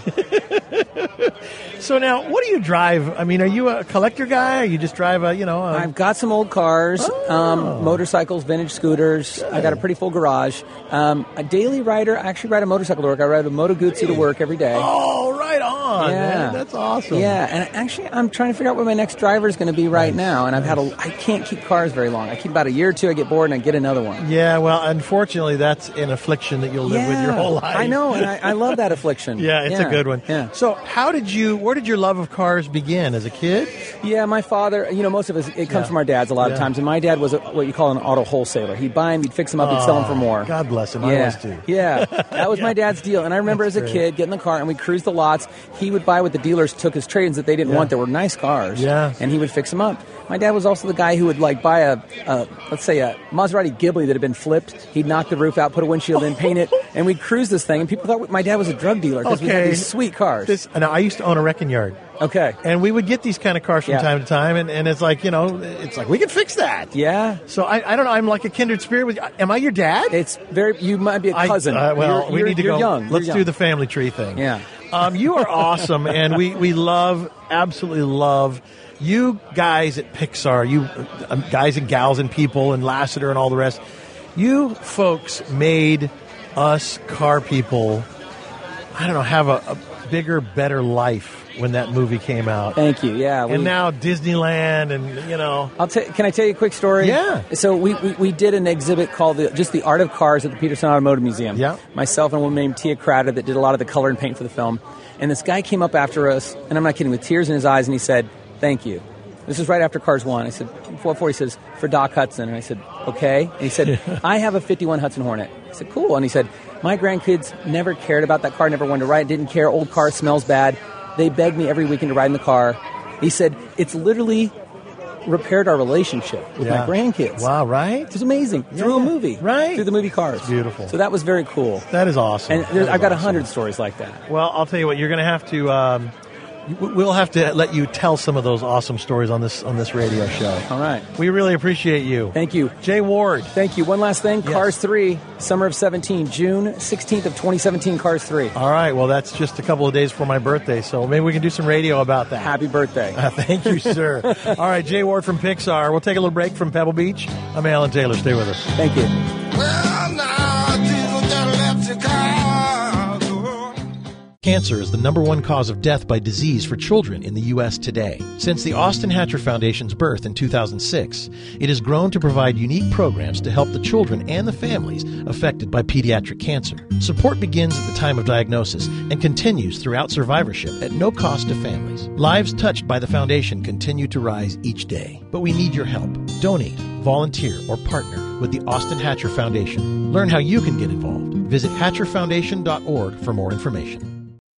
Speaker 2: So now, what do you drive? I mean, are you a collector guy? Or you just drive a, you know... A,
Speaker 14: I've got some old cars,
Speaker 2: Oh.
Speaker 14: um, motorcycles, vintage scooters. I got a pretty full garage. Um, a daily rider. I actually ride a motorcycle to work. I ride a Moto Guzzi to work every day.
Speaker 2: Oh, right on,
Speaker 14: Yeah.
Speaker 2: man. That's awesome.
Speaker 14: Yeah, and actually, I'm trying to figure out what my next driver is going to be right now. And I've had a, I can't keep cars very long. I keep about a year or two. I get bored and I get another one.
Speaker 2: Yeah, well, unfortunately, that's an affliction that you'll live with your whole life.
Speaker 14: I know, and I, I love that affliction.
Speaker 2: Yeah, it's a good one.
Speaker 14: Yeah.
Speaker 2: So, how did you? Where did your love of cars begin? As a kid?
Speaker 14: Yeah, my father. You know, most of us it comes
Speaker 2: Yeah.
Speaker 14: from our dads a lot
Speaker 2: Yeah.
Speaker 14: of times, and my dad was a, what you call an auto wholesaler. He'd buy them, he'd fix them up, he'd sell them for more.
Speaker 2: God bless him.
Speaker 14: Yeah,
Speaker 2: I was too.
Speaker 14: yeah, that was my dad's deal. And I remember
Speaker 2: That's
Speaker 14: as a
Speaker 2: great.
Speaker 14: kid getting in the car and we cruised the lots. He would buy what the dealers took as trade-ins that they didn't
Speaker 2: Yeah.
Speaker 14: want. That were nice cars.
Speaker 2: Yeah.
Speaker 14: and he would fix them up. My dad was also the guy who would like buy a, a let's say a Maserati Ghibli that had been flipped. He'd knock the roof out, put a windshield in, paint it, and we'd cruise this thing. And people thought my dad was a drug dealer because we had
Speaker 2: Okay.
Speaker 14: these sweet cars.
Speaker 2: This, now, I used to own a wrecking yard.
Speaker 14: Okay.
Speaker 2: And we would get these kind of cars from
Speaker 14: Yeah.
Speaker 2: time to time, and, and it's like, you know, it's like, we can fix that.
Speaker 14: Yeah.
Speaker 2: So I, I don't know, I'm like a kindred spirit with, am I your dad?
Speaker 14: It's very, you might be a
Speaker 2: I-
Speaker 14: cousin.
Speaker 2: uh, well,
Speaker 14: You're-
Speaker 2: we
Speaker 14: you're-
Speaker 2: need to
Speaker 14: you're
Speaker 2: go.
Speaker 14: young. You're
Speaker 2: Let's
Speaker 14: young.
Speaker 2: do the family tree thing.
Speaker 14: Yeah.
Speaker 2: Um, you are awesome, and we, we love, absolutely love you guys at Pixar, you uh, guys and gals and people and Lasseter and all the rest. You folks made us car people, I don't know, have a, a bigger, better life when that movie came out.
Speaker 14: Thank you. Yeah.
Speaker 2: And
Speaker 14: we-
Speaker 2: now Disneyland, and you know.
Speaker 14: I'll t- can I tell you a quick story?
Speaker 2: Yeah.
Speaker 14: So we, we, we did an exhibit called the, just the Art of Cars at the Peterson Automotive Museum.
Speaker 2: Yeah.
Speaker 14: Myself and a woman named Tia Cratter that did a lot of the color and paint for the film. And this guy came up after us, and I'm not kidding, with tears in his eyes, and he said, "Thank you." This was right after Cars one. I said, "What for?" He says, "For Doc Hudson." And I said, "Okay." And he said, "I have a fifty-one Hudson Hornet." I said, "Cool." And he said, "My grandkids never cared about that car, never wanted to ride, didn't care. Old car smells bad. They begged me every weekend to ride in the car." He said, "It's literally repaired our relationship with
Speaker 2: Yeah.
Speaker 14: my grandkids."
Speaker 2: Wow, right?
Speaker 14: It was amazing. Through a movie.
Speaker 2: Right.
Speaker 14: Through the movie Cars.
Speaker 2: Beautiful.
Speaker 14: So that was very cool.
Speaker 2: That is awesome.
Speaker 14: And there's,
Speaker 2: That is
Speaker 14: I've got a
Speaker 2: awesome.
Speaker 14: hundred stories like that.
Speaker 2: Well, I'll tell you what, you're going to have to. Um, we'll have to let you tell some of those awesome stories on this on this radio show.
Speaker 14: All right.
Speaker 2: We really appreciate you.
Speaker 14: Thank you.
Speaker 2: Jay Ward.
Speaker 14: Thank you. One last thing.
Speaker 2: Yes.
Speaker 14: Cars three, summer of seventeen, June sixteenth of twenty seventeen, Cars three.
Speaker 2: All right. Well, that's just a couple of days before my birthday, so maybe we can do some radio about that.
Speaker 14: Happy birthday.
Speaker 2: Uh, thank you, sir. All right, Jay Ward from Pixar. We'll take a little break from Pebble Beach. I'm Alan Taylor. Stay with us.
Speaker 14: Thank you.
Speaker 6: Well, now, Jesus done left Chicago.
Speaker 2: Cancer is the number one cause of death by disease for children in the U S today. Since the Austin Hatcher Foundation's birth in two thousand six, it has grown to provide unique programs to help the children and the families affected by pediatric cancer. Support begins at the time of diagnosis and continues throughout survivorship at no cost to families. Lives touched by the foundation continue to rise each day, but we need your help. Donate volunteer, or partner with the Austin Hatcher Foundation. Learn how you can get involved. Visit hatcher foundation dot org for more information.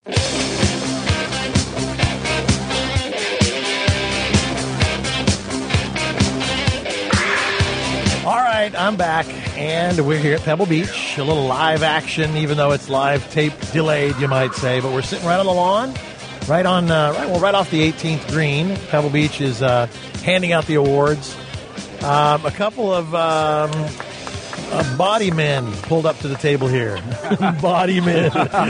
Speaker 2: All right, I'm back, and we're here at Pebble Beach. A little live action, even though it's live tape delayed, you might say. But we're sitting right on the lawn, right on, uh, right, well, right off the eighteenth green. Pebble Beach is uh, handing out the awards. Um, a couple of um, uh, body men pulled up to the table here. Body men.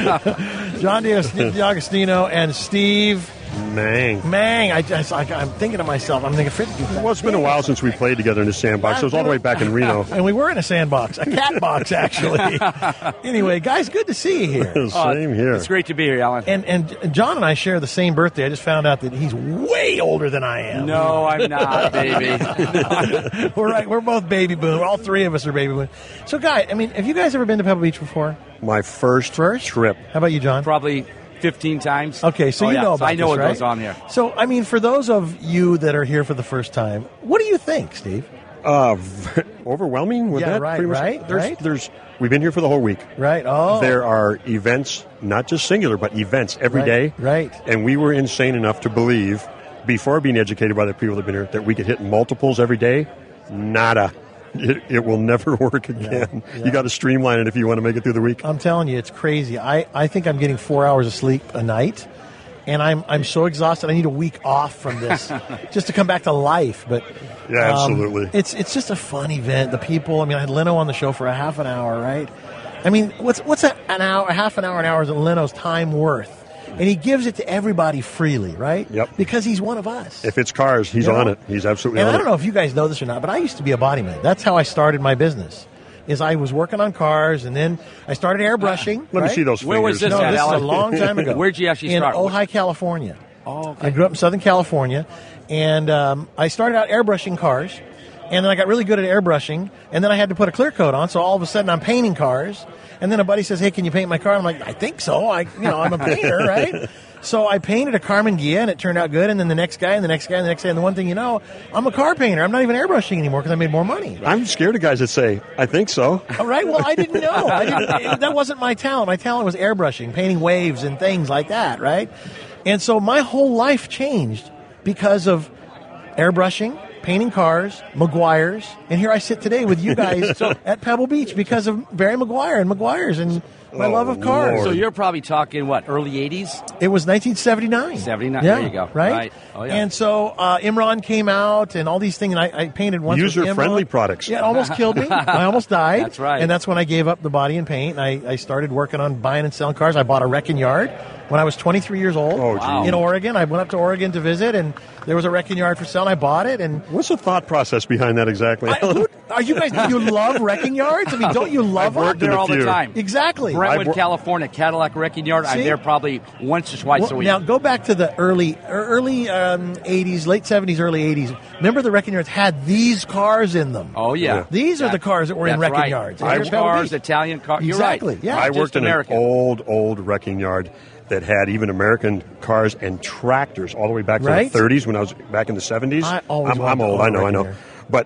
Speaker 2: John D'Agostino and Steve
Speaker 16: Mang.
Speaker 2: Mang. I just, I, I'm thinking to myself, I'm thinking,
Speaker 16: well, it's been a while since we played together in the sandbox. It was all the way back in Reno.
Speaker 2: And we were in a sandbox, a cat box, actually. Anyway, guys, good to see you here.
Speaker 16: Same here.
Speaker 15: It's great to be here, Alan.
Speaker 2: And and John and I share the same birthday. I just found out that he's way older than I am.
Speaker 15: No, I'm not, baby.
Speaker 2: We're right. We're both baby boom. All three of us are baby boom. So, guy, I mean, have you guys ever been to Pebble Beach before?
Speaker 16: My first,
Speaker 2: first
Speaker 16: trip.
Speaker 2: How about you, John?
Speaker 15: Probably fifteen times.
Speaker 2: Okay, so
Speaker 15: oh,
Speaker 2: you
Speaker 15: yeah.
Speaker 2: know about
Speaker 15: so I know
Speaker 2: this,
Speaker 15: what
Speaker 2: right?
Speaker 15: goes on here.
Speaker 2: So, I mean, for those of you that are here for the first time, what do you think, Steve?
Speaker 16: Uh, overwhelming with
Speaker 2: Yeah,
Speaker 16: that.
Speaker 2: right,
Speaker 16: pretty much.
Speaker 2: right,
Speaker 16: There's,
Speaker 2: right.
Speaker 16: there's. We've been here for the whole week.
Speaker 2: Right. Oh.
Speaker 16: There are events, not just singular, but events every
Speaker 2: Right,
Speaker 16: day.
Speaker 2: right.
Speaker 16: And we were insane enough to believe, before being educated by the people that have been here, that we could hit multiples every day. Nada. It, it will never work again.
Speaker 2: Yeah, yeah.
Speaker 16: You got to streamline it if you want to make it through the week.
Speaker 2: I'm telling you, it's crazy. I, I think I'm getting four hours of sleep a night, and I'm I'm so exhausted. I need a week off from this just to come back to life. But
Speaker 16: Yeah,
Speaker 2: um,
Speaker 16: absolutely.
Speaker 2: it's it's just a fun event. The people. I mean, I had Leno on the show for a half an hour, right? I mean, what's what's a, an hour, a half an hour, an hour is Leno's time worth? And he gives it to everybody freely, right?
Speaker 16: Yep.
Speaker 2: Because he's one of us.
Speaker 16: If it's cars, he's
Speaker 2: You know?
Speaker 16: on it. He's absolutely
Speaker 2: And
Speaker 16: on
Speaker 2: I
Speaker 16: it.
Speaker 2: don't know if you guys know this or not, but I used to be a bodyman. That's how I started my business. Is I was working on cars, and then I started airbrushing.
Speaker 16: Let me
Speaker 2: right?
Speaker 16: see those
Speaker 15: Where was
Speaker 16: fingers.
Speaker 15: this
Speaker 2: No,
Speaker 15: at,
Speaker 2: this is a
Speaker 15: Alan?
Speaker 2: long time ago.
Speaker 15: Where'd you actually
Speaker 2: in
Speaker 15: start?
Speaker 2: Ojai, California.
Speaker 15: Oh, okay.
Speaker 2: I grew up in Southern California, and um, I started out airbrushing cars, and then I got really good at airbrushing, and then I had to put a clear coat on, so all of a sudden I'm painting cars, and then a buddy says, "Hey, can you paint my car?" I'm like, "I think so. I, you know, I'm a painter, right?" So I painted a Carmen Ghia, and it turned out good. And then the next guy, and the next guy, and the next guy. And the one thing you know, I'm a car painter. I'm not even airbrushing anymore because I made more money.
Speaker 16: I'm scared of guys that say, I think so.
Speaker 2: All right. Well, I didn't know. I didn't, that wasn't my talent. My talent was airbrushing, painting waves and things like that, right? And so my whole life changed because of airbrushing, painting cars, Meguiar's, and here I sit today with you guys at Pebble Beach because of Barry Meguiar and Meguiar's and my
Speaker 16: Oh,
Speaker 2: love of cars.
Speaker 16: Lord.
Speaker 15: So you're probably talking, what, early eighties?
Speaker 2: It was nineteen seventy-nine.
Speaker 15: seventy-nine,
Speaker 2: Yeah,
Speaker 15: there you go.
Speaker 2: Right?
Speaker 15: Right. Oh, yeah.
Speaker 2: And so uh, Imran came out and all these things, and I, I painted once with
Speaker 16: User-friendly
Speaker 2: Imran.
Speaker 16: products.
Speaker 2: Yeah, it almost killed me. I almost died.
Speaker 15: That's right.
Speaker 2: And that's when I gave up the body and paint, and I, I started working on buying and selling cars. I bought a wrecking yard when I was twenty-three years old
Speaker 16: Oh, geez.
Speaker 2: in Oregon. I went up to Oregon to visit, and there was a wrecking yard for sale, and I bought it. And
Speaker 16: What's the thought process behind that exactly?
Speaker 2: I, who, are you guys, do you love wrecking yards? I mean, don't you love
Speaker 16: I've worked
Speaker 2: them?
Speaker 15: there
Speaker 16: in a
Speaker 15: all the
Speaker 16: few.
Speaker 15: time.
Speaker 2: Exactly.
Speaker 15: Brentwood,
Speaker 16: wor-
Speaker 15: California, Cadillac Wrecking Yard. I'm
Speaker 2: See?
Speaker 15: there probably once or twice
Speaker 2: Well,
Speaker 15: a week.
Speaker 2: now go back to the early, er, early um, eighties, late seventies, early eighties. Remember, the wrecking yards had these cars in them.
Speaker 15: oh, yeah.
Speaker 16: Yeah.
Speaker 2: These are
Speaker 15: That-
Speaker 2: the cars that were in
Speaker 15: that's
Speaker 2: wrecking
Speaker 15: right.
Speaker 2: yards.
Speaker 15: Irish
Speaker 2: Pebble
Speaker 15: cars,
Speaker 2: Beach.
Speaker 15: Italian cars. You're
Speaker 2: Exactly,
Speaker 15: right.
Speaker 2: yeah.
Speaker 16: I
Speaker 15: Just
Speaker 16: worked in
Speaker 15: American.
Speaker 16: an old, old wrecking yard that had even American cars and tractors all the way back to
Speaker 2: Right?
Speaker 16: the thirties when I was back in the seventies.
Speaker 2: I always
Speaker 16: I'm,
Speaker 2: wanted
Speaker 16: I'm
Speaker 2: to
Speaker 16: old,
Speaker 2: own
Speaker 16: I
Speaker 2: a
Speaker 16: know, I
Speaker 2: wrecking
Speaker 16: know.
Speaker 2: yard.
Speaker 16: But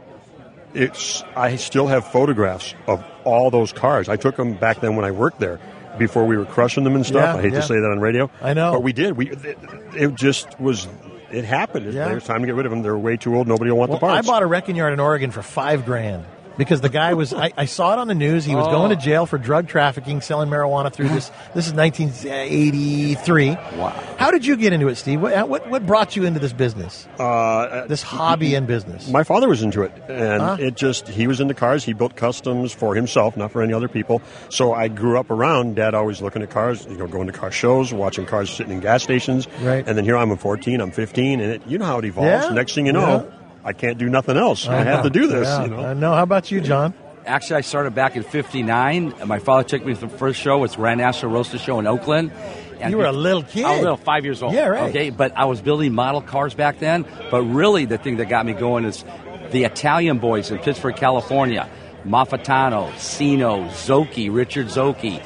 Speaker 16: it's I still have photographs of all those cars. I took them back then when I worked there before we were crushing them and stuff.
Speaker 2: Yeah,
Speaker 16: I hate
Speaker 2: yeah.
Speaker 16: to say that on radio.
Speaker 2: I know.
Speaker 16: But we did. We It, it just was, it happened.
Speaker 2: Yeah.
Speaker 16: It was time to get rid of them. They're way too old. Nobody will want
Speaker 2: Well,
Speaker 16: the parts.
Speaker 2: I bought a wrecking yard in Oregon for five grand. Because the guy was, I, I saw it on the news. He was
Speaker 15: Oh.
Speaker 2: going to jail for drug trafficking, selling marijuana through this. This is nineteen eighty-three.
Speaker 15: Wow.
Speaker 2: How did you get into it, Steve? What what, what brought you into this business?
Speaker 16: Uh,
Speaker 2: This hobby and business?
Speaker 16: My father was into it, and
Speaker 2: Huh?
Speaker 16: it just, he was into cars. He built customs for himself, not for any other people. So I grew up around Dad always looking at cars, you know, going to car shows, watching cars sitting in gas stations.
Speaker 2: Right.
Speaker 16: And then here I'm at fourteen, I'm fifteen, and it, you know how it evolves.
Speaker 2: Yeah.
Speaker 16: Next thing you know, I can't do nothing else. I, have to do this.
Speaker 2: Yeah,
Speaker 16: You know?
Speaker 2: I know. How about you, John?
Speaker 15: Actually, I started back in fifty-nine. My father took me to the first show. It's Grand National Roaster Show in Oakland. And
Speaker 2: You were a little kid.
Speaker 15: I was a little, five years old.
Speaker 2: Yeah, right.
Speaker 15: Okay, but I was building model cars back then. But really, the thing that got me going is the Italian boys in Pittsburgh, California. Maffatano, Sino, Zocchi, Richard Zocchi,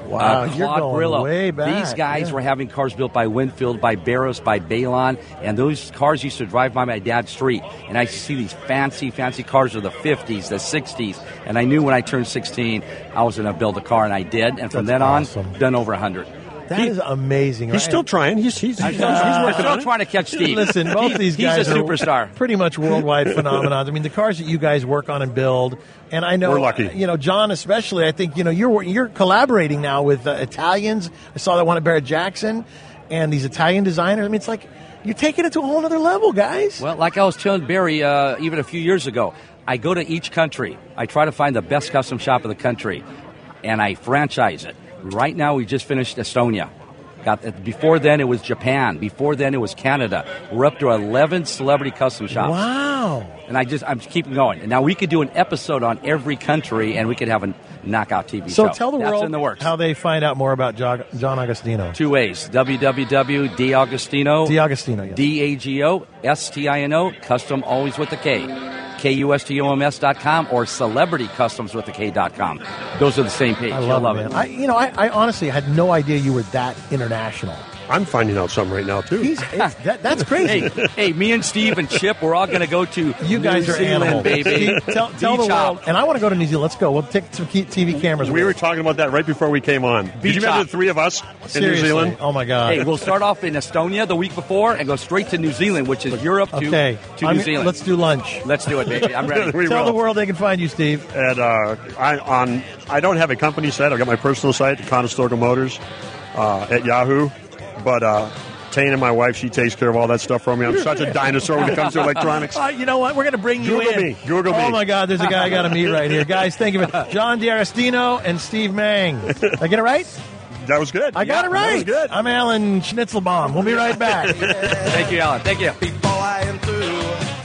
Speaker 2: Wow,
Speaker 15: uh,
Speaker 2: you're
Speaker 15: Claude
Speaker 2: going
Speaker 15: Brillo.
Speaker 2: way back,
Speaker 15: These guys
Speaker 2: yeah.
Speaker 15: were having cars built by Winfield, by Barros, by Balon, and those cars used to drive by my dad's street. And I used to see these fancy, fancy cars of the fifties, the sixties, and I knew when I turned sixteen I was going to build a car, and I did. And from
Speaker 2: That's
Speaker 15: then
Speaker 2: awesome.
Speaker 15: on, done over one hundred.
Speaker 2: That is amazing.
Speaker 16: He's
Speaker 2: right?
Speaker 16: still trying. He's he's,
Speaker 15: I'm
Speaker 16: he's,
Speaker 15: still,
Speaker 16: he's
Speaker 15: I'm
Speaker 16: working
Speaker 15: still
Speaker 16: on it.
Speaker 15: trying to catch Steve.
Speaker 2: Listen, both
Speaker 15: He-
Speaker 2: these
Speaker 15: he's
Speaker 2: guys
Speaker 15: a
Speaker 2: are
Speaker 15: superstar.
Speaker 2: pretty much worldwide phenomenons. I mean, the cars that you guys work on and build, and I know,
Speaker 16: We're lucky.
Speaker 2: you know, John especially. I think you know you're you're collaborating now with uh, Italians. I saw that one at Barrett Jackson, and these Italian designers. I mean, it's like you're taking it to a whole other level, guys.
Speaker 15: Well, like I was telling Barry uh, even a few years ago, I go to each country. I try to find the best custom shop in the country, and I franchise it. Right now, we just finished Estonia. Got, before then, it was Japan. Before then, it was Canada. We're up to eleven celebrity custom shops.
Speaker 2: Wow.
Speaker 15: And I just, I'm just keeping going. And now we could do an episode on every country, and we could have a knockout T V
Speaker 2: So
Speaker 15: show.
Speaker 2: tell the
Speaker 15: That's
Speaker 2: world
Speaker 15: in the works.
Speaker 2: how they find out more about Jo- John Agostino.
Speaker 15: Two ways. w w w dot d'agostino.
Speaker 2: D'Agostino, yes.
Speaker 15: D A G O S T I N O. Custom always with the K. K U S T O M S dot com or celebrity customs with the K dot com. Those are the same page.
Speaker 2: I
Speaker 15: You'll
Speaker 2: love,
Speaker 15: love
Speaker 2: it,
Speaker 15: it.
Speaker 2: man. I, you know, I, I honestly had no idea you were that international.
Speaker 16: I'm finding out some right now too.
Speaker 2: He's, it's, that, that's crazy.
Speaker 15: Hey, hey, me and Steve and Chip, we're all going to go to
Speaker 2: You guys
Speaker 15: New
Speaker 2: are
Speaker 15: Zealand,
Speaker 2: animals.
Speaker 15: baby.
Speaker 2: Steve, tell tell the
Speaker 15: Beach
Speaker 2: world,
Speaker 15: hop.
Speaker 2: and I want to go to New Zealand. Let's go. We'll take some T V cameras.
Speaker 16: We
Speaker 2: with
Speaker 16: were
Speaker 2: us.
Speaker 16: talking about that right before we came on. Did
Speaker 15: Beach
Speaker 16: you imagine
Speaker 15: hop.
Speaker 16: the three of us in
Speaker 2: Seriously.
Speaker 16: New Zealand?
Speaker 2: Oh my God.
Speaker 15: Hey, we'll start off in Estonia the week before and go straight to New Zealand, which is Europe to,
Speaker 2: Okay.
Speaker 15: to
Speaker 2: I'm-
Speaker 15: New Zealand.
Speaker 2: Let's do lunch.
Speaker 15: Let's do it, baby. I'm ready.
Speaker 16: We
Speaker 2: Tell
Speaker 16: will.
Speaker 2: the world they can find you, Steve.
Speaker 16: And uh, I on I don't have a company site. I've got my personal site, Conestoga Motors, uh, at Yahoo. But uh, Tane and my wife, she takes care of all that stuff for me. I'm such a dinosaur when it comes to electronics.
Speaker 2: Uh, you know what? We're going to bring you
Speaker 16: Google
Speaker 2: in.
Speaker 16: me. Google
Speaker 2: oh
Speaker 16: me.
Speaker 2: my God, there's a guy I got to meet right here. Guys, thank you. For, John D'Agostino and Steve Mang. Did I get it right?
Speaker 16: That was good.
Speaker 2: I got
Speaker 16: Yeah,
Speaker 2: it right.
Speaker 16: That was good.
Speaker 2: I'm Alan Schnitzelbaum. We'll be right back.
Speaker 15: Thank you, Alan. Thank you.
Speaker 6: Before I am through.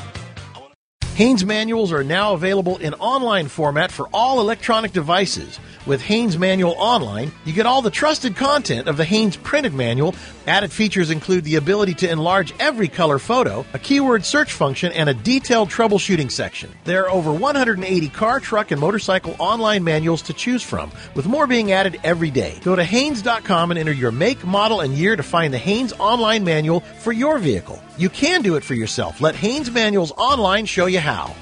Speaker 2: Haynes manuals are now available in online format for all electronic devices. With Haynes Manual Online, you get all the trusted content of the Haynes printed manual. Added features include the ability to enlarge every color photo, a keyword search function, and a detailed troubleshooting section. There are over one hundred eighty car, truck, and motorcycle online manuals to choose from, with more being added every day. Go to Haynes dot com and enter your make, model, and year to find the Haynes online manual for your vehicle. You can do it for yourself. Let Haynes Manuals Online show you how.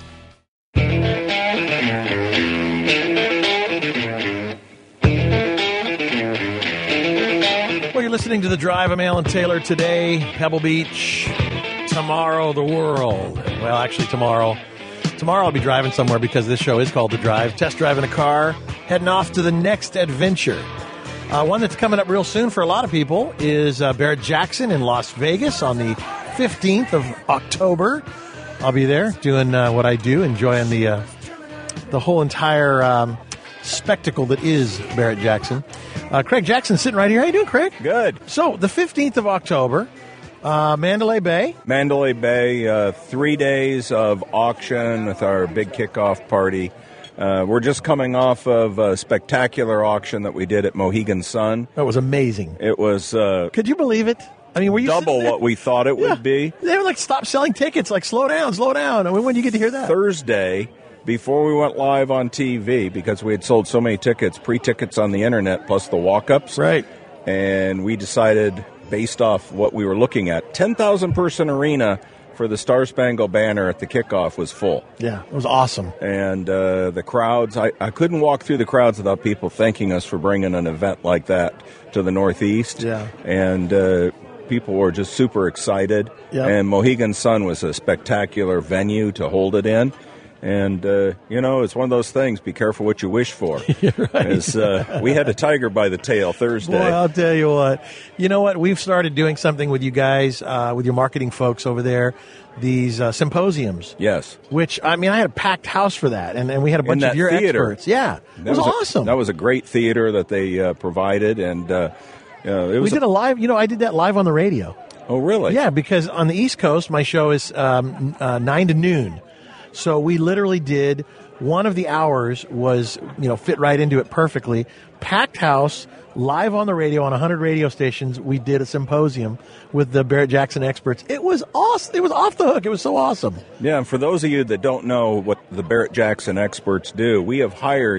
Speaker 2: Well, you're listening to The Drive. I'm Alan Taylor. Today, Pebble Beach. Tomorrow, the world. Well, actually, tomorrow. Tomorrow I'll be driving somewhere because this show is called The Drive. Test driving a car, heading off to the next adventure. Uh, one that's coming up real soon for a lot of people is uh, Barrett Jackson in Las Vegas on the fifteenth of October. I'll be there doing uh, what I do, enjoying the uh, the whole entire um, spectacle that is Barrett Jackson. Uh, Craig Jackson's sitting right here. How you doing, Craig?
Speaker 17: Good.
Speaker 2: So, the fifteenth of October, uh, Mandalay Bay.
Speaker 17: Mandalay Bay, uh, three days of auction with our big kickoff party. Uh, we're just coming off of a spectacular auction that we did at Mohegan Sun.
Speaker 2: That was amazing.
Speaker 17: It was uh,
Speaker 2: Could you believe it? I mean, were you
Speaker 17: double what we thought it
Speaker 2: Yeah.
Speaker 17: would be.
Speaker 2: They were like, stop selling tickets. Like, slow down, slow down. I mean, when did you get to hear that?
Speaker 17: Thursday, before we went live on T V, because we had sold so many tickets, pre-tickets on the internet, plus the walk-ups.
Speaker 2: Right.
Speaker 17: And we decided, based off what we were looking at, ten thousand person arena for the Star Spangled Banner at the kickoff was full.
Speaker 2: Yeah, it was awesome.
Speaker 17: And uh, the crowds, I, I couldn't walk through the crowds without people thanking us for bringing an event like that to the Northeast.
Speaker 2: Yeah.
Speaker 17: And uh, people were just super excited.
Speaker 2: Yep.
Speaker 17: And Mohegan Sun was a spectacular venue to hold it in. And, uh, you know, it's one of those things, be careful what you wish for.
Speaker 2: Right.
Speaker 17: As, uh, we had a tiger by the tail Thursday.
Speaker 2: Boy, I'll tell you what. You know what? We've started doing something with you guys, uh, with your marketing folks over there, these uh, symposiums.
Speaker 17: Yes.
Speaker 2: Which, I mean, I had a packed house for that, and, and we had a
Speaker 17: In
Speaker 2: bunch
Speaker 17: that
Speaker 2: of your
Speaker 17: theater.
Speaker 2: experts. Yeah. It
Speaker 17: That
Speaker 2: was,
Speaker 17: a-
Speaker 2: awesome.
Speaker 17: that was a great theater that they uh, provided. And uh, uh, it
Speaker 2: we
Speaker 17: was
Speaker 2: did a live, you know, I did that live on the radio.
Speaker 17: Oh, really?
Speaker 2: Yeah, because on the East Coast, my show is um, uh, nine to noon. So we literally did one of the hours was, you know, fit right into it perfectly. Packed house, live on the radio on one hundred radio stations. We did a symposium with the Barrett Jackson experts. It was awesome. It was off the hook. It was so awesome.
Speaker 17: Yeah, and for those of you that don't know what the Barrett Jackson experts do, we have hired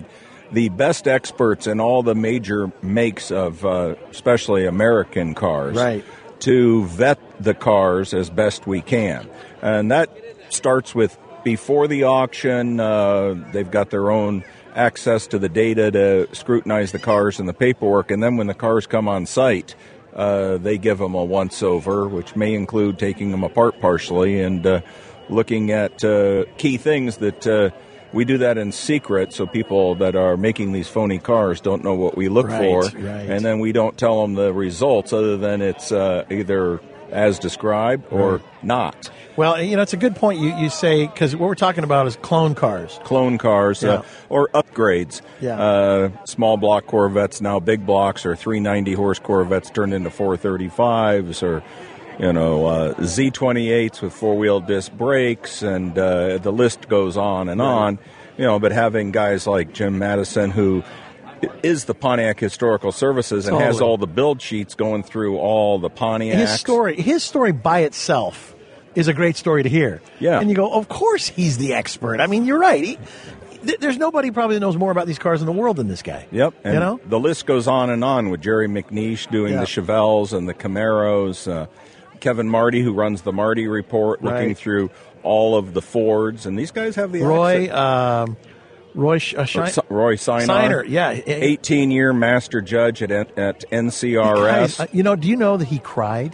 Speaker 17: the best experts in all the major makes of, uh, especially American cars,
Speaker 2: Right.
Speaker 17: to vet the cars as best we can. And that starts with before the auction. Uh, they've got their own access to the data to scrutinize the cars and the paperwork. And then when the cars come on site, uh, they give them a once-over, which may include taking them apart partially and uh, looking at uh, key things that uh, we do that in secret, so people that are making these phony cars don't know what we look
Speaker 2: Right,
Speaker 17: for.
Speaker 2: right.
Speaker 17: And then we don't tell them the results other than it's uh, either as described or
Speaker 2: Right.
Speaker 17: not.
Speaker 2: Well, you know, it's a good point you, you say, because what we're talking about is clone cars.
Speaker 17: Clone cars
Speaker 2: Yeah.
Speaker 17: uh, or upgrades.
Speaker 2: Yeah.
Speaker 17: Uh, small block Corvettes, now big blocks, or three ninety horse Corvettes turned into four thirty-fives, or you know, uh, Z twenty-eights with four-wheel disc brakes, and uh, the list goes on and
Speaker 2: Right.
Speaker 17: on. You know, but having guys like Jim Madison, who is the Pontiac Historical Services and has
Speaker 2: Totally.
Speaker 17: all the build sheets going through all the Pontiacs.
Speaker 2: His story, his story by itself is a great story to hear.
Speaker 17: Yeah.
Speaker 2: And you go, of course he's the expert. I mean, you're right. He, th- there's nobody probably knows more about these cars in the world than this guy.
Speaker 17: Yep. And
Speaker 2: You know?
Speaker 17: the list goes on and on with Jerry McNeish doing
Speaker 2: Yeah.
Speaker 17: the Chevelles and the Camaros, uh, Kevin Marty, who runs the Marty Report, looking
Speaker 2: Right.
Speaker 17: through all of the Fords. And these guys have the
Speaker 2: Roy,
Speaker 17: access.
Speaker 2: um, Roy, Sh- uh, Shine-
Speaker 17: Si- Roy Sinar.
Speaker 2: Siner, yeah.
Speaker 17: eighteen-year master judge at, at N C R S.
Speaker 2: Guys, uh, you know, do you know that he cried?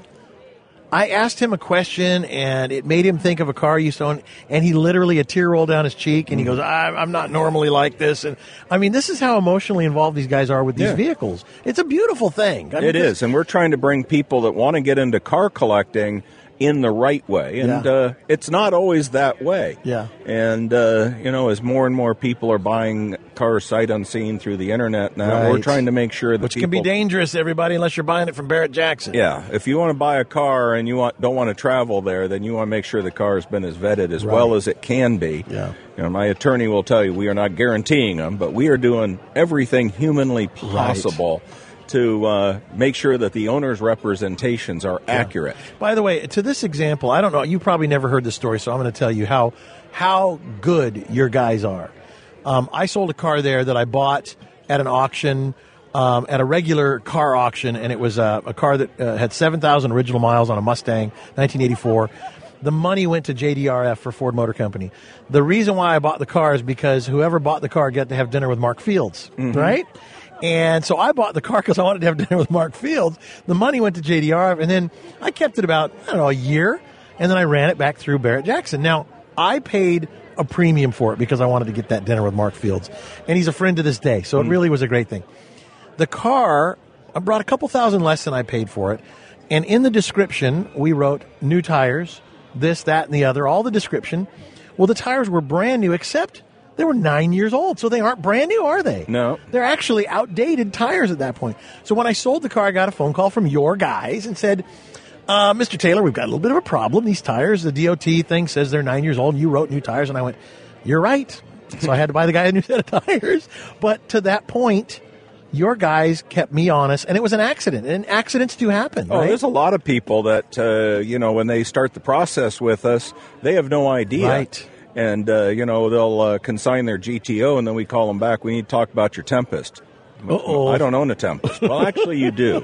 Speaker 2: I asked him a question, and it made him think of a car he used to own, and he literally, a tear rolled down his cheek, and he goes, I, I'm not normally like this. And I mean, this is how emotionally involved these guys are with these
Speaker 17: Yeah.
Speaker 2: vehicles. It's a beautiful thing. I mean,
Speaker 17: It
Speaker 2: this-
Speaker 17: is, and we're trying to bring people that want to get into car collecting in the right way, and
Speaker 2: Yeah.
Speaker 17: uh, it's not always that way.
Speaker 2: Yeah.
Speaker 17: And uh, you know, as more and more people are buying cars sight unseen through the internet now, we're
Speaker 2: Right.
Speaker 17: trying to make sure that
Speaker 2: Which
Speaker 17: people,
Speaker 2: can be dangerous, everybody, unless you're buying it from Barrett Jackson.
Speaker 17: Yeah, if you want to buy a car and you want, don't want to travel there, then you want to make sure the car has been as vetted as
Speaker 2: Right.
Speaker 17: well as it can be.
Speaker 2: Yeah.
Speaker 17: You know, my attorney will tell you we are not guaranteeing them, but we are doing everything humanly possible to uh, make sure that the owner's representations are accurate.
Speaker 2: By the way, to this example, I don't know, you probably never heard this story, so I'm going to tell you how how good your guys are. Um, I sold a car there that I bought at an auction, um, at a regular car auction, and it was uh, a car that uh, had seven thousand original miles on a Mustang, nineteen eighty-four. The money went to J D R F for Ford Motor Company. The reason why I bought the car is because whoever bought the car got to have dinner with Mark Fields,
Speaker 17: Mhm.
Speaker 2: right? And so I bought the car because I wanted to have dinner with Mark Fields. The money went to J D R F, and then I kept it about, I don't know, a year, and then I ran it back through Barrett Jackson. Now, I paid a premium for it because I wanted to get that dinner with Mark Fields, and he's a friend to this day, so it really was a great thing. The car, I brought a couple thousand less than I paid for it, and in the description, we wrote new tires, this, that, and the other, all the description. Well, the tires were brand new, except they were nine years old, so they aren't brand new, are they?
Speaker 17: No.
Speaker 2: They're actually outdated tires at that point. So when I sold the car, I got a phone call from your guys and said, uh, Mister Taylor, we've got a little bit of a problem. These tires, the D O T thing says they're nine years old, and you wrote new tires. And I went, you're right. So I had to buy the guy a new set of tires. But to that point, your guys kept me honest, and it was an accident. And accidents do happen,
Speaker 17: Oh,
Speaker 2: right?
Speaker 17: there's a lot of people that, uh, you know, when they start the process with us, they have no idea.
Speaker 2: Right.
Speaker 17: And, uh, you know, they'll uh, consign their G T O, and then we call them back. We need to talk about your Tempest.
Speaker 2: Uh-oh.
Speaker 17: I don't own a Tempest. Well, actually, you do.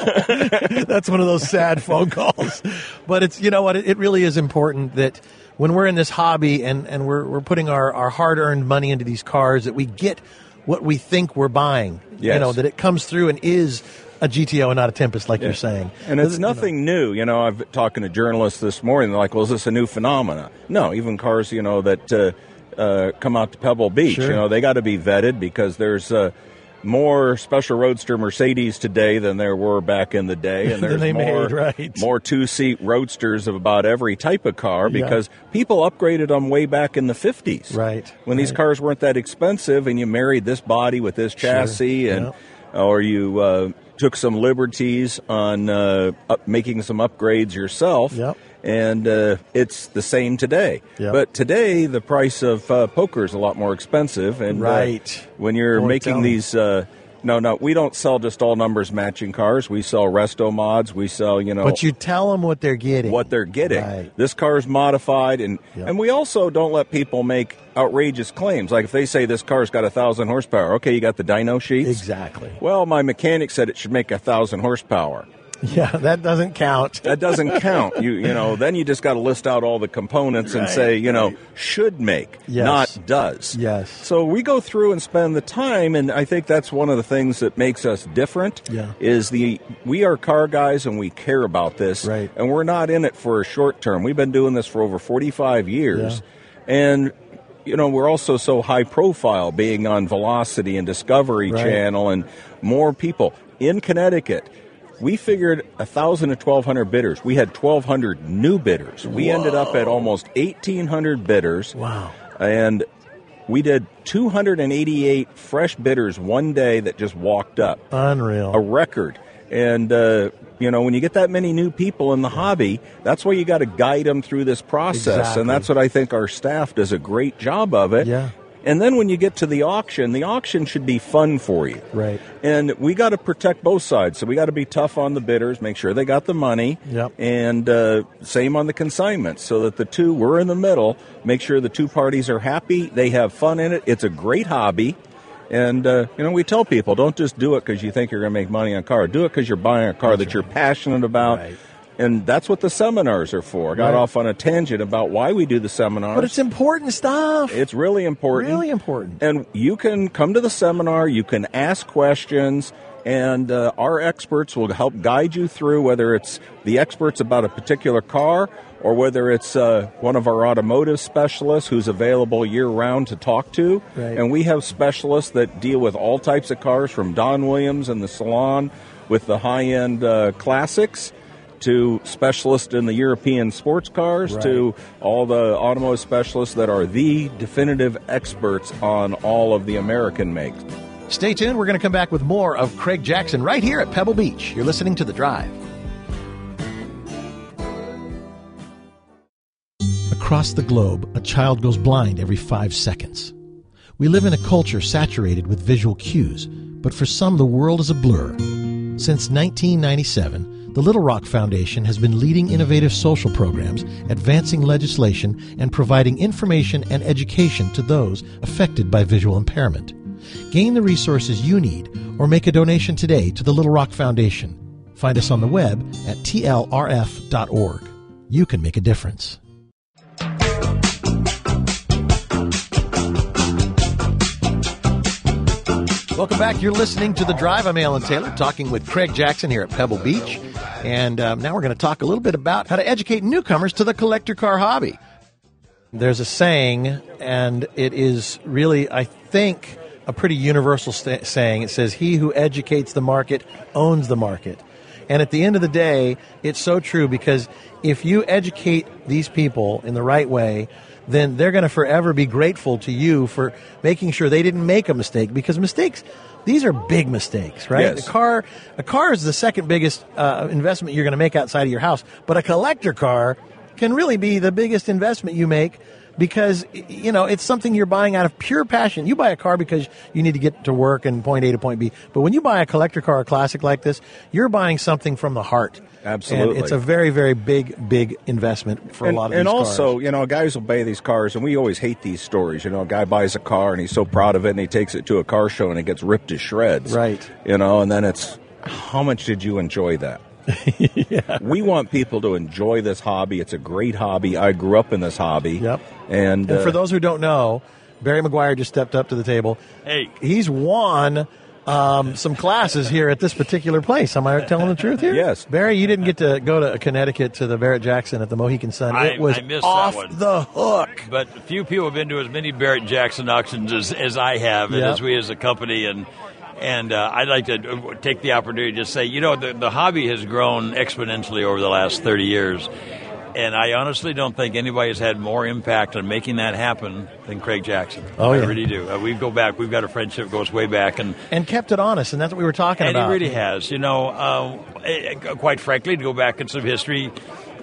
Speaker 2: That's one of those sad phone calls. But it's, you know what, it, it really is important that when we're in this hobby and, and we're, we're putting our, our hard-earned money into these cars, that we get what we think we're buying. You
Speaker 17: Yes.
Speaker 2: know, that it comes through and is a G T O and not a Tempest, like
Speaker 17: Yeah.
Speaker 2: you're saying.
Speaker 17: And it's
Speaker 2: You know.
Speaker 17: nothing new. You know, I've been talking to journalists this morning. They're like, well, is this a new phenomena? No, even cars, you know, that uh, uh, come out to Pebble Beach,
Speaker 2: Sure.
Speaker 17: you know, they got to be vetted because there's uh, more Special Roadster Mercedes today than there were back in the day. And
Speaker 2: Than
Speaker 17: there's
Speaker 2: they
Speaker 17: more,
Speaker 2: made, right.
Speaker 17: more two-seat Roadsters of about every type of car
Speaker 2: Yeah.
Speaker 17: because people upgraded them way back in the fifties.
Speaker 2: Right.
Speaker 17: When these cars weren't that expensive and you married this body with this
Speaker 2: Sure.
Speaker 17: chassis and
Speaker 2: Yep.
Speaker 17: or you uh, took some liberties on uh, up, making some upgrades yourself.
Speaker 2: Yep.
Speaker 17: And uh, it's the same today.
Speaker 2: Yep.
Speaker 17: But today, the price of uh, poker is a lot more expensive. And uh,
Speaker 2: Right.
Speaker 17: when you're
Speaker 2: Boy, tell
Speaker 17: making
Speaker 2: me.
Speaker 17: these uh, no, no. We don't sell just all numbers matching cars. We sell resto mods. We sell, you know.
Speaker 2: But you tell them what they're getting.
Speaker 17: What they're getting.
Speaker 2: Right.
Speaker 17: This car is modified, and
Speaker 2: Yep.
Speaker 17: and we also don't let people make outrageous claims. Like if they say this car's got a thousand horsepower, okay, you got the dyno sheets.
Speaker 2: Exactly.
Speaker 17: Well, my mechanic said it should make a thousand horsepower.
Speaker 2: Yeah, that doesn't count.
Speaker 17: That doesn't count. You you know, then you just got to list out all the components and
Speaker 2: Right,
Speaker 17: say, you know,
Speaker 2: right.
Speaker 17: should make,
Speaker 2: Yes.
Speaker 17: not does.
Speaker 2: Yes.
Speaker 17: So we go through and spend the time, and I think that's one of the things that makes us different.
Speaker 2: Yeah.
Speaker 17: Is the we are car guys and we care about this,
Speaker 2: Right.
Speaker 17: and we're not in it for a short term. We've been doing this for over forty-five years, and you know, we're also so high profile, being on Velocity and Discovery
Speaker 2: Right.
Speaker 17: Channel, and more people in Connecticut. We figured one thousand to twelve hundred bidders. We had twelve hundred new bidders. We ended up at almost eighteen hundred bidders.
Speaker 2: Wow.
Speaker 17: And we did two hundred eighty-eight fresh bidders one day that just walked up.
Speaker 2: Unreal.
Speaker 17: A record. And, uh, you know, when you get that many new people in the hobby, that's why you got to guide them through this process.
Speaker 2: Exactly.
Speaker 17: And that's what I think our staff does a great job of it.
Speaker 2: Yeah.
Speaker 17: And then when you get to the auction, the auction should be fun for you.
Speaker 2: Right.
Speaker 17: And we got to protect both sides. So we got to be tough on the bidders, make sure they got the money.
Speaker 2: Yep.
Speaker 17: And uh, same on the consignments, so that the two, we're in the middle, make sure the two parties are happy, they have fun in it. It's a great hobby. And, uh, you know, we tell people, don't just do it because you think you're going to make money on a car. Do it because you're buying a car that you're passionate about.
Speaker 2: Right.
Speaker 17: And that's what the seminars are for. I got
Speaker 2: Right.
Speaker 17: off on a tangent about why we do the seminars.
Speaker 2: But it's important stuff.
Speaker 17: It's really important.
Speaker 2: Really important.
Speaker 17: And you can come to the seminar, you can ask questions, and uh, our experts will help guide you through, whether it's the experts about a particular car or whether it's uh, one of our automotive specialists who's available year-round to talk to.
Speaker 2: Right.
Speaker 17: And we have specialists that deal with all types of cars, from Don Williams in the salon with the high-end uh, classics, to specialists in the European sports cars,
Speaker 2: Right.
Speaker 17: to all the automotive specialists that are the definitive experts on all of the American makes.
Speaker 2: Stay tuned. We're going to come back with more of Craig Jackson right here at Pebble Beach. You're listening to The Drive. Across the globe, a child goes blind every five seconds. We live in a culture saturated with visual cues, but for some, the world is a blur. Since nineteen ninety-seven, the Little Rock Foundation has been leading innovative social programs, advancing legislation, and providing information and education to those affected by visual impairment. Gain the resources you need or make a donation today to the Little Rock Foundation. Find us on the web at T L R F dot org. You can make a difference. Welcome back. You're listening to The Drive. I'm Alan Taylor, talking with Craig Jackson here at Pebble Beach. And um, now we're going to talk a little bit about how to educate newcomers to the collector car hobby. There's a saying, and it is really, I think, a pretty universal st- saying. It says, he who educates the market owns the market. And at the end of the day, it's so true, because if you educate these people in the right way, then they're going to forever be grateful to you for making sure they didn't make a mistake, because mistakes, these are big mistakes, right?
Speaker 17: Yes.
Speaker 2: A car, a car is the second biggest uh, investment you're going to make outside of your house, but a collector car can really be the biggest investment you make, because, you know, it's something you're buying out of pure passion. You buy a car because you need to get to work and point A to point B. But when you buy a collector car, a classic like this, you're buying something from the heart.
Speaker 17: Absolutely.
Speaker 2: And it's a very, very big, big investment for
Speaker 17: and,
Speaker 2: a lot of
Speaker 17: and
Speaker 2: these
Speaker 17: also,
Speaker 2: cars.
Speaker 17: you know, guys will buy these cars, and we always hate these stories. You know, a guy buys a car and he's so proud of it, and he takes it to a car show and it gets ripped to shreds.
Speaker 2: Right.
Speaker 17: You know, and then it's, how much did you enjoy that?
Speaker 2: Yeah.
Speaker 17: We want people to enjoy this hobby. It's a great hobby. I grew up in this hobby.
Speaker 2: Yep.
Speaker 17: And,
Speaker 2: And
Speaker 17: uh,
Speaker 2: for those who don't know, Barry McGuire just stepped up to the table.
Speaker 13: Hey.
Speaker 2: He's won um, some classes here at this particular place. Am I telling the truth here?
Speaker 17: Yes.
Speaker 2: Barry, you didn't get to go to Connecticut to the Barrett Jackson at the Mohegan Sun.
Speaker 13: I,
Speaker 2: It was
Speaker 13: I missed
Speaker 2: off
Speaker 13: that one.
Speaker 2: the hook.
Speaker 13: But few people have been to as many Barrett Jackson auctions as, as I have, and
Speaker 2: Yep.
Speaker 13: as we as a company. And and uh, I'd like to take the opportunity to say, you know, the, the hobby has grown exponentially over the last thirty years. And I honestly don't think anybody has had more impact on making that happen than Craig Jackson.
Speaker 2: Oh,
Speaker 13: I
Speaker 2: yeah.
Speaker 13: really do. Uh, we go back. We've got a friendship that goes way back. And
Speaker 2: And kept it honest, and that's what we were talking
Speaker 13: and
Speaker 2: about.
Speaker 13: he really has. You know, uh, eh, quite frankly, to go back in some history,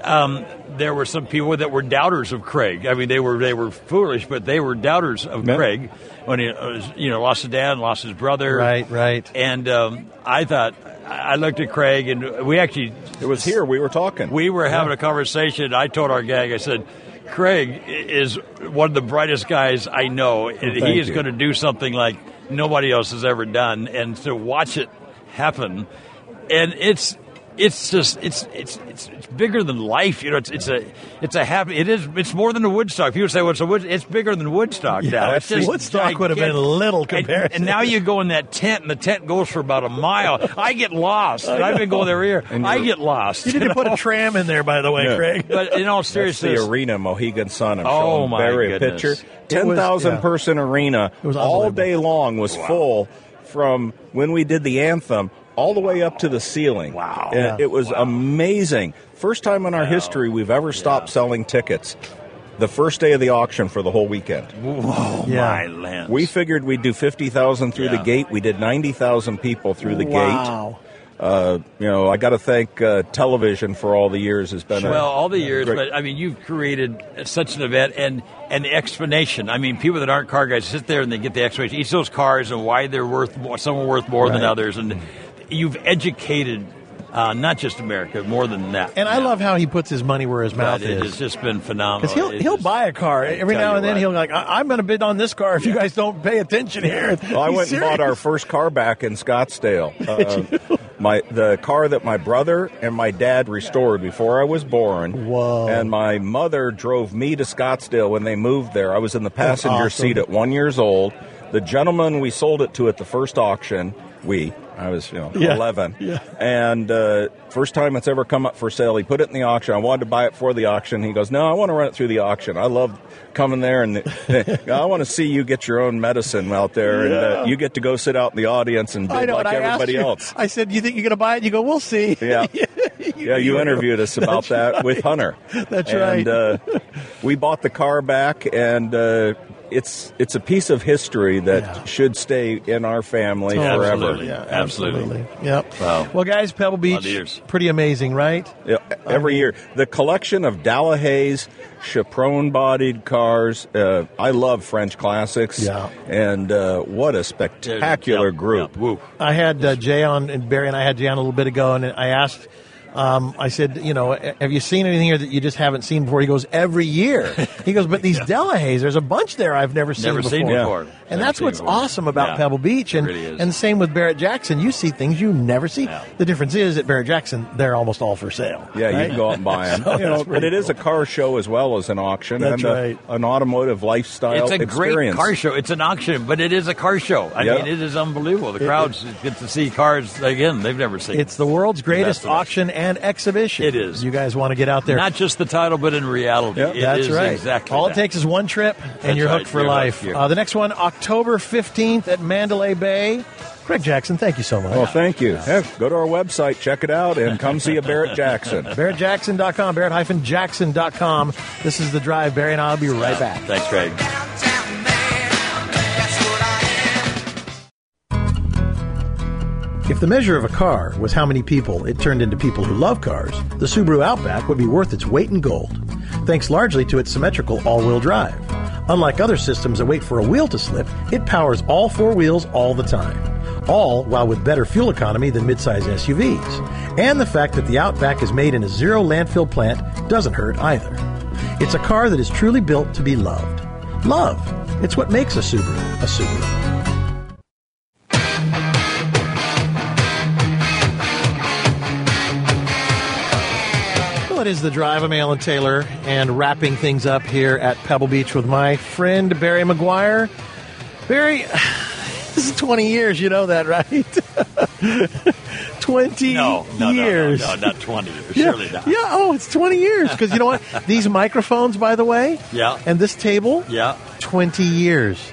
Speaker 13: um, there were some people that were doubters of Craig. I mean, they were they were foolish, but they were doubters of
Speaker 2: Yep.
Speaker 13: Craig when he was, you know, lost his dad, lost his brother.
Speaker 2: Right, right.
Speaker 13: And um, I thought, I looked at Craig, and we actually...
Speaker 17: It was here. We were talking.
Speaker 13: We were having a conversation. I told our gang, I said, Craig is one of the brightest guys I know, and
Speaker 17: Thank
Speaker 13: he is
Speaker 17: you.
Speaker 13: going to do something like nobody else has ever done. And to watch it happen, and it's... It's just it's it's it's it's bigger than life, you know. It's it's a it's a happy. It is. It's more than a Woodstock. People say, "Well, it's a Wood." It's bigger than Woodstock
Speaker 2: Yeah,
Speaker 13: now. It's just
Speaker 2: Woodstock would have been a
Speaker 13: gigantic.
Speaker 2: little comparison.
Speaker 13: And, and now you go in that tent, and the tent goes for about a mile. I get lost, and I've been going there here.
Speaker 17: And
Speaker 13: I
Speaker 17: you're-
Speaker 13: get lost.
Speaker 2: You need to put a
Speaker 13: know?
Speaker 2: tram in there, by the way,
Speaker 17: Yeah.
Speaker 2: Craig.
Speaker 13: But in all
Speaker 17: That's
Speaker 13: seriousness,
Speaker 17: the arena, Mohegan Sun. I'm
Speaker 13: Oh,
Speaker 17: showing
Speaker 13: my
Speaker 17: Barry a
Speaker 13: goodness.
Speaker 17: picture.
Speaker 13: It
Speaker 17: ten
Speaker 2: was-
Speaker 17: thousand
Speaker 2: yeah.
Speaker 17: person arena
Speaker 2: was
Speaker 17: all
Speaker 2: unbelievable.
Speaker 17: day long was full from when we did the anthem all the way up to the ceiling.
Speaker 13: Wow.
Speaker 17: And
Speaker 2: Yeah.
Speaker 17: It was amazing. First time in our history we've ever stopped selling tickets. The first day of the auction for the whole weekend.
Speaker 13: Whoa,
Speaker 2: Yeah.
Speaker 13: my land.
Speaker 17: We figured we'd do fifty thousand through
Speaker 13: Yeah.
Speaker 17: the gate. We did ninety thousand people through the
Speaker 2: Wow.
Speaker 17: gate. Uh, you know, I got to thank uh, television for all the years. Has been a,
Speaker 13: Well, all the years,
Speaker 17: great-
Speaker 13: but I mean, you've created such an event and and the explanation. I mean, people that aren't car guys sit there and they get the explanation. Each of those cars and why they're worth more, some are worth more than
Speaker 2: Right.
Speaker 13: others, and you've educated uh, not just America, more than that.
Speaker 2: And I love how he puts his money where his mouth
Speaker 13: But it
Speaker 2: is.
Speaker 13: has just been phenomenal.
Speaker 2: Because he'll
Speaker 13: It
Speaker 2: he'll
Speaker 13: just-
Speaker 2: buy a car every
Speaker 13: tell
Speaker 2: now
Speaker 13: you
Speaker 2: and then.
Speaker 13: what.
Speaker 2: He'll be like, I- I'm going to bid on this car if you guys don't pay attention here.
Speaker 17: Well, I
Speaker 2: He's
Speaker 17: went and bought our
Speaker 2: serious.
Speaker 17: first car back in Scottsdale. Uh, my the car that my brother and my dad restored before I was born.
Speaker 2: Whoa.
Speaker 17: And my mother drove me to Scottsdale when they moved there. I was in the
Speaker 2: That's
Speaker 17: passenger
Speaker 2: awesome.
Speaker 17: seat at one years old. The gentleman we sold it to at the first auction, we, I was, you know,
Speaker 2: Yeah.
Speaker 17: eleven.
Speaker 2: Yeah.
Speaker 17: And uh, first time it's ever come up for sale, he put it in the auction. I wanted to buy it for the auction. He goes, no, I want to run it through the auction. I love coming there, and I want to see you get your own medicine out there, and uh,
Speaker 2: Yeah.
Speaker 17: you get to go sit out in the audience and
Speaker 2: I
Speaker 17: bid
Speaker 2: know,
Speaker 17: like
Speaker 2: and I asked
Speaker 17: everybody
Speaker 2: you,
Speaker 17: else.
Speaker 2: I said, you think you're going to buy it? You go, we'll see.
Speaker 17: Yeah. Yeah, you interviewed us about that with Hunter.
Speaker 2: That's
Speaker 17: and,
Speaker 2: right.
Speaker 17: uh, we bought the car back, and uh, it's it's a piece of history that
Speaker 2: Yeah.
Speaker 17: should stay in our family
Speaker 2: Totally.
Speaker 17: forever.
Speaker 13: Absolutely.
Speaker 2: Yeah,
Speaker 13: Absolutely.
Speaker 2: Yep.
Speaker 13: Wow.
Speaker 2: Well, guys, Pebble
Speaker 13: Lot of
Speaker 2: Beach,
Speaker 13: years.
Speaker 2: pretty amazing, right?
Speaker 17: Yeah, every year. The collection of Delahaye's chaperone-bodied cars. Uh, I love French classics.
Speaker 2: Yeah.
Speaker 17: And uh, what a spectacular
Speaker 13: Yep,
Speaker 17: group.
Speaker 13: yep. Woo.
Speaker 2: I had uh, Jay on, and Barry and I had Jay on a little bit ago, and I asked, um, I said, you know, have you seen anything here that you just haven't seen before? He goes, every year. He goes, but these Delahaye's, there's a bunch there I've never seen
Speaker 13: Never
Speaker 2: before.
Speaker 13: seen before.
Speaker 2: And
Speaker 13: Never
Speaker 2: that's
Speaker 13: seen
Speaker 2: what's
Speaker 13: before.
Speaker 2: awesome about
Speaker 13: Yeah.
Speaker 2: Pebble Beach. And,
Speaker 13: It really is.
Speaker 2: and the same with Barrett Jackson. You see things you never see.
Speaker 13: Yeah.
Speaker 2: The difference is at Barrett Jackson, they're almost all for sale.
Speaker 17: Yeah, you
Speaker 2: right?
Speaker 17: can go out and buy them.
Speaker 2: So
Speaker 17: you know,
Speaker 2: that's
Speaker 17: but
Speaker 2: pretty
Speaker 17: it is a
Speaker 2: cool.
Speaker 17: car show as well as an auction
Speaker 2: That's
Speaker 17: and a-
Speaker 2: right.
Speaker 17: an automotive lifestyle
Speaker 13: It's a
Speaker 17: experience.
Speaker 13: great car show. It's an auction, but it is a car show. I
Speaker 17: Yeah.
Speaker 13: mean, it is unbelievable. The crowds get to see cars again they've never seen.
Speaker 2: It's the world's greatest
Speaker 13: best of us.
Speaker 2: auction and exhibition.
Speaker 13: It is.
Speaker 2: You guys want to get out there.
Speaker 13: Not just the title, but in reality.
Speaker 17: Yep.
Speaker 13: It
Speaker 2: That's
Speaker 13: is
Speaker 2: right.
Speaker 13: exactly
Speaker 2: All
Speaker 13: that.
Speaker 2: it takes is one trip, and
Speaker 13: That's
Speaker 2: you're
Speaker 13: right.
Speaker 2: hooked for
Speaker 13: You're
Speaker 2: life.
Speaker 13: hooked. You're-
Speaker 2: Uh, the next one, October fifteenth at Mandalay Bay. Craig Jackson, thank you so much.
Speaker 17: Well, thank you. Yeah, go to our website, check it out, and come see a Barrett Jackson.
Speaker 2: Barrett Jackson dot com, Barrett Jackson dot com. This is The Drive. Barry and I will be right back.
Speaker 13: Thanks, Craig.
Speaker 2: If the measure of a car was how many people it turned into people who love cars, the Subaru Outback would be worth its weight in gold, thanks largely to its symmetrical all-wheel drive. Unlike other systems that wait for a wheel to slip, it powers all four wheels all the time, all while with better fuel economy than midsize S U Vs. And the fact that the Outback is made in a zero landfill plant doesn't hurt either. It's a car that is truly built to be loved. Love. It's what makes a Subaru a Subaru. Well, it is The Drive. I'm Alan Taylor, and wrapping things up here at Pebble Beach with my friend Barry McGuire. Barry, this is twenty years, you know that, right? twenty
Speaker 13: No, no,
Speaker 2: years.
Speaker 13: no, no, no, not twenty years.
Speaker 2: Yeah,
Speaker 13: Surely not.
Speaker 2: yeah, oh, it's twenty years. Because you know what? These microphones, by the way,
Speaker 13: Yeah.
Speaker 2: and this table,
Speaker 13: Yeah.
Speaker 2: twenty years.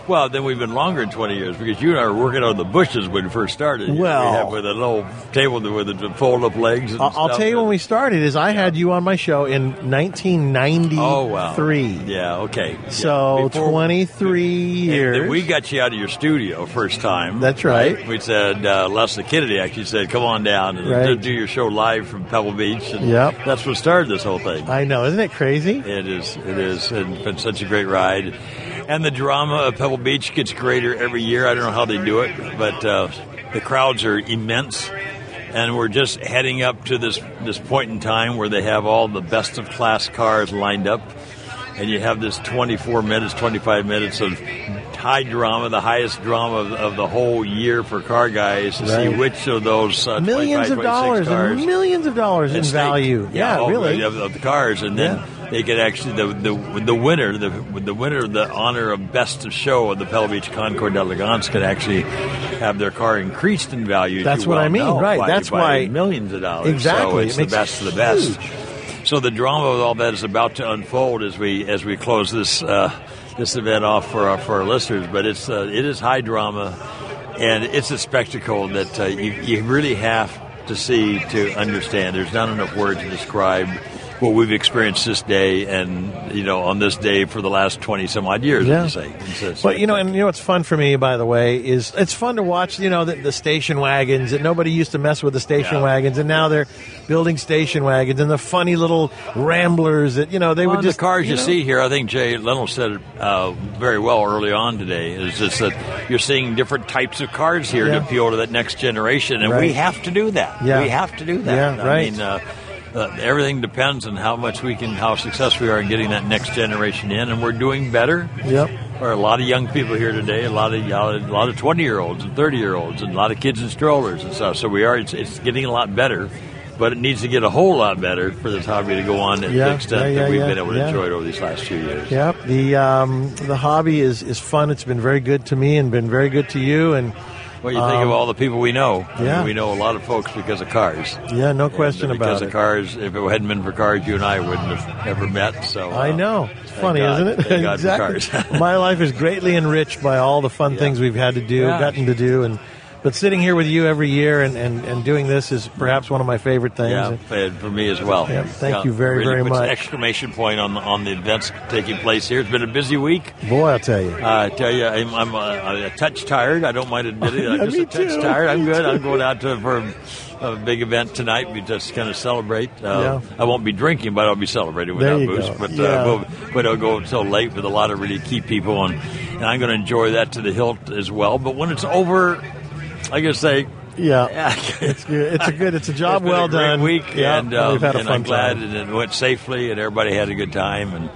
Speaker 13: Well, then we've been longer than twenty years because you and I were working on the bushes when we first started.
Speaker 2: Well-
Speaker 13: we had with a little table with the fold-up legs. And
Speaker 2: I'll, I'll
Speaker 13: stuff.
Speaker 2: tell you when we started is I had you on my show in nineteen ninety-three.
Speaker 13: Oh wow! Yeah, okay.
Speaker 2: So
Speaker 13: Yeah. Before-
Speaker 2: twenty-three
Speaker 13: And
Speaker 2: years.
Speaker 13: then we got you out of your studio first time.
Speaker 2: That's right.
Speaker 13: We said uh, Leslie Kennedy actually said, "Come on down and
Speaker 2: Right.
Speaker 13: do your show live from Pebble Beach." And
Speaker 2: Yep.
Speaker 13: that's what started this whole thing.
Speaker 2: I know, isn't it crazy?
Speaker 13: It is. It is. It's been such a great ride. And the drama of Pebble Beach gets greater every year. I don't know how they do it, but uh, the crowds are immense. And we're just heading up to this, this point in time where they have all the best of class cars lined up. And you have this twenty-four minutes, twenty-five minutes of high drama, the highest drama of, of the whole year for car guys to see
Speaker 2: Right.
Speaker 13: which of those uh,
Speaker 2: Millions of
Speaker 13: twenty-five,
Speaker 2: dollars
Speaker 13: twenty-six cars
Speaker 2: and millions of dollars in
Speaker 13: at stake.
Speaker 2: value. Yeah,
Speaker 13: all
Speaker 2: really.
Speaker 13: Of, of the cars, and then they get actually the the the winner, the the winner, the honor of best of show of the Pebble Beach Concours d'Elegance can actually have their car increased in value.
Speaker 2: That's
Speaker 13: you
Speaker 2: what
Speaker 13: well
Speaker 2: I mean,
Speaker 13: know,
Speaker 2: right.
Speaker 13: by-
Speaker 2: That's
Speaker 13: by
Speaker 2: why-
Speaker 13: millions of dollars.
Speaker 2: Exactly.
Speaker 13: So
Speaker 2: It
Speaker 13: it's the
Speaker 2: makes
Speaker 13: best of the
Speaker 2: it
Speaker 13: best.
Speaker 2: huge.
Speaker 13: So the drama of all that is about to unfold as we as we close this uh, this event off for our, for our listeners. But it's uh, it is high drama, and it's a spectacle that uh, you, you really have to see to understand. There's not enough words to describe what we've experienced this day, and you know, on this day for the last twenty some odd years.
Speaker 2: Yeah.
Speaker 13: Let's say. It's, it's
Speaker 2: But you know, and you know what's fun for me, by the way, is it's fun to watch. You know, the, the station wagons. And nobody used to mess with the station
Speaker 13: Yeah.
Speaker 2: wagons, and now they're building station wagons and the funny little ramblers that you know they
Speaker 13: Well,
Speaker 2: would just
Speaker 13: the cars you,
Speaker 2: know,
Speaker 13: see here, I think Jay Leno said it uh, very well early on today. Is just that you're seeing different types of cars here
Speaker 2: Yeah.
Speaker 13: to appeal to that next generation, and
Speaker 2: Right.
Speaker 13: we have to do that.
Speaker 2: Yeah.
Speaker 13: We have to do that.
Speaker 2: Yeah,
Speaker 13: I
Speaker 2: right.
Speaker 13: mean, uh, uh, everything depends on how much we can, how successful we are in getting that next generation in, and we're doing better.
Speaker 2: Yep.
Speaker 13: There are a lot of young people here today, a lot of a lot of twenty year olds and thirty year olds, and a lot of kids in strollers and stuff. So we are. It's, it's getting a lot better. But it needs to get a whole lot better for this hobby to go on to
Speaker 2: Yeah,
Speaker 13: the extent
Speaker 2: yeah, yeah,
Speaker 13: that we've
Speaker 2: yeah,
Speaker 13: been able to
Speaker 2: yeah.
Speaker 13: enjoy it over these last few years.
Speaker 2: Yep. The um, the hobby is, is fun. It's been very good to me and been very good to you. And
Speaker 13: Well, you think
Speaker 2: um,
Speaker 13: of all the people we know. I mean,
Speaker 2: yeah.
Speaker 13: we know a lot of folks because of cars.
Speaker 2: Yeah, no question
Speaker 13: and
Speaker 2: about
Speaker 13: because
Speaker 2: it.
Speaker 13: of cars, if it hadn't been for cars, you and I wouldn't have ever met. So uh,
Speaker 2: I know. It's
Speaker 13: thank
Speaker 2: funny,
Speaker 13: God.
Speaker 2: isn't it?
Speaker 13: Thank God
Speaker 2: exactly.
Speaker 13: for cars.
Speaker 2: My life is greatly enriched by all the fun things we've had to do,
Speaker 13: Yeah.
Speaker 2: gotten to do, and but sitting here with you every year and, and, and doing this is perhaps one of my favorite things.
Speaker 13: Yeah, and for me as well.
Speaker 2: Yeah, thank
Speaker 13: Yeah,
Speaker 2: you very,
Speaker 13: really
Speaker 2: very
Speaker 13: puts an
Speaker 2: much.
Speaker 13: exclamation point on the, on the events taking place here. It's been a busy week.
Speaker 2: Boy, I'll tell you.
Speaker 13: Uh, I tell you, I'm, I'm, uh, I'm a touch tired. I don't mind admitting it. I'm
Speaker 2: Yeah,
Speaker 13: just
Speaker 2: me
Speaker 13: a touch
Speaker 2: too.
Speaker 13: tired. I'm
Speaker 2: Me
Speaker 13: good.
Speaker 2: too.
Speaker 13: I'm going out to for a, a big event tonight. We just kind of celebrate. Uh,
Speaker 2: Yeah.
Speaker 13: I won't be drinking, but I'll be celebrating
Speaker 2: There
Speaker 13: without
Speaker 2: you
Speaker 13: booze.
Speaker 2: go.
Speaker 13: But,
Speaker 2: Yeah.
Speaker 13: uh, we'll, but I'll go until late with a lot of really key people, and, and I'm going to enjoy that to the hilt as well. But when it's over, I gotta say,
Speaker 2: Yeah, it's good. It's a good. It's a job
Speaker 13: it's been
Speaker 2: well
Speaker 13: a great
Speaker 2: done.
Speaker 13: week,
Speaker 2: Yeah,
Speaker 13: and, um,
Speaker 2: we've had a
Speaker 13: and
Speaker 2: fun
Speaker 13: I'm glad
Speaker 2: time.
Speaker 13: that it went safely, and everybody had a good time, and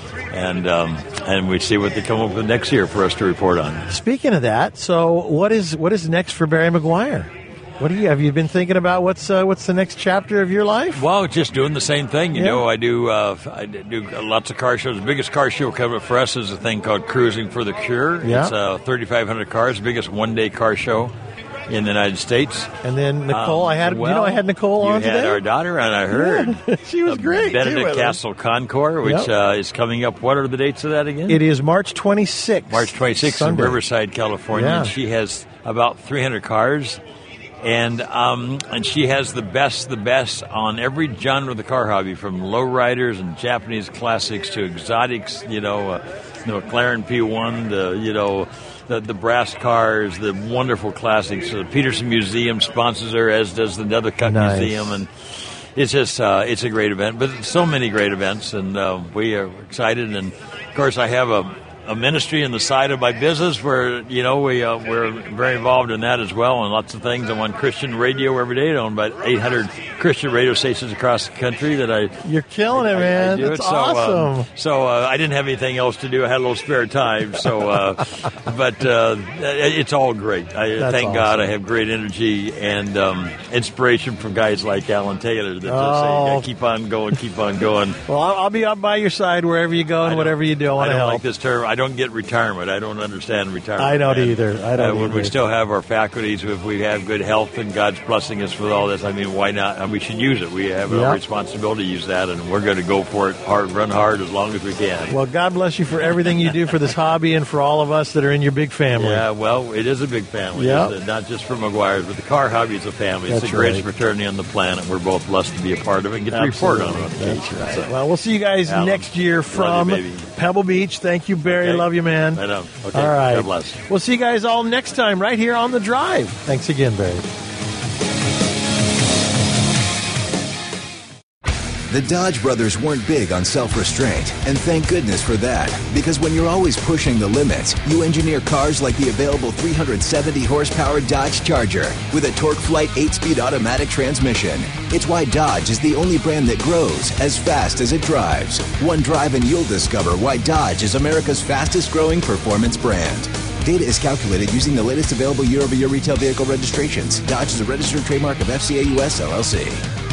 Speaker 13: and um, and we see what they come up with next year for us to report on.
Speaker 2: Speaking of that, so what is what is next for Barry McGuire? What do you have you been thinking about? What's uh, what's the next chapter of your life?
Speaker 13: Well, just doing the same thing. You
Speaker 2: Yeah.
Speaker 13: know, I do uh, I do lots of car shows. The biggest car show coming up for us is a thing called Cruising for the Cure.
Speaker 2: Yeah.
Speaker 13: It's uh, thirty-five hundred cars, biggest one-day car show in the United States.
Speaker 2: And then Nicole,
Speaker 13: Um,
Speaker 2: I had
Speaker 13: well,
Speaker 2: you know I had Nicole
Speaker 13: you
Speaker 2: on
Speaker 13: had
Speaker 2: today.
Speaker 13: our daughter, and I heard
Speaker 2: Yeah, she was great. too,
Speaker 13: Benedict
Speaker 2: with us.
Speaker 13: Castle Concours, which
Speaker 2: Yep.
Speaker 13: uh, is coming up. What are the dates of that again?
Speaker 2: It is March twenty-sixth.
Speaker 13: March twenty-sixth in
Speaker 2: Sunday.
Speaker 13: Riverside, California.
Speaker 2: Yeah.
Speaker 13: And she has about three hundred cars. And um, and she has the best, the best on every genre of the car hobby, from lowriders and Japanese classics to exotics. You know, uh, the McLaren P one, the you know, the the brass cars, the wonderful classics. The Peterson Museum sponsors her, as does the Nethercutt
Speaker 2: Nice.
Speaker 13: Museum, and it's just uh, it's a great event. But so many great events, and uh, we are excited. And of course, I have a. a ministry in the side of my business where, you know, we, uh, we're very involved in that as well, and lots of things. I'm on Christian radio every day. I own about eight hundred Christian radio stations across the country that I...
Speaker 2: You're killing it,
Speaker 13: I- I
Speaker 2: man.
Speaker 13: do
Speaker 2: That's
Speaker 13: it. So,
Speaker 2: awesome.
Speaker 13: um, so uh, I didn't have anything else to do. I had a little spare time. So, uh, but uh, it's all great. I
Speaker 2: That's
Speaker 13: thank God
Speaker 2: awesome.
Speaker 13: I have great energy and um, inspiration from guys like Alan Taylor that just
Speaker 2: Oh.
Speaker 13: say, yeah, keep on going, keep on going.
Speaker 2: Well, I'll, I'll be up by your side wherever you go and
Speaker 13: I don't-
Speaker 2: whatever you do. I
Speaker 13: I
Speaker 2: want to
Speaker 13: don't
Speaker 2: help.
Speaker 13: like this term. I don't get retirement. I don't understand retirement.
Speaker 2: I don't
Speaker 13: and,
Speaker 2: either. I don't
Speaker 13: uh, when
Speaker 2: either.
Speaker 13: we still have our faculties, if we have good health and God's blessing us with all this, I mean, why not? And we should use it. We have
Speaker 2: Yep.
Speaker 13: a responsibility to use that, and we're going to go for it hard, run hard as long as we can.
Speaker 2: Well, God bless you for everything you do for this hobby and for all of us that are in your big family.
Speaker 13: Yeah, well, it is a big family.
Speaker 2: Yep.
Speaker 13: Isn't it? Not just for McGuire's, but the car hobby is a family. It's
Speaker 2: That's
Speaker 13: the greatest
Speaker 2: right.
Speaker 13: fraternity on the planet. We're both blessed to be a part of it and get to report on it.
Speaker 2: That's right.
Speaker 13: So,
Speaker 2: Well, we'll see you guys
Speaker 13: Alan,
Speaker 2: next year from
Speaker 13: love you, baby.
Speaker 2: Pebble Beach. Thank you, Barry.
Speaker 13: Okay.
Speaker 2: Love you, man.
Speaker 13: I know. Okay.
Speaker 2: All right.
Speaker 13: God bless.
Speaker 2: We'll see you guys all next time right here on The Drive. Thanks again, Barry.
Speaker 7: The Dodge brothers weren't big on self-restraint, and thank goodness for that, because when you're always pushing the limits, you engineer cars like the available three hundred seventy horsepower Dodge Charger with a Torque Flight eight-speed automatic transmission. It's why Dodge is the only brand that grows as fast as it drives. One drive and you'll discover why Dodge is America's fastest growing performance brand. Data is calculated using the latest available year-over-year retail vehicle registrations. Dodge is a registered trademark of F C A U S L L C.